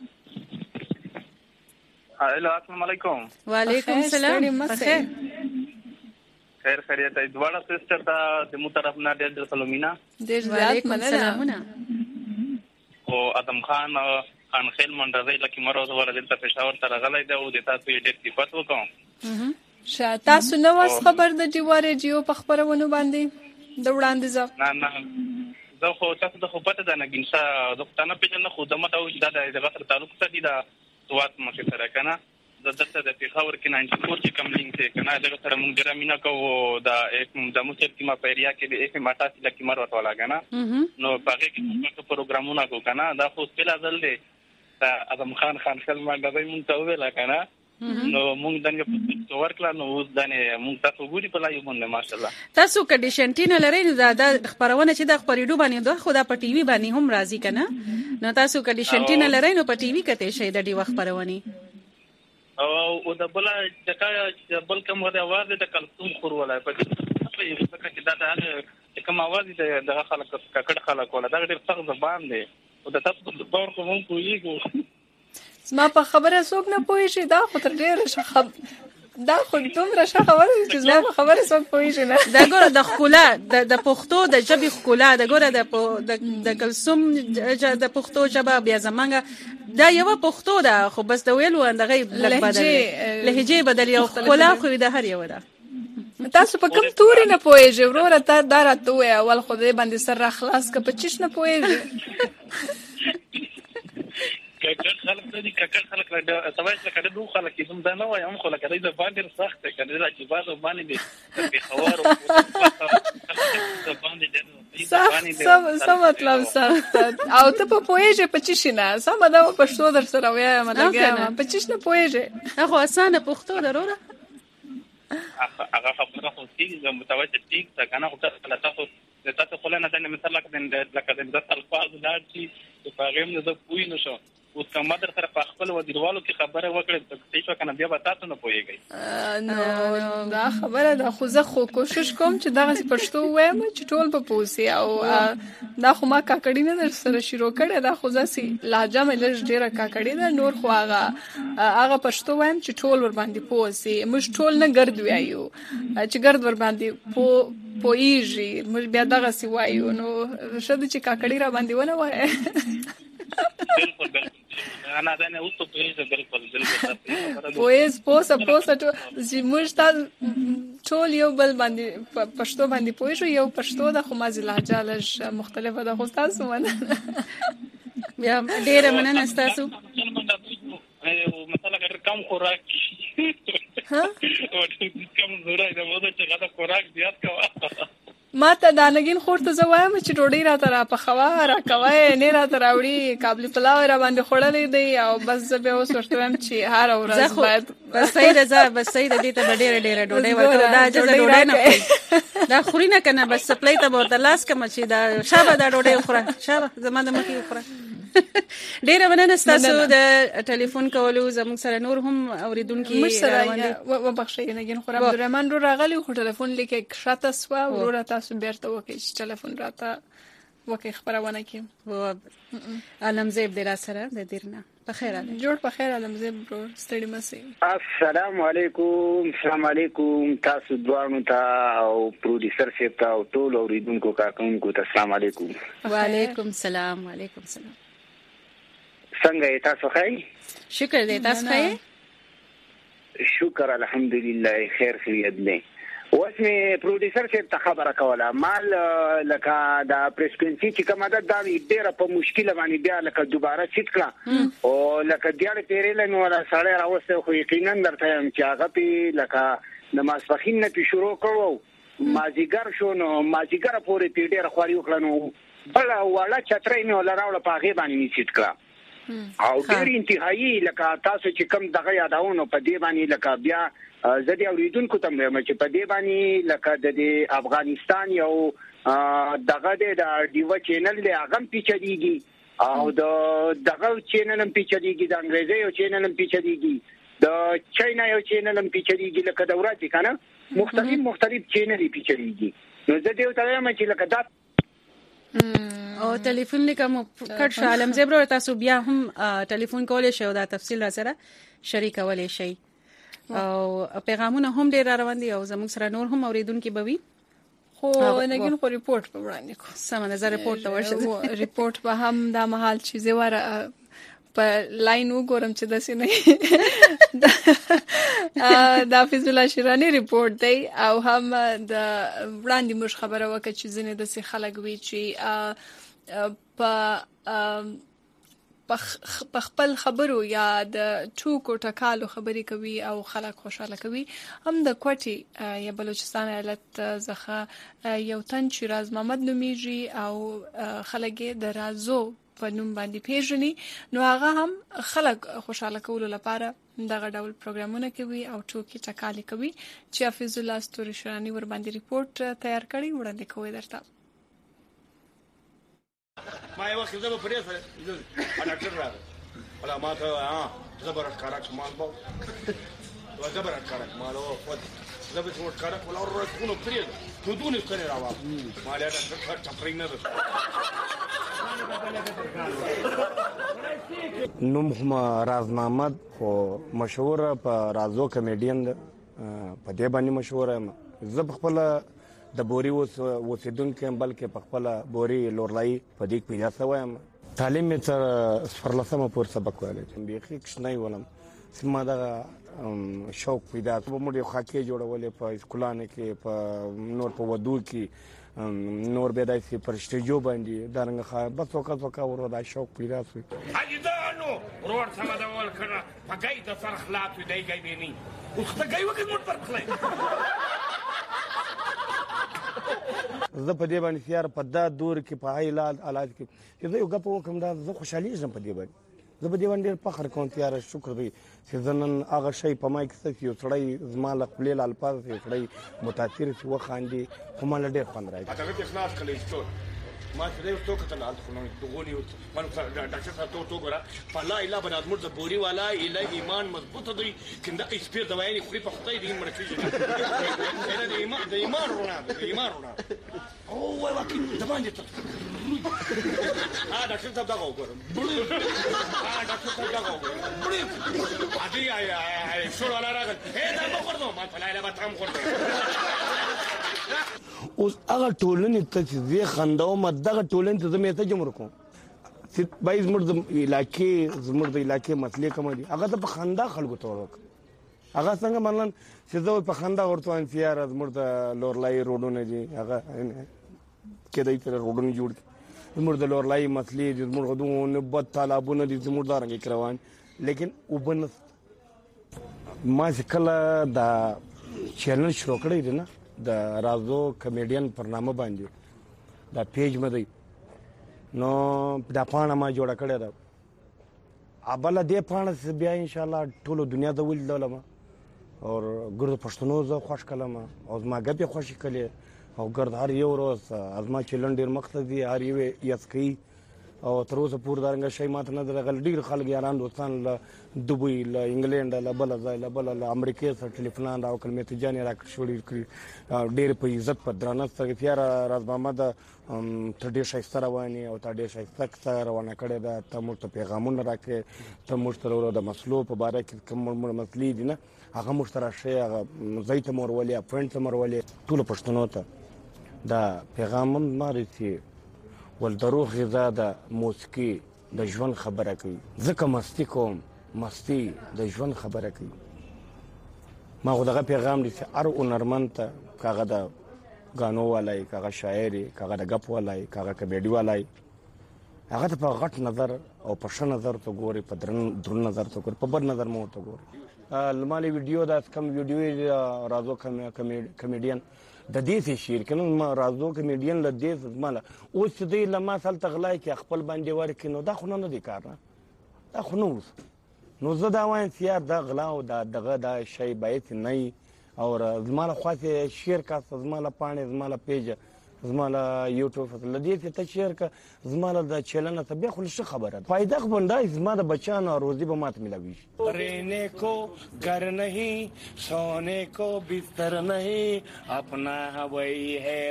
D: هلو السلام علیکم
A: وعلیکم السلام بخیر
D: خیر خیریت ای دواړه سسټر ته د مو طرف نه ډېر سلامونه
B: ډېر زیات مننه
D: او ادم خان خان خیل منډه لکه مروز ور دلته پېښور ته راغلی دی او د تاسو ډېر صفات وکم
B: شه تاسو نو واس خبر د جواره جیو په خبرونه باندې د وړاندې ځه
D: نه نه زه خو تاسو د خو پته ده نه ګینسا د ختانه پیژنه خو د مته او د دغه سره تعلق ساتي دا سوات مخه سره کنه د دته د پیښور کې ناینټي فور چې کم لینک ته کنه دغه سره موږ ډیر مینا کوو دا د موسیقي کی ما پیریا کې د اف ماټا چې لکه مرو ولا کنه نو باغې کې څه پروګرامونه کو کنه دا خو سپیل ازل دی دا اعظم خان خان سلمان دا موږ ته ویل کنه نو موږ دنه په ورکلا نو اوس دنه موږ تاسو ګوري په لایو باندې ماشاءالله
A: تاسو کنډیشنټینه لرئ نو دا خبرونه چې د خبرېډو باندې دوه خدا په ټي وي باندې هم راځي کنه نو تاسو کنډیشنټینه لرئ نو په ټي وي کته شي د دې وخت خبرونه
D: او د بل چې بل کوم غوډه आवाज د کلثوم خور ولا په دې چې دا د کوم आवाज د خلک ککړ خلک ولا دا ډېر سخت زبان دی او د تاسو په دور کوم کویګو
B: ما په خبره څوک نه پوي شي دا خو تر ډېر شخب دا خو دومره ښه خبره چې زما په خبره څوک پوهېږي نه.
A: دا ګوره د ښکلا د پښتو د ژبې ښکلا د ګوره د کلثوم د پښتو ژبه بیا زمونږ دا یوه پښتو ده خو بس د ویلو اندغه لږ بدل لهجې بدل یو ښکلا خو د هر یو ده.
B: تاسو په کوم توري نه پوهېږئ وروره؟ ته دا راته ووایه اول خو دې باندې سر راخلاص که په چیش نه پوهېږئ؟
D: ککړ خلک دي ککړ خلک راځي سوای چې کله دوه خلک کوم دا نه وایم خو لکه دې باندې سخت کړي راځي بازو باندې دي په خبر او باندې دي
B: سم سم مطلب سخت او ته په پوهېږې په چیش نه سم دا پښتو در سره وایم لګیا په چیش نه پوهېږې
A: هغه اسانه پښتو دروره
D: هغه خبره خو چې متوجه ټیک څنګه کنه خو تاسو تاسو خو نه نه مثلا لکه د لکه د الفاظ لاړ شي په هغه نه زه پوي نشم او کومه در سره په خپل ودیروالو کې خبره وکړه چې څه کنه بیا به تاسو نه پويږئ.
B: نو دا خبره دا خو زه خو کوشش کوم چې دغه پښتو وایم چې ټول په پوسي او دا خو ما کاکړی نه در سره شروع کړه دا خو ځاسي لهجه مې لږ ډیره کاکړی ده نور خو هغه هغه پښتو وایم چې ټول ور باندې پوسي موږ ټول نه ګرد وایو چې ګرد ور باندې پو پويږي موږ بیا دغه سی وایو نو شته چې کاکړی را باندې ونه وای.
D: بالکل بالکل انا دا نه اوسه پوهیږم بالکل بالکل
B: پوهیز پوسه پوسه چې موږ ټول یو بل باندې پښتو باندې پوهیږو یو پښتو د خو مازی لهجه لږ مختلفه ده خو تاسو مننه
A: بیا ډیره مننه تاسو
D: مثلا کم خوراک
B: ها
D: کم زړه دا مو چې غدا خوراک زیات کوا
B: ما ته دانګین خورته زوایم چې ډوډۍ را تر په خوا را کوي نه را تر اوړي قابل پلاو را باندې خړلې دی او بس زه به اوس ورته وایم چې هر ورځ باید
A: بس صحیح ده بس صحیح ده دې ته ډېر ډېر ډوډۍ ورته دا اجازه ډوډۍ نه دا خوري نه کنه بس سپلای ته ورته لاس کم چې دا شابه دا ډوډۍ خوره شابه زما د مخې خوره. ډیره مننه تاسو د ټلیفون کولو زموږ سره نور هم اوریدونکو
B: روان دي و بخښئ نه ګین خو عبدالرحمن رو راغلی خو ټلیفون لیکه شاته سوا ورور تاسو بیرته وکړئ چې ټلیفون راته وکړئ خبرونه کې
A: علمزیب د را سره د دیرنه په خیر علي
B: جوړ په خیر علمزیب برو ستړي مسئ.
E: السلام علیکم السلام علیکم تاسو دوانو ته او پروډوسر صاحب ته او ټول اوریدونکو کارکونکو ته السلام علیکم.
A: وعلیکم السلام وعلیکم السلام.
E: څنګه تاسو ښه؟
A: شکر دې تاسو ښه؟
E: شکر الحمدلله خیر خیریت دی. اوس مې پروډوسر صاحب ته خبره کوله مال لکه دا پریسکوینسي چې کومه ده دا ډېره په مشکله باندې بیا لکه دوباره سیټ کړه او لکه دیاړې تېرېله نو ولا سړی راوستی خو یقینا درته یم چې هغه پې لکه د ماسپښین نه پې شروع کړو مازدیګر شو نو مازدیګره پورې پې ډېره خواري وکړه نو بله وړه چترۍ مې وله راوړه په هغې باندې مې سیټ کړه او ډېر انتهایي لکه تاسو چې کوم دغه یادونه په دې باندې لکه بیا زه دې اوریدونکو ته وایم چې په دې باندې لکه د افغانستان یو دغه د ډیو چینل دی هغه هم پیچلېږي او د دغه چینل هم پیچلېږي د انګریزي یو چینل هم پیچلېږي د چاینا یو چینل هم پیچلېږي لکه د ورځې که نه مختلف مختلف چینل یې پیچلېږي نو زه دې ورته وایم چې لکه دا
A: او ټلیفون لیکم کټ شو عالم زبر تاسو بیا هم ټلیفون کولای شئ او دا تفصیل را سره شریکولای شئ او پیغامونه هم ډیر روان دي او زموږ سره نور هم اوریدونکو بوي
B: خو نګین خو ریپورت په وړاندې کو
A: سم نظر ریپورت ته ورشه
B: ریپورت به هم دا محل چیزه وره په لاین وګورم چې داسې نه دا فیض الله شیرانی ریپورت دی او هم د وړاندې موږ خبره وکړه چې ځینې داسې خلک وي چې په په خپل خبرو یا د ټوکو ټکالو خبرې کوي او خلک خوشاله کوي هم د کوټي یا بلوچستان ایالت څخه یو تن چې راز محمد نومیږي او خلک د رازو په نوم باندې پیژني نو هغه هم خلک خوشاله کولو لپاره دغه ډول پروګرامونه کوي او ټوکي ټکالي کوي چې حفیظ الله ستوري شرانی ور باندې ریپورت تیار کړی وړاندې کوي درته
F: ما یو وخت زه په پرې سره ډاکټر راغی ولا ما ته ها زبرت کارک مال بو زبرت کارک مال او فوت زبرت کارک ولا ور تكونوا پرې ته دونه کړی راو مال یا ډاکټر چپرین نه
G: نوم هم راز محمد او مشهور په رازو کمیډین
F: په دې باندې مشهور یم. زه په خپل د بوري اوسېدونکی یم، بلکې په خپل بوري لورلایي په دې پیدا شوی یم. تعلیم مې تر څوارلسمه پورې سبق ویلی دی. بیخي کوچنی ولم چې ما دغه شوق پیدا کړ. موږ یو خاکې جوړولې په سکولانو کې، په نور په ودو کې، نور بیا داسې پر سټیجو باندې دارنګه بس وکړه وکړه ورو دا شوق پیدا شو. حاجدانو ورور سمه ډول کړه په ګای د سر خلاف دی ګای بینی اوس ته ګای وکړ موږ پر خلای. زه په دې باندې سیار په دا دور کې په هاي علاج کې چې زه یو ګپ وکړم دا زه خوشحالېږم په دې باندې. زه په دې باندې ډېر فخر کوم تیاره شکر دی چې زه نن هغه شی په ما کې څه چې یو سړی زما له خولې له الفاظو یو سړی متاثر شي وخاندي خو ما له ډېر خوند راځي. هغه اخلاص کړی څو ما چې یو څوک ته نه خو نو دغونی من ډاکټر صاحب ته تو ګره په لا اله بنا مرز بوري والا اله ایمان مضبوط دی کنده اسپیر دوايي خوري په خدای دې مرچې نه دی ایمان د ایمان رونا د ایمان رونا او وای واکې د باندې ته ا ډاکټر صاحب دا وګورم ا ډاکټر صاحب دا وګورم ادي آی شو ولا راغل اے دا وګورم ما په لا اله بتام وګورم. اوس هغه ټولنې ته چې زه خندوم دغه ټولنې ته زمې ته جمع کوم چې بای زموږ د علاقې زموږ د علاقې مسلې کوم دي هغه ته په خندا خلکو ته ورک هغه څنګه منلن چې زه په خندا ورته وایم چې یار زموږ د لورلای روډونه دي هغه کېدای تر روډونه جوړ زموږ د لورلای مسلې دي زموږ غدون بد طالبونه دي زموږ دارنګ کروان لیکن وبن ما چې کله دا چینل شروع کړی دی نه د رازو کمیډین پرنامه باندې دا پیج مده نو دا پاڼه ما جوړه کړې ده. ابله دې پاڼه بیا ان شاء الله ټول دنیا ته ول دلم او ګرد پښتنو زه خوش کلم او ما غبي خوشی کړي او ګرد هر یو روز ازما چلن ډیر مقصد دي هر یو یسکی او تر اوسه پور دارنګ شي ماته نه درغل ډیر خلک یاران دوستان له دوبۍ له انګلند له بل ځای له بل له امریکا سره ټلیفون راو کلمه ته جانې راکړ شوړي کړی ډیر په عزت په درنه سره تیار راز محمد ته ډیر شایسته رواني او ته ډیر شایسته روانه کړې ده ته موږ ته پیغامونه راکې ته موږ ته د مسلو په باره کې کوم مسلې دي نه هغه موږ ته راشي هغه زیت مورولي اپوینټ مورولي ټول پښتنو ته دا پیغام ماري چې ول دروغ غذا د موسیقي د ژوند خبره کوي ځکه مستی کوم مستی د ژوند خبره کوي. ما خو دغه پیغام دی چې هر هنرمند ته کاغه د غانو والای کاغه شاعري کاغه د غپ والای کاغه کمیډي والای هغه ته په غټ نظر او په ش نظر ته ګوري په درن درن نظر ته ګوري په بد نظر مو ته ګوري. لمالي ویډیو دا کم ویډیو رازو کمیډین د دې شیر کنه ما رازو کمیډین له دې زماله او چې دې لما سال تغلای کې خپل باندې ورکې نو دا خو نه دی کار نه دا خو نو نو زه دا وایم چې دا غلا او دا دغه دا شی باید نه او زماله خاصه شیر کا زماله پانه زماله پیج زماله یوټیوب لدی ته شیر کا زماله د چلن ته به خو څه خبره فائدہ خبرندای زماله بچانو روزي به مات ملوي. رہنے کو گھر نہیں سونے کو بستر نہیں اپنا وہی ہے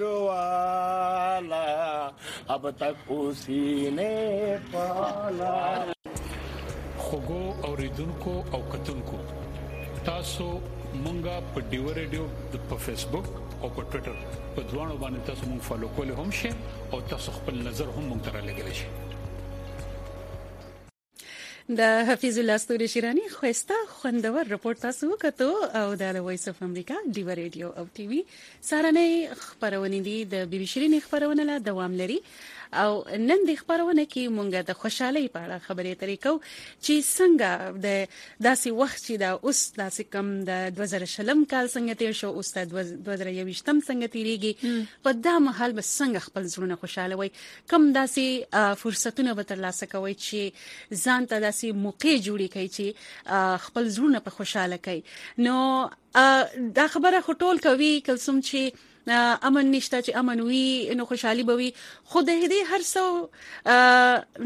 F: رکھوالا اب تک اسی نے پالا.
C: خوګو اوریدونکو او کتونکو تاسو مونږه په ډیو ریډیو په فیسبوک او په ټوئیټر په دوانو باندې تاسو مونږ فالو کول هم شئ او تاسو خپل نظر هم مونږ ته رالیږئ شئ.
A: د حفیظ الله ستوري شیرانی خوسته خوندور رپورت تاسو وکړو او د وایس اف امریکا ډیو ریډیو او ټي وي سارنې خبرونه دي د بي بي شيرين خبرونه لا دوام لري او نن د خبرونه کې مونږه د خوشحالي په اړه خبرې ترې کوو چې څنګه د داسې وخت چې دا اوس داسې کم د دوه زره شلم کال څنګه تیر شو اوس د دوه زره یوویشتم څنګه تیریږي په دا مهال به څنګه خپل زړونه خوشاله وي کم داسې فرصتونه به ترلاسه کوي چې ځان ته داسې موقع جوړي کوي چې خپل زړونه په خوشاله کوي. نو دا خبره خټول کوي کلسم چې امن نشته چې امن وي نو خوشحالي به وي خو د دې هر څو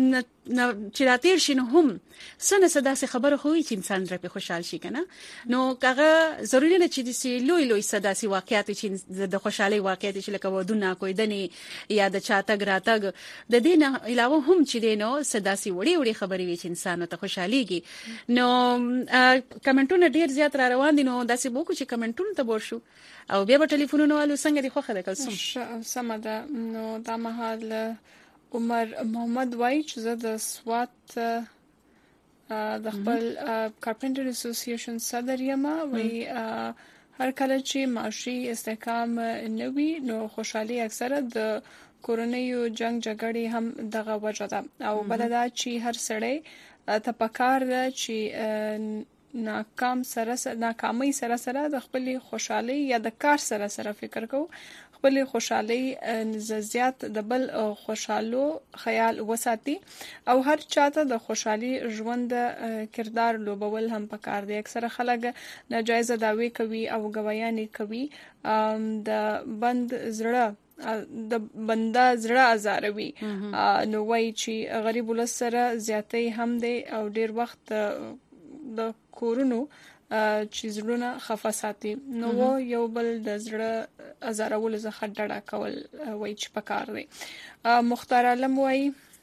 A: چې راتیر شنو هم سنه صدا سي خبره خو چې انسان را په خوشحال شي کنه نو کاغه ضروري نه چې د سی لوی لوی صدا سي واقعیت چې د خوشحالي واقعیت چې لکه ودونه کوي دني یا د چاتګ راتګ د دې نه علاوه هم چې دینو صدا سي وړي وړي خبرې وي چې انسان ته خوشحاليږي نو کمنټونه ډیر زیات را روان دي نو داسې بوکو چې کمنټونه ته ورشو او بیا په ټلیفونونو والو څنګه دی خوخه د کلسوم
B: سم ده نو دا مهال عمر محمد وای چې زه د سوات د خپل کارپنټر اسوسییشن صدر یم وی هر کله چې معاشي استحکام نوي نو خوشحالي اکثره د کورونیو جنگ جګړې هم دغه وجه ده او بلدا چې هر سړی ته پکار ده چې ناکام سره سره ناکامۍ سره سره د خپل خوشحالي یا د کار سره سره فکر کو خپل خوشحالي زیات د بل خوشحالو خیال وساتي او هر چاته د خوشحالي ژوند کردار لوبول هم پکار دي اکثره خلک ناجایز دعوی کوي او گوايانې کوي د بند زړه د بندا زړه ازاروي نو وای چې غریب ولسره زیاتې هم دي او ډیر وخت د کورونو چې زړونه خفه ساتي نو یو بل د زړه ازارول زخه ډډه کول وای چې پکار دی مختار عالم وای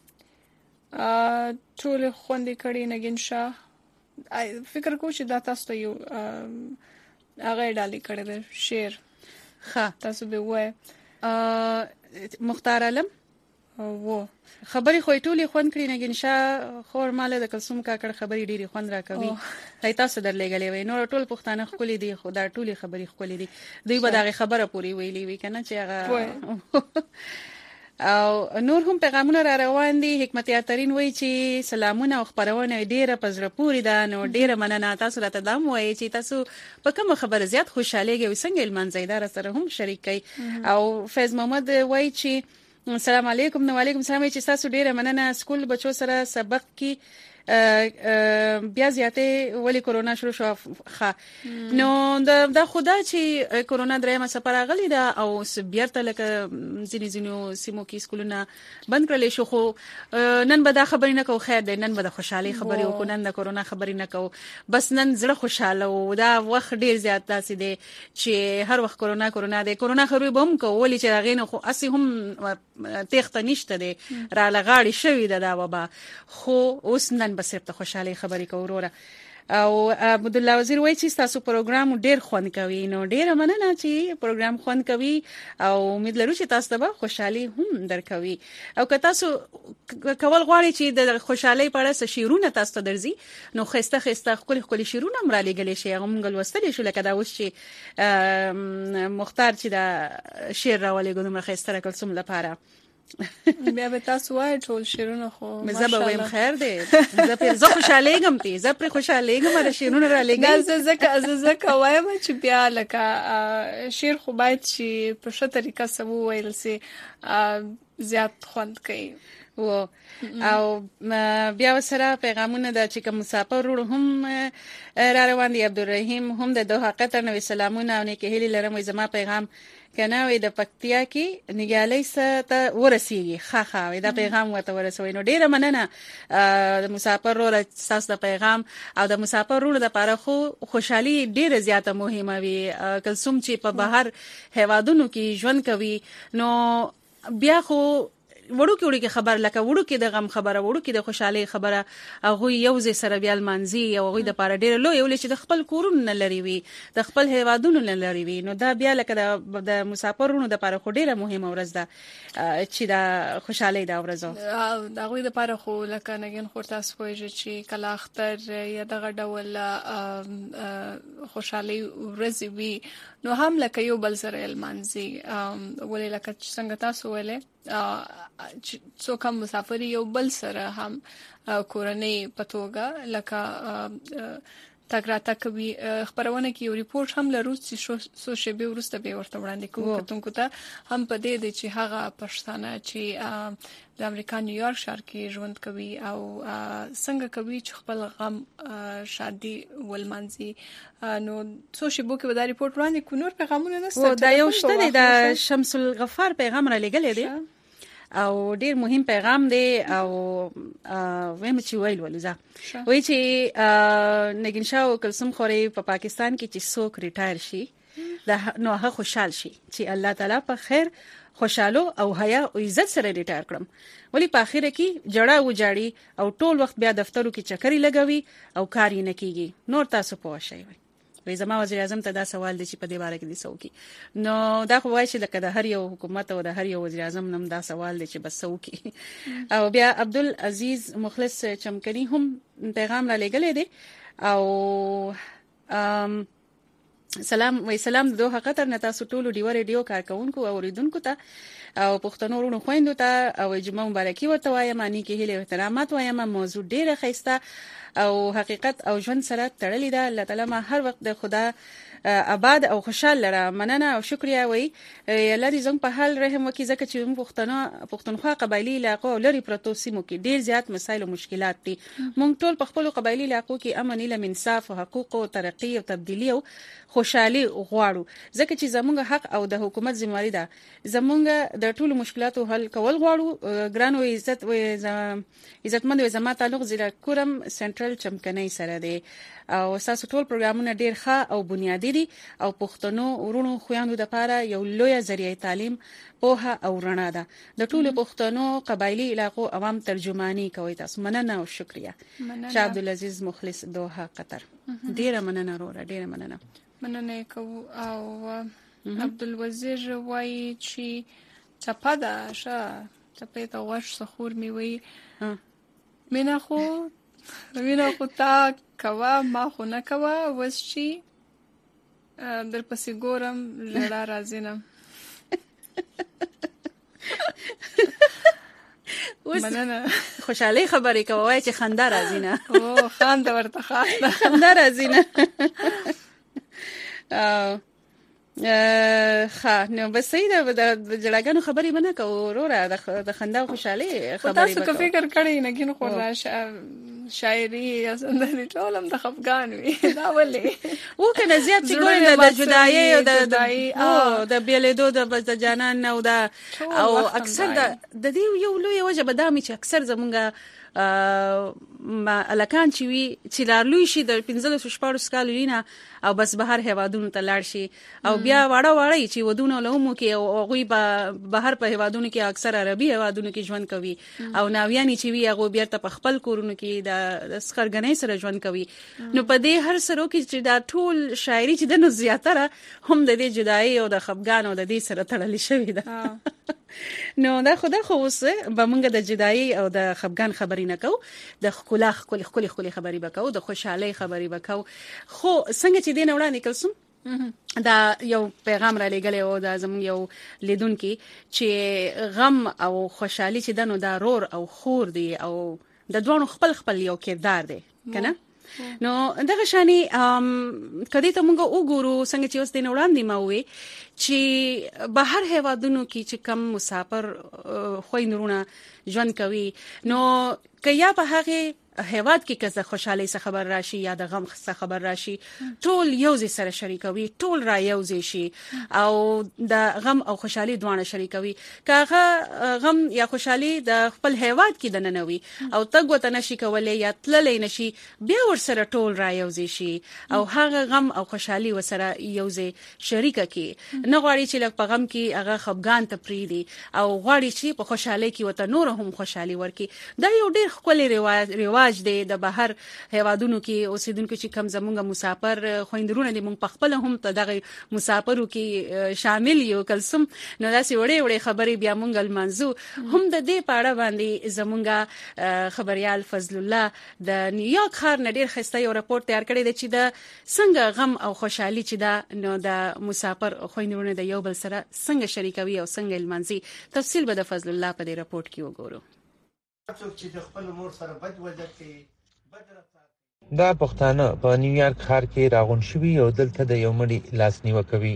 B: ټول خوندې کړي نګین شاه فکر کوم چې دا تاسو ته یو هغه ډالې کړی دی شعر ښه تاسو به وای
A: مختار عالم وو خبري خو ټولې خوند کړی نګین شاه خور مال د کلسوم کاکړ خبري ډيري خوند را کوي هي تاسو درلېګلې وای نو ټول پښتانه خولې دي خو دا ټولې خبري خولې دي دوی به دا خبره پوری ویلې وی کنه چې هغه او نور هم پیغامونه را روان دي حکمت یاترین وای چې سلامونه او خبرونه ډیره پزره پوری ده نو ډیره مننه تاسو راته دام وای چې تاسو په کوم خبره زیات خوشاله کېږئ څنګه علمان زیدار سره هم شریک کړئ او فیض محمد وای چې السلام علیکم نو علیکم السلام چې تاسو ډیره مننه سکول بچو سره سبق کې بیا زیاتې ولی کورونا شروع شو ښه نو دا خدا چې کورونا درېمه سفر غلی دا او بیرته لکه ځینې ځینو سیمو کې سکولونه بند کړل شو خو نن به دا خبرې نه کوو خیر دی نن به د خوشحالي خبرې وکړو نن د کورونا خبرې نه کوو بس نن زړه خوشاله او دا وخت ډیر زیات داسې دی چې هر وخت کورونا کورونا دی کورونا خبرې به هم کوو ولی چې هغه نه خو اسی هم تخته نشته دی را لغاړي شوی دا وبا خو اوس نن بس ته خوشاله خبرې کووره او عبد الله وزیر وایي چې تاسو پروګرام ډیر خوند کوي نو ډیر مننه چې پروګرام خوند کوي او امید لرو چې تاسو ته خوشحالي هم درکوي او که تاسو کول غواړئ چې د خوشحالي په اړه شعرونه تاسو ته درځي نو خسته خسته خپل خپل شعرونه مرا لګلې شي هم غلوستل شو لکه دا اوس چې مختار چې دا شعر راولې ګوندم خسته راکلسم لپاره
B: بیا به تاسو وای ټول شیرونه خو
A: مزه به ویم خیر دی زه په زه خوشاله یم تی زه پر خوشاله یم را شیرونه را لګم
B: زه زکه زه زکه وایم چې بیا لکه شیر خو باید چې په ښه طریقه سمو ویل سي زیات خوند کوي
A: و او بیا سره پیغامونه د چې کوم مسافر ورو هم را روان دي عبدالرحیم هم د دوه قطر نو سلامونه او نیکه هلي لرم زما پیغام کنه وې د پکتیا کې نګالۍ ته ورسیږي ښه ښه وې دا پیغام ورته ورسوي نو ډیره مننه د مسافر ورو تاسو د پیغام او د مسافر ورو د لپاره خو خوشحالي ډیره زیاته مهمه وي کلسوم چې په بهر هوادونو کې ژوند کوي نو بیا خو وړو کې وړو کې خبر لکه وړو کې د غم خبره وړو کې د خوشحالي خبره هغه یو ځای سره بیا المانزي او هغه د پاره ډیر لوی ولې چې د خپل کورونو نه لري وي د خپل هوادونو نه لري وي نو دا بیا لکه د مسافرونو د پاره خو ډیره مهمه ورځ ده چې دا خوشحالي دا ورځ
B: او دا غوي د پاره خو لکه نګین خو تاسو کوی چې کله اختر یا دغه ډول خوشحالي ورځ وي نو هم لکه یو بل سره المانزي ولې لکه څنګه تاسو ولې څوک هم مسافر یو بل سره هم کورنۍ پتوګه لکه تاګراته کوي خبرونه کې یو ریپورت هم لرو چې سو شبي ورسته به ورته وړاندې کوو کتونکو ته هم په دې د چې هغه پښتانه چې د امریکا نیویارک ښار کې ژوند کوي او څنګه کوي چې خپل غم شادي ولمانځي نو سو شبو کې دا ریپورت وړاندې کو نور پیغامونه نشته
A: دا یو شته د شمس الغفار پیغام را لګلې دی او ډیر مهم پیغام دی او ویم چې ویل ولزه وای چې نگین شاه او کلثوم خوري په پا پاکستان کې چې څوک ریټایر شي دا نو هغه خوشحال شي چې الله تعالی په خیر خوشاله او حیا او عزت سره ریټایر کړم ولی په اخر کې جړه و جاړي او ټول وخت بیا دفترو کې چکرې لګوي او کار یې نه کیږي نور تاسو پوه شئ وای زما وزیر اعظم ته دا سوال دی چې په دې باره کې دي سوکي نو دا خو وایي چې لکه د هر یو حکومت او د هر یو وزیر اعظم نم دا سوال دی چې بس سوکي او بیا عبدالعزیز مخلص چمکنی هم پیغام را لګلې دی او ام سلام وای سلام د دوه قطر نه تاسو ټول ډیو ریډیو کارکونکو او اوریدونکو ته او پښتنو ورونو خويندو ته او جمعه مبارکي ورته وایم معنی کې هله احترامات وایم موضوع ډیره خيسته او حقیقت او ژوند سره تړلې ده الله تعالی ما هر وخت د خدا آباد او خوشاله لره مننه او شکریا وای الله دې زموږ په حال رحم وکړي ځکه چې موږ پښتنو پښتونخوا قبایلی علاقو لري پروتو سیمو کې ډیر زیات مسایل او مشکلات دي موږ ټول په خپل قبایلی علاقو کې امن له انصاف او حقوق او ترقی او تبدیلی او خوشحالي غواړو ځکه چې زموږ حق او د حکومت ذمہواری ده زموږ د ټولو مشکلاتو حل کول غواړو ګران او عزت او عزتمند زما تعلق ضلع کورم سنټرل چمکنۍ سره دی او تاسو ټول پروګرامونه ډیر ښه او بنیادی دي او پښتنو ورونو خويندو د لپاره یو لوی ذریعہ تعلیم پوهه او رڼا ده د ټولو پښتنو قبایلی علاقو عوام ترجمانی کوي تاسو مننه او شکریا شاه عبدالعزیز مخلص دوحه قطر ډیر مننه وروره ډیر مننه
B: مننه کو او عبدالوزیر وای چې چپاده شه چپې ته ورش سخور می وای مینا خو مینا خو تا کوا ما خو نه کوا وس شي در پسې ګورم لړا راځینم مننه
A: خوشحالي خبرې کوي چې خندا راځي نه
B: او خندا ورته
A: خندا راځي نه اه نو بس سیده د جړاګانو خبرې منه کو وروره د خندا او خوشحالي خبرې
B: تاسو کو فکر کړی نه کین خو راشه شاعري یا سندري ټولم د خفقان وي دا ولې
A: و کنه زیات چې ګورې د جدایي او د او د بیلېدو د جانان او د او اکثر د دې یو لوی وجه بدامي چې اکثر زمونږه ما الکان چې وی چې لارلوي شي د پنځلس شپږ کالو لینه او بس بهر هوادونو ته لاړ شي او بیا واړه واړه چې ودونه لهمو کې او غوي په بهر په هوادونو کې اکثر عربي هوادونو کې ژوند کوي او ناویانی چې وی هغه بیا ته په خپل کورونو کې د سخرګنۍ سره ژوند کوي نو په دې هر سره کې چې دا ټول شاعري چې د نو زیاتره هم د دې جدایي او د خفګان او د دې سره تړلې شوی ده نو دا خو دا خو اوس به موږ د جدایي او د خفګان خبرې نه کوو د خلا خولي خولي خولي خبرې وکاو د خوشحالي خبرې وکاو خو څنګه چې دین وړاندې کلسم دا یو پیغام را لګلې او دا زموږ یو لیدونکو چې غم او خوشحالي چې دنو دا رور او خور دی او د دوه خپل خپل یو کردار دی کنه نو دغه شانی کدی ته موږ وګورو څنګه چې اوس دین وړاندې ما وې چې بهر هوادونو کې چې کم مسافر خويندرونه ژوند کوي نو کیا په هغه هواد کې کزه خوشحالي څخه خبر راشي یا د غم څخه خبر راشي ټول یوځي سره شریکوي ټول را یوځي شي او د غم او خوشحالي دوانه شریکوي کاغه غم یا خوشحالي د خپل هواد کې د ننوي او تګ وته نشي کولای یا تللې نشي بیا ور سره ټول را یوځي شي او هغه غم او خوشحالي وسره یوځي شریکه کی نه غواړي چې لکه په غم کې هغه خفګان ته پریدي او غواړي چې په خوشحالي کې وته نور هم خوشحالي ورکي دا یو ډېر خپل رواج رواج دی د بهر هوادونو کې اوسیدونکو چې کم زمونږه مسافر خويندرونه دي مونږ په خپل هم ته دغه مسافرو کې شامل یو کلسم نو داسې وړې وړې خبرې بیا مونږ المنزو هم د دې پاړه باندې زمونږه خبريال فضل الله د نیویارک ښار نډیر خسته یو راپور تیار کړی دی چې د څنګه غم او خوشحالي چې دا نو د مسافر خويندرونه د یو بل سره څنګه شریکوي او څنګه المنزي تفصیل به د فضل الله په دې راپورټ کې وګورو
G: دا پښتانه په نیویارک ښار کې راغون شوي او دلته د یو مړي لاس نیوه کوي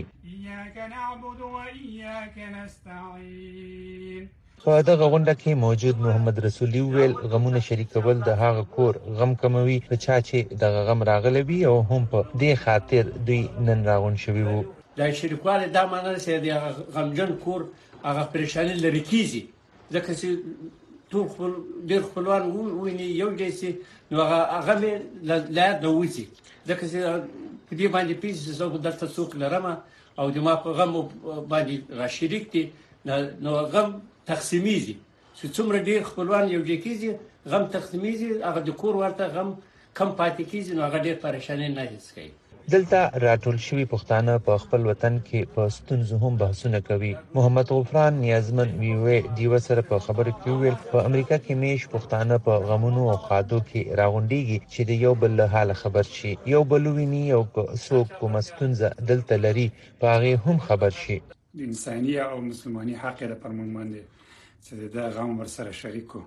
G: په دغه غونډه کې موجود محمد رسولي ویل غمونه شریکول د هغه کور غم کموي په چا چې دغه غم راغلی وي او هم په دې خاطر دوی نن راغون شوي وو
I: د شریکوالي دا معنی چې د غمجن کور هغه پریشانی لري کیږي ځکه چې ټول خپل ډېر خپلوان وویني یو ځای شي نو هغه هغه مې له یاده وځي ځکه چې په دې باندې پېژې زه خو درته څوک لرم او د ما په غم باندې راشریک دي نو غم تقسیمیږي چې څومره ډېر خپلوان یو ځای کېږي غم تقسیمیږي هغه د کور ورته غم کم پاتې کېږي نو هغه ډېر پریشاني نه حس کوي.
G: دلته راټول شوي پښتانه په خپل وطن کې په ستونزو هم بحثونه کوي. محمد غفران نیازمن ویوي دیو سره په خبرو کې ویل په امریکا کې میش پښتانه په غمونو او خادو کې راغونډيږي چې د یو بل له حال خبر شي، یو بل ویني او څوک کوم ستونزه دلته لري په هغه هم خبر شي.
J: د انساني او مسلماني حق د پرمن باندې چې دا غم ورسره شریکو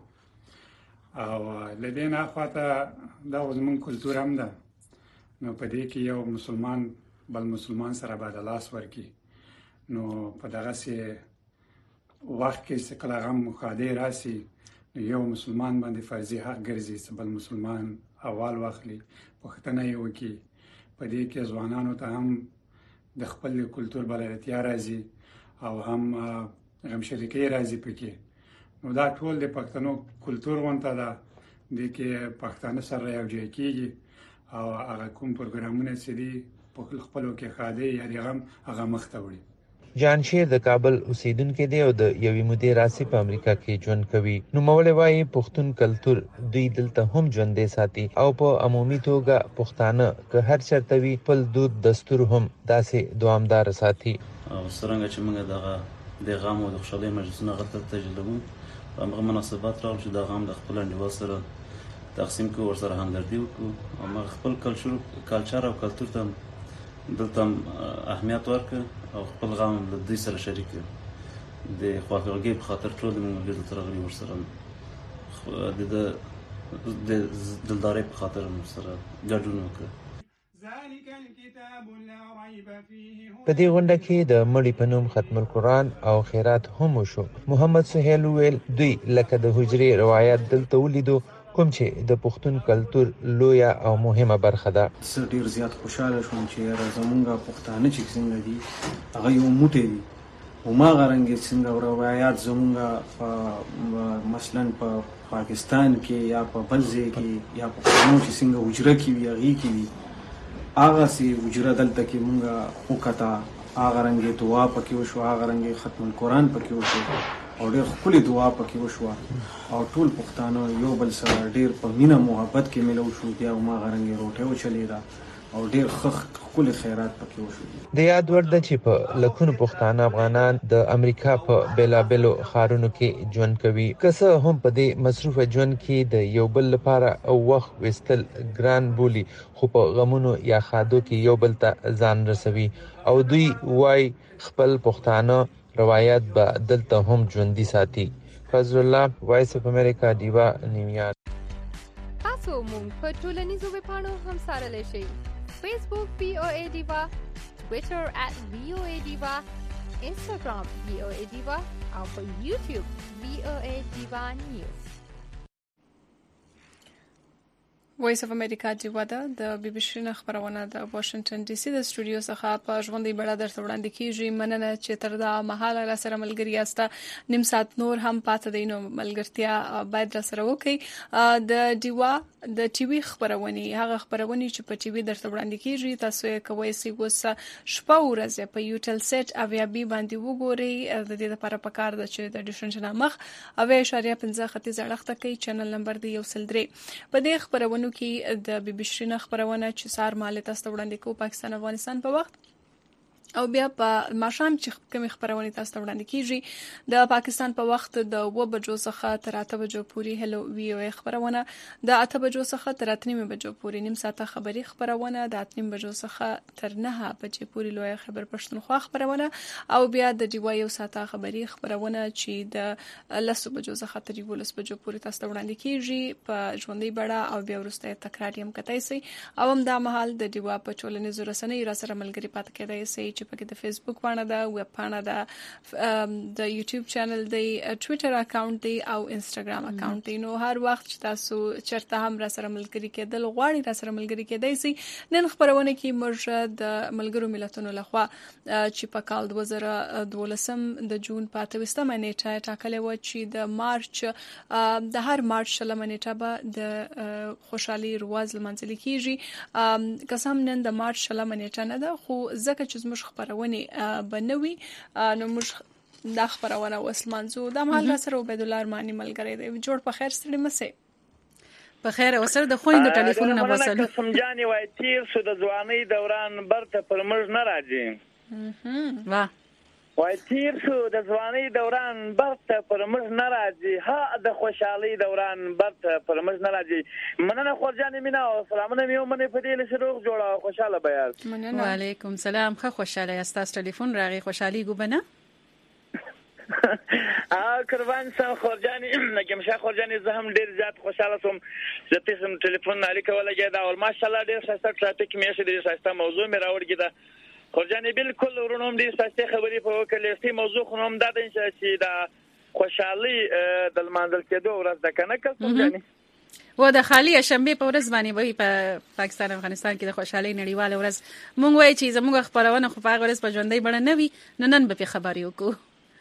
J: او لدينا خواته دا زمون کلتور هم ده نو په دې کې یو مسلمان بل مسلمان سره باید لاس ورکړي نو په دغه سي وخت کې چې کله غم مخاده راسي یو مسلمان باندې فرضي حق ګرځي چې بل مسلمان اول واخلي پښتنه یو کې په دې کې ځوانانو ته هم د خپل کلتور بلدتیا راځي او هم غم شریکي راځي پکې نو دا ټول د پښتنو کلتور وانته ده د کې پښتانه سره یو ځای کېږي او هغه کوم پروګرامونه چې دي په خپلو کې خاده یا غم هغه مخته وړي.
G: جان شیر د کابل اوسیدونکو دی او د یوې مودې راسي په امریکا کې ژوند کوي. نو مولوی وايي پښتون کلتور دوی دلته هم ژوندې ساتي او په عمومي توګه پښتانه که هر چرته وي خپل دود دستور هم داسې دوامدار ساتي.
L: او څنګه چې موږ دغه د غم او د خوشحالۍ مجلسونه غلطه تجربه په هغه مناسبات راوړل چې د غم د خپل انډیوال سره تقسیم کو ورسره همدردي وکړو او موږ خپل کلچر کلچر او کلتور ته دلته اهمیت ورکړو او خپل غم له دې سره شریک کړو د خواخوږي په خاطر ټول موږ دلته راغلي ورسره د د دلداري په خاطر ورسره ګډون وکړو.
G: په دې غونډه کې د مړي په نوم ختم القرآن او خیرات هم وشو. محمد سهیل ویل دوی لکه د حجرې روایت دلته ولیدو کوم چې د پښتون کلتور لویه او مهمه برخه ده.
X: زه ډیر زیات خوشاله شوم چې زمونږ پښتانه چې څنګه دي هغه یو موټی دي او ما غرنګ څنګه روایت زمونږ مثلا په پاکستان کې یا په بل ځای کې یا په پښتنو چې څنګه حجره کې وي هغه کې وي هغه سي حجره دلته کې مونږه وکتا هغه رنګ دعا پکې وشو هغه رنګ ختم القرآن پکې وشو او ډېر خپل دعا پکې وشو او ټول پښتانه یو بل سره ډېر په مینه محبت کې ملو شو بیا ما غرنګ روټه و چلیدا او ډېر خخ خپل خیرات پکې وشو.
G: د یاد ورده چې په لکونو پښتانه افغانان د امریکا په بیلابلو ښارونو کې ژوند کوي. که څه هم په دې مصروفه ژوند کې د یو بل لپاره وخت وستل ګران بولی خو په غمونو یا خادو کې یو بل ته ځان رسوي او دوی وای خپل پښتانه روایت به دلته هم ژوندۍ ساتي. فضل الله وایس اف امریکا دیوا نیویارک.
Y: تاسو مونږ په ټولنیزو ویبپاڼو هم سره لشي. فیسبوک وی او ای دیوا، ټوئیټر ات وی او ای دیوا، انستګرام وی او ای دیوا او په یوټیوب وی او ای دیوا نیوز.
B: وایس اف امریکا دیوا د بي بي سي خبرونه د واشنگټن ډي سي د سټوډیو څخه په ژوندۍ بڼه درته وړاندې کیږي. مننه چې تر دا مهاله را سره ملګری یاست. نیم ساعت نور هم پاتې دی نو ملګرتیا باید را سره وکړي. د دیوا د ټي وي خبرونه هغه خبرونه چې په ټي وي درته وړاندې کیږي تاسو یې کوی سي وس شپه ورځ په یوټل سیټ اویا بي باندې وګورئ. د دې لپاره پکار ده چې د ډیشن شنامخ اویا اشاریه پنځه ختیځ اړخته کوي. چینل نمبر دی یو سل درې. په دې خبرونه کې د بي بي سي خبرونه چې سار مال تاسو وړاندې کوو پاکستان افغانستان په وخت او بیا په ماشام چې کوم خبرونه تاسو وړاندې کیږي د پاکستان په وخت د و بجو څخه تر اته بجو پورې هلو وی او خبرونه د اته بجو څخه تر اته نیمه بجو پورې نیم ساعته خبري خبرونه د اته نیمه بجو څخه تر نه بجې پورې لوی خبر پښتونخوا خبرونه او بیا د ډیوا یو ساعته خبري خبرونه چې د لسو بجو څخه تر یولس بجو پورې تاسو وړاندې کیږي په ژوندۍ بڼه او بیا ورسته تکرار هم کتای سي او هم د مهال د ډیوا په چولنې زور سره را سره ملګری پات کېدای سي چې چې پکې د فیسبوک پاڼه ده، ویب پاڼه ده، د یوټیوب چینل دی، ټوئیټر اکاونټ دی او انستګرام اکاونټ دی. نو هر وخت چې تاسو چرته هم را سره ملګری کېدل غواړئ، را سره ملګری کېدای شئ. نن خبرونه کې موږ د ملګرو ملتونو لخوا چې په کال دوه زره دولسم د جون په اتویستمه نیټه ټاکلې و چې د مارچ د هر مارچ شلمه نیټه به د خوشحالي رواز لمانځل کیږي. قسم نن د مارچ شلمه نیټه نه ده، خو ځکه چې زموږ خبرونه بنوي نو موږ دا خبرونه وسلمانځو. دا مهال سره عبید الله ارماني ملګری دی. جوړ په خیر ستړي مسه
A: په خیر. وسره د خويند ټلیفونونه وصل
K: قسم جاني وای تیر سو د ځواني دوران برته پر موږ نه راځي.
A: واه
K: وای تیر شو د ځواني دوران برته پر موږ نه راځي، ها د خوشحالي دوران برته پر موږ نه راځي. مننه خورجانې مینا او سلامونه مې ومنې په دې لشروغ جوړه خوشاله بیاست.
A: مننه. وعلیکم سلام. خه خوشاله یاست. تاسو ټلیفون راغی خوشحالي ګوبنه
K: ا قربان سم خورجانې نګم شاه خورجانې زه هم ډیر زیات خوشاله سوم چې تاسو ټلیفون علی کوله دا او ماشاءالله ډیر ښه ټرافیک مې شه ډیر ښه موضوع مې راوړی دا خورجانې بالکل ورونوم دې ساسته خبرې په وکړې سي موضوع خو هم دا د چې دا خوشحالي د لمانځل کېدو ورځ د کنه کړم
A: و د خالی شنبه په ورځ باندې وای په پاکستان او افغانستان کې د خوشحالي نړیواله ورځ مونږ وای چې زموږ خبرونه خو په ورځ په ژوندۍ بڼه نه وي. نن به خبري وکړو.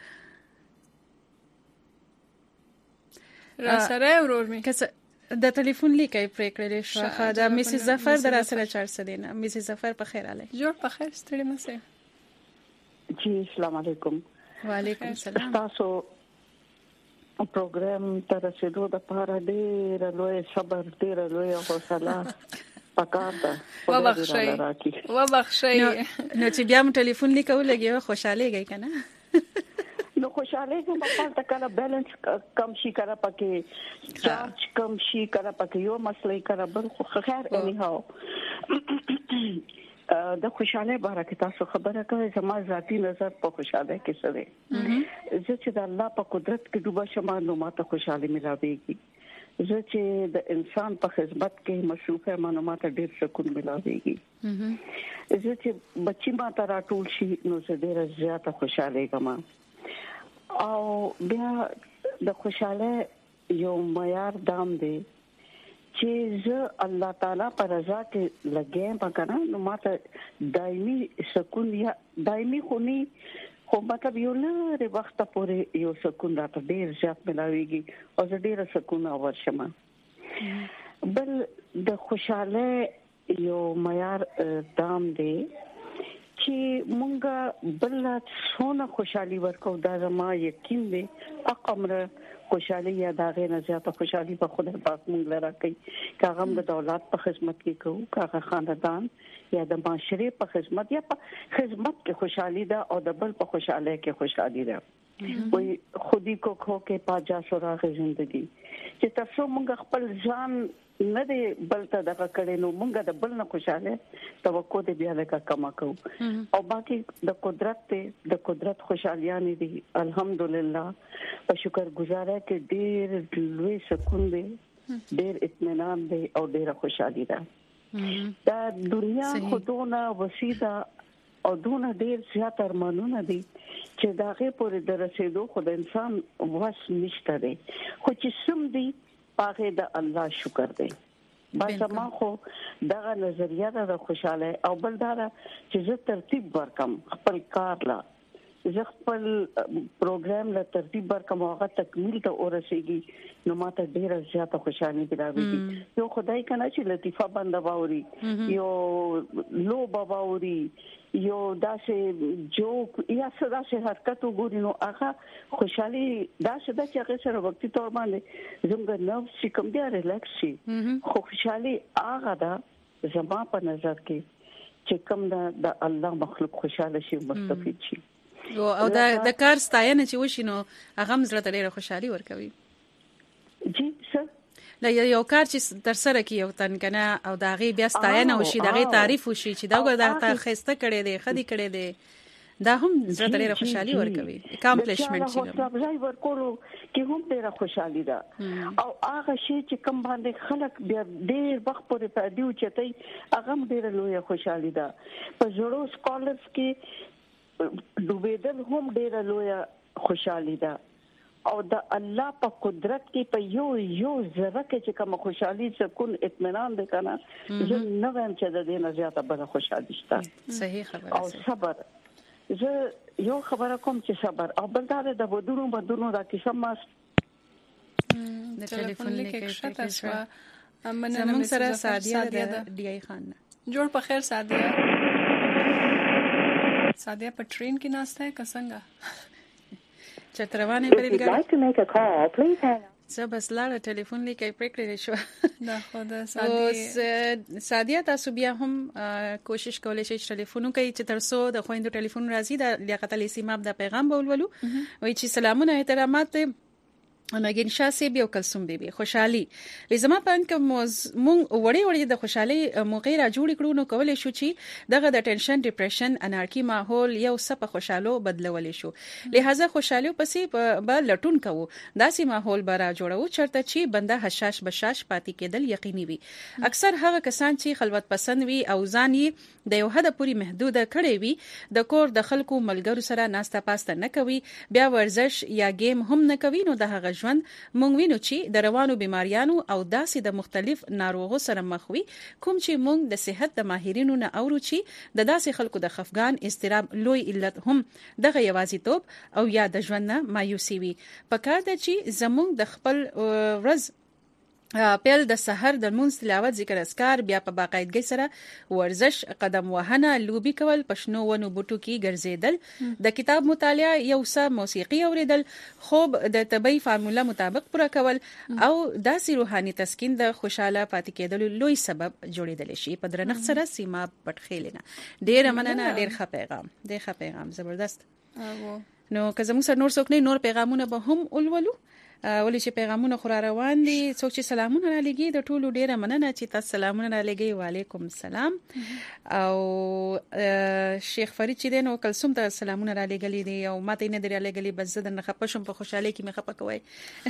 B: را سره ورور می
A: کس د ټلیفون لیکي پریکړې شخه د میسز ظفر در سره چارسه دینه. میسز ظفر په خیر اله.
B: جوړ په خیر ستړي مسه.
M: جی السلام علیکم.
A: وعلیکم السلام.
M: تاسو پروګرام تر رسیدو د پاره ډیر لوی صبر ډیر لوی حوصله پکاته
B: وبخښئ وبخښئ
A: نو چې بیا م ټلیفون لیکو لګي خوشاله گئی کنه
M: نو خوشاله کوم په پالت کله بیلانس کم شي کرا پکې چارج کم شي کرا پکې یو مسلې کرا بل خو خیر اني هاو د خوشاله باره کې تاسو خبره کوي زما ذاتی نظر په خوشاله کې څه دی. زه چې د الله په قدرت کې ډوبه شم نو ماته خوشاله ملاويږي. زه چې د انسان په خدمت کې مصروفه معلومات ډېر سکون ملاويږي. زه چې بچی ماته راټول شي نو زه ډېر زیاته خوشاله ګم. او بیا د خوشاله یو معیار دام دی چې زه الله تعالی پر رضا کې لګیم پکانه نو ماته دایمي سکون یا دایمي خوني خو مطلب یو لږ وخت پورې یو سکون راته ډیر زیات ملاويږي او زه ډیر سکون اورشم. بل د خوشاله یو معیار دام دی چې مونږه بل څونه خوشحالي ورکو دا زما یقین دی اقمره خوشحالي یا داغه نه زیاته خوشحالي په خدای پاک مونږ لره کوي. کاغه د دولت په خدمت کې کوو، کاغه خاندان یا د معاشره په خدمت یا په خدمت کې خوشحالي ده او د بل په خوشاله کې خوشحالي ده. وي خودي کو خو کې پاجا سوراغه ژوندۍ چې تاسو مونږ خپل ځان نه دی بل ته دغه کړي نو مونږ د بل نه خوشاله توقع دې بیا لکه کما کو او باقي د قدرت ته د قدرت خوشالیاں دي الحمدلله په شکر گزاره کې ډېر لوی سکون دی ډېر اطمینان دی او ډېر خوشالي ده. دا دنیا خودونه وسیده او دونه ډېر زیات ارمانونه دي چې داغه پورې د رسیدو خو د انسان واس نشته دی خو چې سم دی پاغه د الله شکر دی. بس ما خو دغه نظریه ده خوشاله او بلدار چې زه ترتیب ورکم خپل کار لا زه خپل پروګرام لا ترتیب ورکم او هغه تکمیل ته ورسیږي نو ماته ډیره زیاته خوشحالي ملاويږي. یو خدای کنه چې لطیفه بنده باوري یو لو باوري یو داسې جوک یا داسې حرکت وګوري نو هغه خوشحالي داسې د چې هغه سره وختي تور باندې زموږ نو چې کوم دی ریلیکس شي خو خوشحالي هغه ده زما په نظر کې چې کوم د الله مخلوق خوشاله شي مستفید شي
A: او دا د کار ستاینه چې وشي نو هغه مزړه ته ډیره خوشحالي ورکوي.
M: جی سر
A: دا یو کار چې تر سره کې یو تن کنه او دا غي بیا ستاینه وشي دا غي تعریف وشي چې دا ګور دا خسته کړي دی خدي کړي دی دا هم زړه ته ډیره خوشحالي ورکوي. اکامپلیشمنت شي
M: دا ځای ورکولو کې هم ډیره خوشحالي ده او هغه شی چې کوم باندې خلک بیا ډیر وخت پورې پدیو چتای هغه ډیره لوی خوشحالي ده. په زړو سکالرز کې ډوبېدل هم ډېره لویه خوشحالي ده او د الله په قدرت کې په یو یو ذره کې چې کوم خوشحالي سکون اطمینان ده کنه زه نه وایم چې د دې نه زیاته بل خوشحالي شته.
A: صحیح خبره.
M: او صبر، زه یو خبره کوم چې صبر او بل دا د ودونو بدونو دا کیسه ما
A: د ټلیفون لیکه شته شو. زمون سره سادیه ده ډی ای خان
B: جوړ په خیر سادیه سادیه په ټرین کې ناشته ہے کسنګا
A: چتروانه پرې لګا زه بس لاړه ټلیفون لیکه پریکړې شو
B: دا خدا سادیه
A: سادیه تاسو بیا هم کوشش کولای شئ ټلیفون کوي چې ترسو د خويندو ټلیفون راځي د لیاقت علی سیماب د پیغام بولولو وای چې سلامونه احترامات ناګین شاه سی بیا کلثوم بیبي خوشحالي وې زما پان کوم مونږ وړي وړي د خوشحالي موقع را جوړ کړو نو کولای شو چې دغه د ټینشن ډیپریشن انارکی ماحول یو سپ خوشحالو بدلول شو. لہذا خوشحالي پسې به لټون کوو داسې ماحول به را جوړو چرته چې بنده حشاش بشاش پاتې کېدل یقیني وي. اکثر هغه کسان چې خلوت پسند وي او ځان یې د یو حد پورې محدود کړي وي د کور د خلکو ملګرو سره ناسته پاسته نه کوي بیا ورزش یا گیم هم نه کوي نو د هغه ژوند مونږ وینو چې د روانو بیماریانو او داسې د مختلف ناروغو سره مخ وي کوم چې مونږ د صحت د ماهرینو نه اورو چې د داسې خلکو د خفګان اضطراب لوی علت هم دغه یوازیتوب او یا د ژوند نه مایوسي وي. پکار ده چې زمونږ د خپل ورځ پیل د سحر د مونږ تلاوت ذکر اسکار بیا په باقاعدګۍ سره ورزش قدم وهنه لوبي کول پښنو ونو بوټو کې ګرځیدل د کتاب مطالعه یو څه موسیقي اوریدل خوب د طبي فارموله مطابق پوره کول او داسې روحاني تسکین د خوشاله پاتې کېدل لوی سبب جوړیدل شي. په درنښت سره سیما پټخیلنه ډېر مننه ډېر ښه پیغام ډېر ښه پیغام زبردست. نو که زموږ سره نور څوک نه نور پیغامونه به هم ولولو ولې چې پیغامونه خو روان دي څوک چې سلامونه را لګي د ټولو ډیره مننه چې تاسو سلامونه را لګي وعلیکم السلام او شیخ فرید چې دین او کلثوم ته سلامونه را لګلې دي او ماته نه درې لګلې بس زه نه خپشم په خوشاله کې مې خپه کوي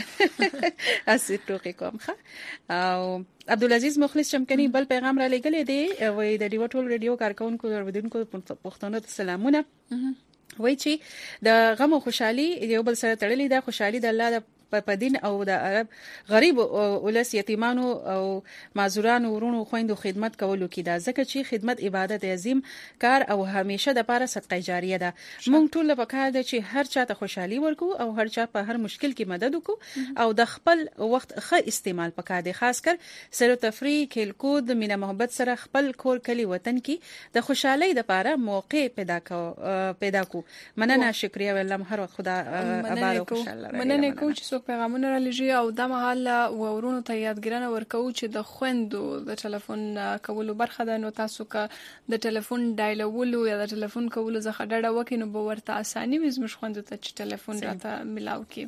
A: اسې ټوکې کوم ښه. او عبدالعزيز مخلص چمکني بل پیغام را لګلې دي وای د ډیو ټول ریډیو کارکونکو ورودونکو پښتنو ته سلامونه وای چې د غم او خوشحالي یو بل سره تړلې ده. خوشحالي د الله د په دین او د عرب غریب ولس یتیمانو او معذورانو ورونو خويندو خدمت کولو کې دا ځکه چې خدمت عبادت عظیم کار او همیشه د پاره صدقه جاریه ده. مونږ ټول په کار ده چې هر چا ته خوشحالي ورکو او هر چا په هر مشکل کې مدد وکړو او د خپل وخت ښه استعمال پکار دي خاص کر سر تفریح کېل کود مینه محبت سره خپل کور کلی وطن کې د خوشحالي د پاره موقع پیدا کو پیدا کو مننه شکریا والله هر وخت خدا آباد او خوشاله
B: مننه کو چې پیغامونه را لږی او د مهال ورونو ته یادګرنه ورکو چې د خويندو د ټلیفون کولو برخه ده نو تاسو که د ټلیفون ډایلولو یا د ټلیفون کولو څخه ډډه وکړئ نو به ورته اساني وي زموږ خويندو ته چې ټلیفون راته ملاو کړي.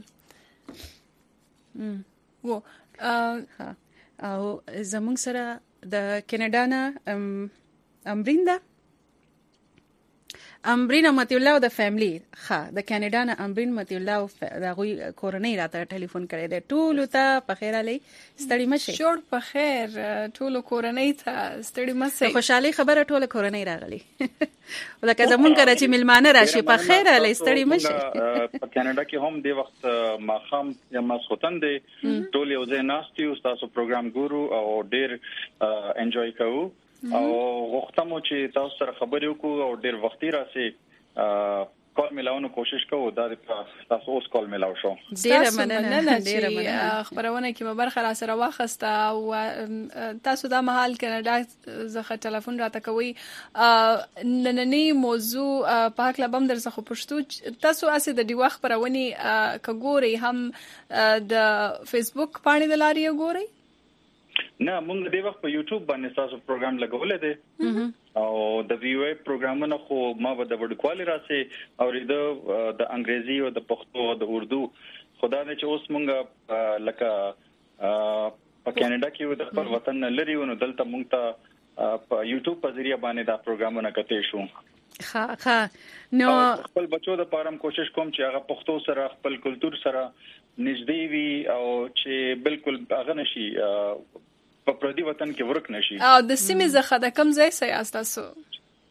B: و
A: او زموږ سره د کینیډا نه امریندا امبرین متی الله او د فیملی ښه د کینیډا نه امبرین متی الله او د غوي کورنۍ راته ټلیفون کړی دی ټول ته په خیر علي ستړي مشه
B: شور په خیر ټول کورنۍ ته ستړي مشه
A: خوشحالي خبره ټول کورنۍ راغلي ولکه زمون کړه چې ملمانه راشي په خیر علي ستړي مشه.
N: په کینیډا کې هم د وخت ماخام یا ماسختن دی ټول یو ځای ناستي او تاسو پروګرام ګورو او ډیر انجوای کوو او غوښتمو چې تاسو سره خبرې وکړو او ډیر وختي راسي کال ملاونو کوشش کوو دا تاسو اوس کال ملاو شو.
B: ډیر مننه ډیر مننه خبرونه کې برخه را سره واخسته او تاسو دا مهال کینیډا زخه ټلیفون راته کوي نننی موضوع په حق لبم در څخه پښتو تاسو اسې د دیوخ خبرونه کګوري هم د فیسبوک باندې د لاري ګوري
N: نه مونږ د وخت په یوټیوب باندې تاسو پروګرام لګولې دي او د وی او ای پروګرامونه خو ما به د وړ کوالی راسي او د د انګریزي او د پښتو او د اردو خدا دې چې اوس مونږ لکه په کینیډا کې د خپل وطن لري او دلته مونږ ته په یوټیوب په ذریعہ باندې دا پروګرامونه کوي شو.
A: ها ها نو
N: خپل بچو د پاره کوشش کوم چې هغه پښتو سره خپل کلچر سره نږدې وي او چې بالکل هغه نشي په پردي وطن کې ورک نشي.
B: او د سیمې زخه د کم ځای سي تاسو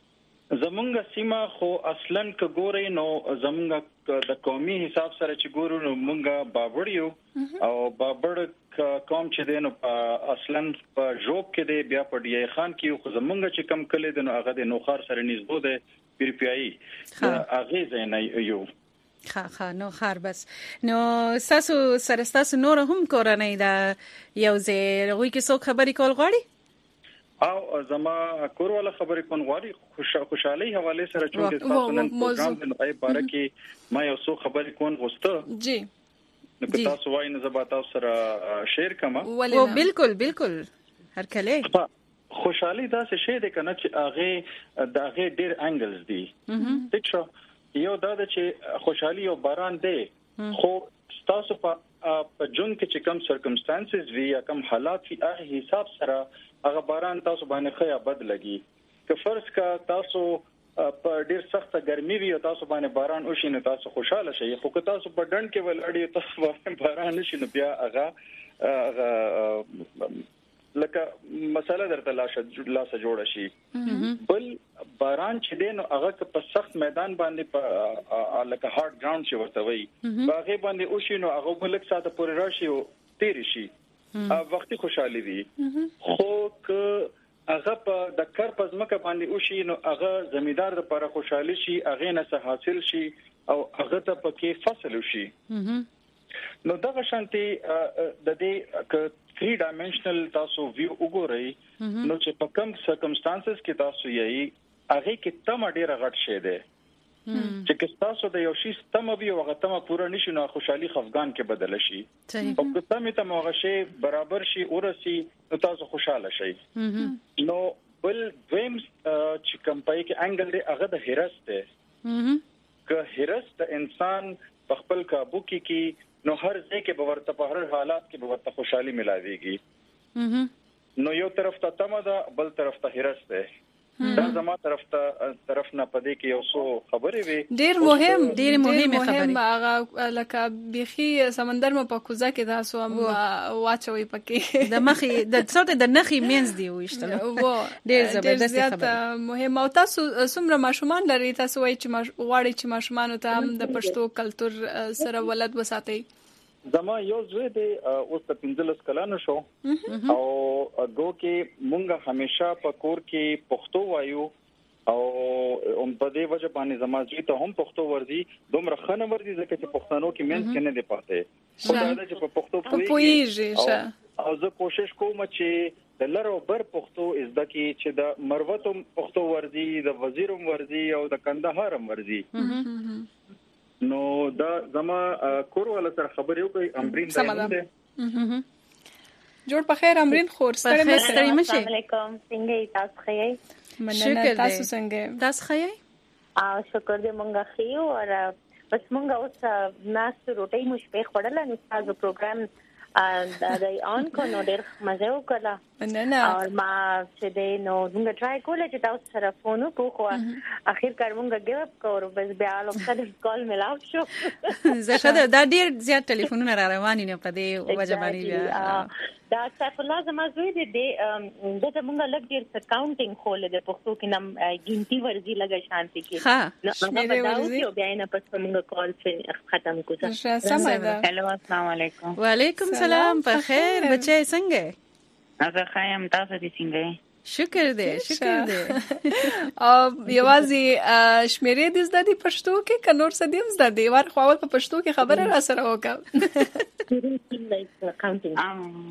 N: زمونږ سیمه خو اصلا ک ګورې نو زمونږ د قومي حساب سره چې ګورو نو مونږه بابړ یو او بابړ قوم چې دین اصلا په جوب کې دی بیا په ډی خان کې خو زمونږ چې کم کلی د نو هغه د نوخار سره نږدې دی پیرپیایي هغه زنه یو
A: خا خا نو خار بس نو ساسو سره تاسو نور هم کورنۍ دا یو ځای روي کې څو خبرې کول غواړي
N: او زما کور ولا خبرې کون غواړي خوشحالي حواله سره چې تاسو نن پروګرام د نوای باره کې ما یو څو خبرې کون غوسته
B: جی
N: نو که تاسو وایي نو زه تاسو سره شیر کما
A: او بالکل بالکل هر کله
N: خوشحالي دا څه شی دی کنه چې هغه د هغه ډیر انګلز دي ټیک یو دا چې خوشحالي او باران دی خو تاسو په په جون کې چې کوم سرکمستانسز وی یا کوم حالات وی هغه حساب سره هغه باران تاسو باندې خیا بد لګي که فرض کا تاسو په ډیر سخت ګرمي وي او تاسو باندې باران وشي نو تاسو خوشاله شئ خو که تاسو په ډند کې ولړی تاسو باندې باران نشي نو بیا هغه لکه مسله درته لاشه لاسه جوړ شي بل باران چې دین هغه په سخت میدان باندې په لکه هارد ګراوند چې ورته وي هغه باندې وشي نو هغه ملک ساته پورې راشي او تیر شي وختي خوشحالي وي خو که هغه په د کار پزماکه باندې وشي نو هغه زمیدار د لپاره خوشحالي شي هغه نه حاصل شي او هغه ته پکې فصل شي نو دا شانتي د دې ک تھری ډایمنشنل تاسو ویو وګورئ نو چې په کوم سرکمستانسز کې تاسو یې هغه کې تم ډیره غټ شه ده چې تاسو د یو شی تم وی او هغه تم پوره نشي نو خوشحالي خفقان کې بدل شي او که تم ته هغه شی برابر شي ورسي نو تاسو خوشاله شئ نو بل ویم چې کمپای کې انګل دی هغه د هرس ده که هرس د انسان په خپل काबू کې کی نو هر ځای کې به ورته په هر حالات کې به ورته خوشحالي ملاويږي نو یو طرف ته تم ده بل طرف ته هرس ده دا زما طرف ته طرف نه پدې کې یو څو خبرې وي
B: ډېر مهم ډېر مهمه خبره هغه لکه بيخي سمندر مې په کوزه کې تاسو هم واچوي پکې
A: د مخې د څوته د نخي مینز دی وشتل ډېر زبردست خبره
B: مهم او تاسو څومره ماشومان لري تاسو وایي چې غواړي چې ماشومان ته هم د پښتو کلچر سره ولادت وساتي
N: زما یو زوی دی اوس په پنځلس کلانو شو او دو کې مونږه همیشه په کور کې پښتو وایو او هم په دې وجه باندې زما زوی ته هم پښتو ورزي دومره خنه ورزي ځکه چې پښتنو کې مینس کې نه دی پاتې خدای دې چې په پښتو
B: پوهیږي
N: او زه کوشش کوم چې د لرو بر پښتو از د کې چې د مروتم پښتو ورزي د وزیرم ورزي او د کندهارم ورزي نو دا زما کور ولا سره خبرې وکي امرین
B: ده جوړ په خیر امرین خور ستړي مشه
O: السلام علیکم څنګه تاسو ښه
B: مننه تاسو څنګه
A: تاسو ښه
O: او شکر دې مونږه خيو او بس مونږه اوس ناس روټي مش په خړل نو تاسو پروګرام دا د اون کو نو ډېر مزه وکړه
B: مننه
O: او ما چې دې نو موږ ټرای کوله چې تاسو سره فون وکړو اخر کار موږ ګیو اپ کوو بس بیا له خپل کال ملاو شو
A: زه شته دا ډېر زیات ټلیفونونه را روان نه پدې وجه باندې
O: دا څه لازم ازوي دي د د موږ لګ ډېر اکاونټینګ خول د پښتو کې نم ګینتی ورزي لګا شانتي کې
A: ها
O: نو ورزي او بیا نه پس موږ کال ختم کوو
B: سم ده
O: هلو السلام علیکم
A: وعلیکم السلام په خیر بچي څنګه
O: زه خایم تاسو دې څنګه
A: شکر دې شکر دې
B: او یوازې شمیرې دې زده دي پښتو کې کنور سدیم زده دي ور خو په پښتو کې خبره را سره وکړه
O: اکاونټینګ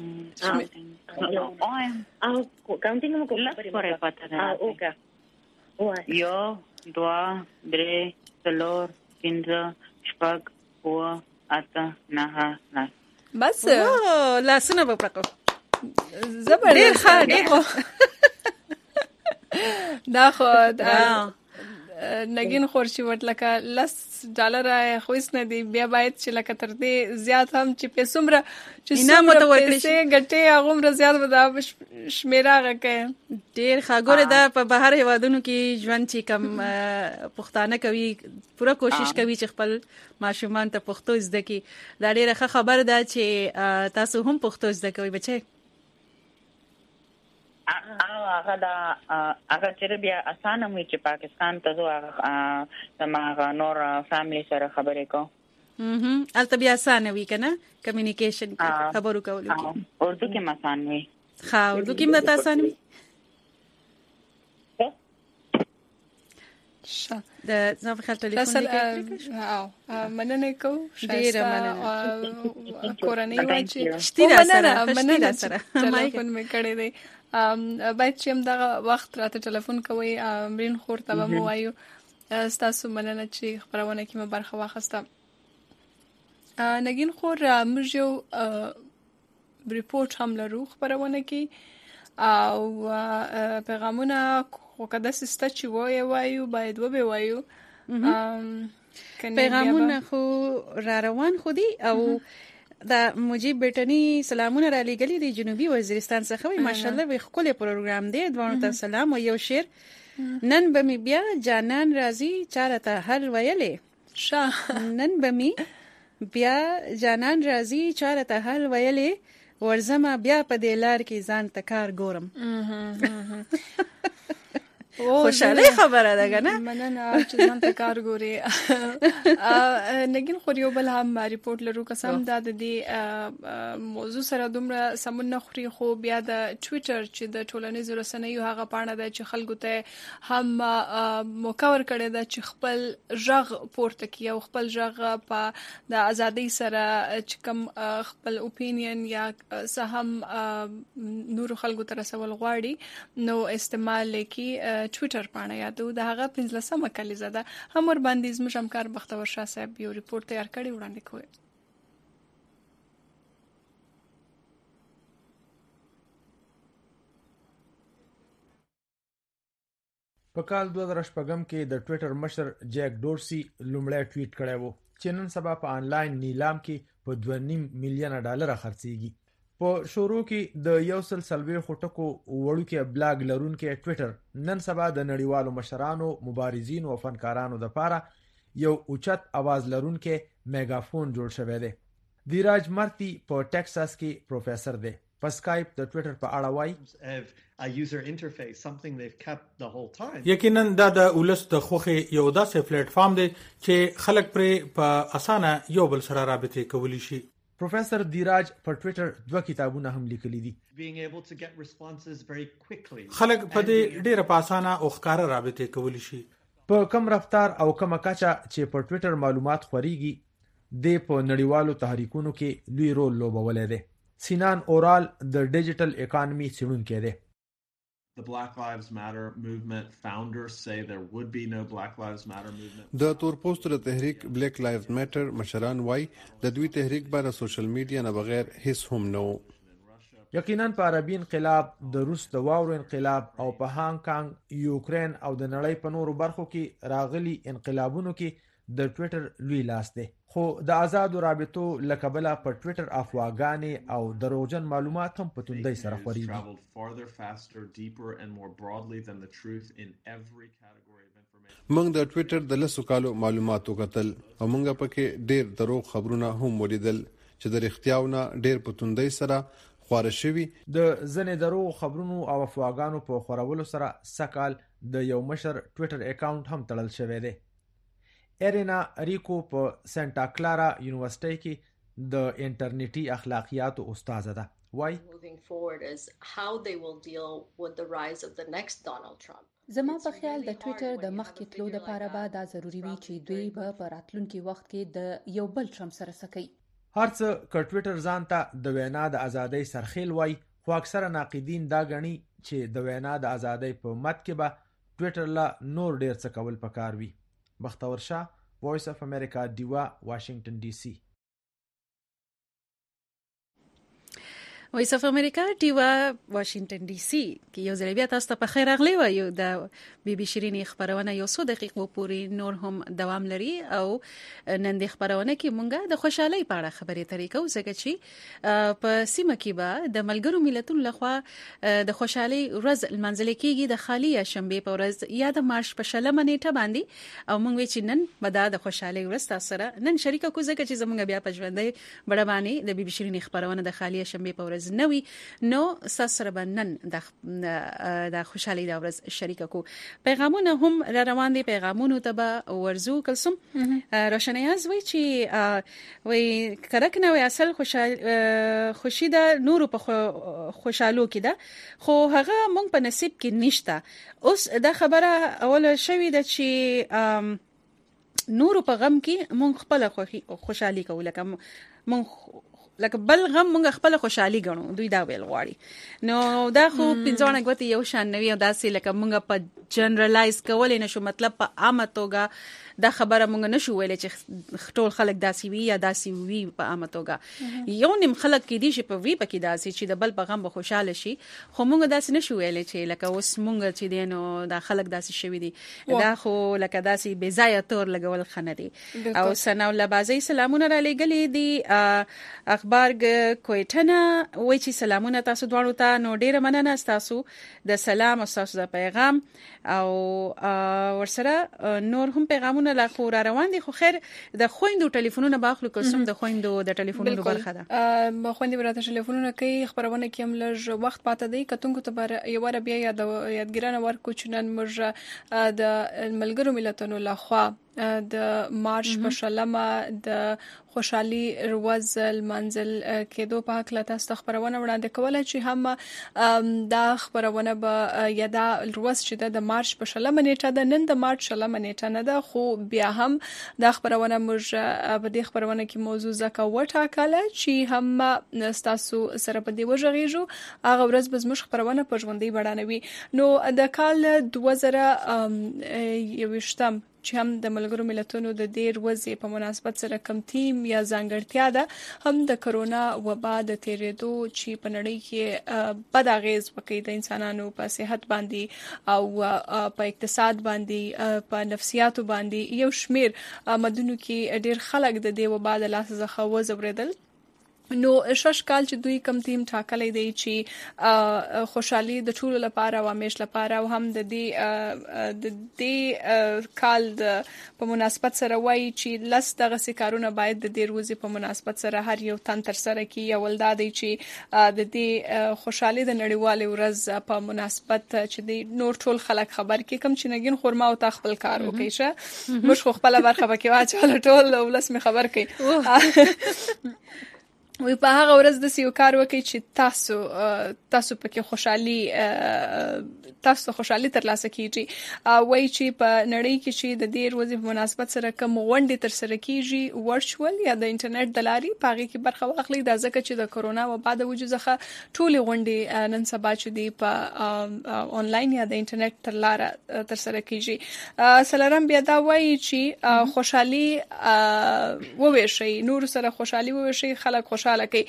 O: او اکاونټینګ مو خبره پته ده اوګه یو دوا درې څلور پنځه شپږ اوه اته نه نه
B: بس
A: لاسونه به پکو
B: زبر
A: ډېر ښه ډېر
B: دا خو نګین خورشي ورلکه لس ډالر خوښ نه دی بیا باید چې لکه تر دې زیات هم چې پیسومره چې
A: انعام متورکړي
B: شي ګټي هغه زیات ودا شمیره غکه
A: ډېر ښاګوره دا په بهر هوادونو کې ژوند چې کم پښتانه کوي پوره کوشش کوي چې خپل ماشومان ته پښتو زده کړي دا ډېره ښه خبره ده چې تاسو هم پښتو زده کوئ بچي
P: هغه دا هغه چې بیا اسانه وي چې پاکستان ته زو هغه ما نور فاميلي سره خبرې کو
A: هم البته بیا اسانه وي کنه کمیونیکیشن خبرو کول کی
P: اردو کې آسان وي
A: ها اردو کې مته آسان وي
B: شه
A: د ځم خل ټلیفون
B: کې او مننه کو
A: ډیر مننه
B: کورنۍ واچي
A: شتي سره مننه سره
B: ټلیفون مې کړی دی ام باید چې دغه وخت راته ټلیفون کوي امرین خور ته مو وایو تاسو مننه چې خبرونه کې مې برخه واخسته نګین خور موږ یو ریپورت هم لرو خبرونه کې او پیغامونه خو کده سسته چې وایي وایو باید و به وایو
A: پیغامونه خو را روان خو دي او دا مجيب برټنی سلامونه را لګلې دي جنوبي وزیرستان څخه وي ماشالله وي خپل پروګرام دی دوه ته سلام او یو شعر نن بمی بیا جانان راضي چارته حل ویلې
B: شاه
A: نن بمی بیا جانان راضي چارته حل ویلې ورزما بیا په دلار کې ځان تکار ګورم خوشاله خبره ده کنه
B: مننه چې ځان تکار ګوري نګین خو یو بل هم ریپورت لرو قسم دا د دې موضوع سره دومره سمون نه خوري خو بیا د ټوئیټر چې د ټولنیزو رسنیو هغه پاڼه ده چې خلکو ته هم موکور کړي ده چې خپل ژغ پورته کړي او خپل ژغ په د ازادۍ سره چې کوم خپل اوپینین یا سهم نور خلکو ته رسول غواړي نو استعمال کې ټوئیټر پاڼه یادو د هغه پنځلسمه کلیزه ده هم ور باندې زموږ همکار بختور شاه صاحب یو ریپورت تیار کړی وړاندې کوي
V: په کال دوه زره شپږم کې د ټوئیټر مشر جیک ډورسي لومړی ټویټ کړی و چې نن سبا په انلاین نیلام کې په دوه نیم میلیون ډالر خرڅيږي په شروع کې د یو سل سلوي خټکو وړوکې بلاګ لرونکو ټوئیټر نن سبا د نړیوالو مشرانو مبارزین او فنکارانو لپاره یو اوچت आवाज لرونکو میگافون جوړ شوی دی دیراج مرتی په ټکساس کې پروفیسور دی په سکایپ د ټوئیټر په اړه وایي
Q: a user interface something they've kept the whole time
R: یقینا دا د ولس د خوخي یو داسې پلیټ فارم دی چې خلک پرې په اسانه یو بل سره رابطه کولی شي
V: پروفیسور دیراج په ټوئیټر دوه کتابونه هم لیکلي دي
Q: being able to get responses very quickly
R: خلک په دې ډیره په اسانه او ښکارا رابطه کولی شي
V: په کم رفتار او کم کچا چې په ټوئیټر معلومات خوريږي د په نړیوالو تحریکونو کې لوی رول لوبولای دی سینان اورال د ډیجیټل اکانومي څېړونکی دی
S: The Black Lives Matter movement founders say there would be no Black Lives Matter movement.
T: د تورپوستو د تحریک Black Lives Matter مشران وای د دوی تحریک بار سوشل میډیا نه بغیر هیڅ هم نو.
V: یقینا په عربي انقلاب د روس د واورو انقلاب او په هانګ کانګ یوکرين او د نړۍ په نورو برخو کې راغلي انقلابونو کې د ټوئیټر لوی لاس دی خو د آزادو رابطو لکبله په ټوئیټر افواګانې او دروغجن معلومات هم په توندۍ سره خوريږي
T: موږ د ټوئیټر د لسو کالو معلوماتو کتل او موږ پکې ډېر دروغ خبرونه هم ولیدل چې د اختیاونه ډېر په توندۍ سره خواره شوی
V: د ځنې دروغ خبرونو او افواګانو په خورولو سره سکال د یو مشر ټوئیټر اکاونټ هم تړل شوی دی ارینا ریکو په سانتا کلارا یونیورسيټي کې د انټرنیټي اخلاقیاتو استاد ده وای
Z: زما په خیال د ټوئیټر د مخکې تلو لپاره به دا ضروری وي چې دوی به په راتلونکي وخت کې د یو بل ټرمپ سره سکی
V: هرڅه ک ټوئیټر ځان ته د وینا د ازادۍ سرخیل وای خو اکثره ناقدین دا غني چې د وینا د ازادۍ په مت کې به ټوئیټر لا نور ډیر څه کول پکار وي بختور شاه وایس اف امریکا دیوا واشنگټن ډي سي
A: وایس اف امریکا دیوا واشنگټن ډي سي کې یو ځل بیا تاسو ته په خیر اغلی وایو د بي بي شيرين خبرونه یو څو دقیقو پورې نور هم دوام لري او نن د خبرونه کې مونږه د خوشحالي په اړه خبرې ترې کوو ځکه چې په سیمه کې به د ملګرو ملتونو لخوا د خوشحالي ورځ منځل کېږي د خالي شنبه په ورځ یا د مارچ په شلمه نیټه باندې او مونږ چې نن به د خوشحالي ورځ تاسو سره نن شریک کو ځکه چې زمونږ بیا په ژوندۍ بڑا باندې د بي بي شيرين خبرونه د خالي شنبه په ورځ ورځ نوي نو سره بنن د د خوشحالي د ورځ شریک کو پیغامونه هم را روان دي پیغامونه ته ورزو کلسم روشنیاز وی چې وی کرکنه وی اصل خوشحال خوشی د نور په خوشحالو کې ده خو هغه مونږ په نصیب کې نشته اوس دا خبره اول شوی د چې نور په غم کې مونږ خپل خوشحالي کوو لکه مونږ لکه بل غم مونږ خپل خوشحالي غنو دوی دا ویل غواړي نو دا خو پنځونه غوتی یو شان نوي او داسې لکه مونږ په جنرالایز کولای نشو مطلب په عامه توګه دا خبره مونږ نشو ویلې چې ټول خلک داسې وي یا داسې وي په عامه توګه یو نیم خلک کې دي چې په وی پکې داسې چې د بل په غم به خوشاله شي خو مونږ داسې نشو ویلې چې لکه اوس مونږ چې دینو دا خلک داسې شوي دي دا خو لکه داسې بې ځایه تور لګول خنه دي او ثنا الله بازي سلامونه را لګلې دي اخبار کویټنه وای چې سلامونه تاسو دواړو ته نو ډیره مننه تاسو د سلام او تاسو د پیغام او ورسره نور هم پیغامونه لا خو را روان دي خو خیر د خويندو ټلیفونونه باخلو کوم د خويندو د ټلیفونونو برخه ده
B: ا خويندې براته ټلیفونونه کوي خبرونه کوم لږ وخت پاته دی کتونکو ته بار یو ور بیا یاد یادګرانه ورکو چنن موږ د ملګرو ملتونو لخوا د مارچ په شلمه د خوشحالي ورځ منزل کېدو په حق لا تاسو خبرونه وړاندې کوله چې هم دا خبرونه به یاده ورځ چې د مارچ په شلمه نیټه ده نن د مارچ شلمه نیټه نه ده خو بیا هم دا خبرونه موږ په دې خبرونه کې موضوع زکه وټاکله چې هم تاسو سره په دې وژغېږو هغه ورځ به زموږ خبرونه په ژوندۍ بڼانوي نو د کال دوه زره یوویشتم چې هم د ملګرو ملتونو د ډیر ورځې په مناسبت سره کم تیم یا ځانګړتیا ده هم د کرونا وبا د تیریدو چې په نړۍ کې بد اغیز وکړي د انسانانو په صحت باندې او په اقتصاد باندې په نفسیاتو باندې یو شمیر مدونو کې ډیر خلک د دې وبا د لاس څخه وځوریدل نو شش کال چې دوی کم تیم ټاکلې دی چې خوشحالي د ټولو لپاره او همیش لپاره او هم د دې د دې کال د په مناسبت سره وایي چې لس دغه سکارونه باید د دې ورځې په مناسبت سره هر یو تن تر سره کې اول دا دی چې د دې خوشحالي د نړیوال ورځ په مناسبت چې د نور ټول خلک خبر کې کم چې نګین خورما او تخپل کار وکړي شه مش خو خپل برخه پکې واچول ټول ولس می خبر کوي وی په هغه ورځ د سیو کار وکړي چې تاسو تاسو پکې خوشحالي تاسو خوشحالي ترلاسه کیږي وای چې په نړۍ کې چې د دې ورځې په مناسبت سره کوم غونډې تر سره کیږي ورچوال یا د انټرنیټ د لارې پاغي کې برخه واخلي د ځکه چې د کرونا و بعد وجود ځخه ټول غونډې نن سبا چې دی په آنلاین یا د انټرنیټ تر لارې تر سره کیږي سلام بیا دا وای چې خوشحالي وویشي نور سره خوشحالي وویشي خلک خوشاله کوي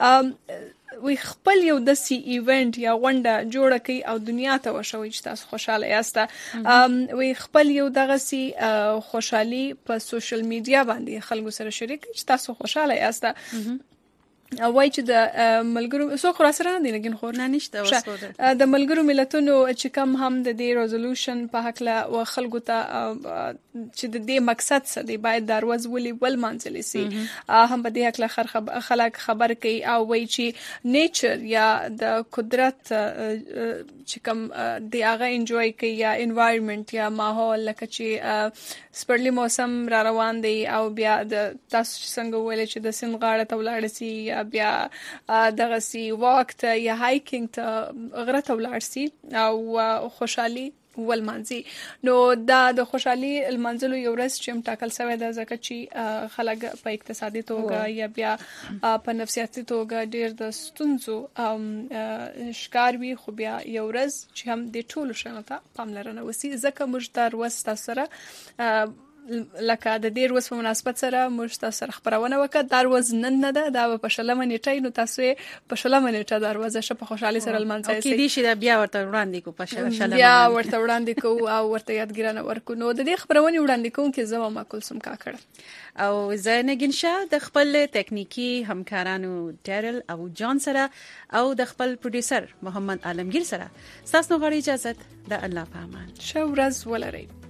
B: وی خپل یو د سی ایونت یا غونډه جوړه کوي او دنیا ته وشوي چې تاسو خوشاله یاست وی خپل یو دغه سی خوشحالي په سوشل میډیا باندې خلکو سره شریک چې تاسو خوشاله یاست وای چې د ملګرو سو خو سره نه دي لګین خور
A: نه نشته وسوده
B: د ملګرو ملتونو چې کم هم د دې ریزولوشن په حق لا او خلکو ته چې د دې مقصد څه دی باید دروازه ولي ول منځلي سي هم په دې حق لا خلک خبر کوي او وای چې نیچر یا د قدرت چې کم دی هغه انجوای کوي یا انوایرنمنت یا ماحول لکه چې سپرلی موسم را روان دی او بیا د تاسو څنګه ویل چې د سین غاړه ته ولاړ سي بیا دغه سی واک ته یا هایکینګ ته غره ته ولاړ سي او خوشحالي ولمانځي نو دا د خوشحالي المنزل یو ورځ چې ټاکل شوی د ځکه چې خلک په اقتصادي توګه یا بیا په نفسیاتي توګه ډیر د ستونزو ښکار وي خو بیا یو ورځ چې هم د ټولو شنو ته پاملرنه وسی ځکه موږ تر وسته سره لکه د ډیر وس په مناسبت سره موږ تاسو سره خبرونه وکړه دا ورځ نن نه ده دا په شلمه نیټه نو تاسو په شلمه نیټه دا ورځ شه په خوشحالي سره لمانځي
A: او کې دي چې بیا ورته وړاندې کو په شلمه
B: بیا ورته وړاندې کو او ورته یادګرانه ورکو نو د دې خبرونه وړاندې کوم کې زما معقول سم کا کړ
A: او زینګین شاه د خپل ټکنیکی همکارانو ډیرل او جان سره او د خپل پروډوسر محمد عالمگیر سره تاسو غواړئ اجازه د الله په امان
B: شو ورځ ولرئ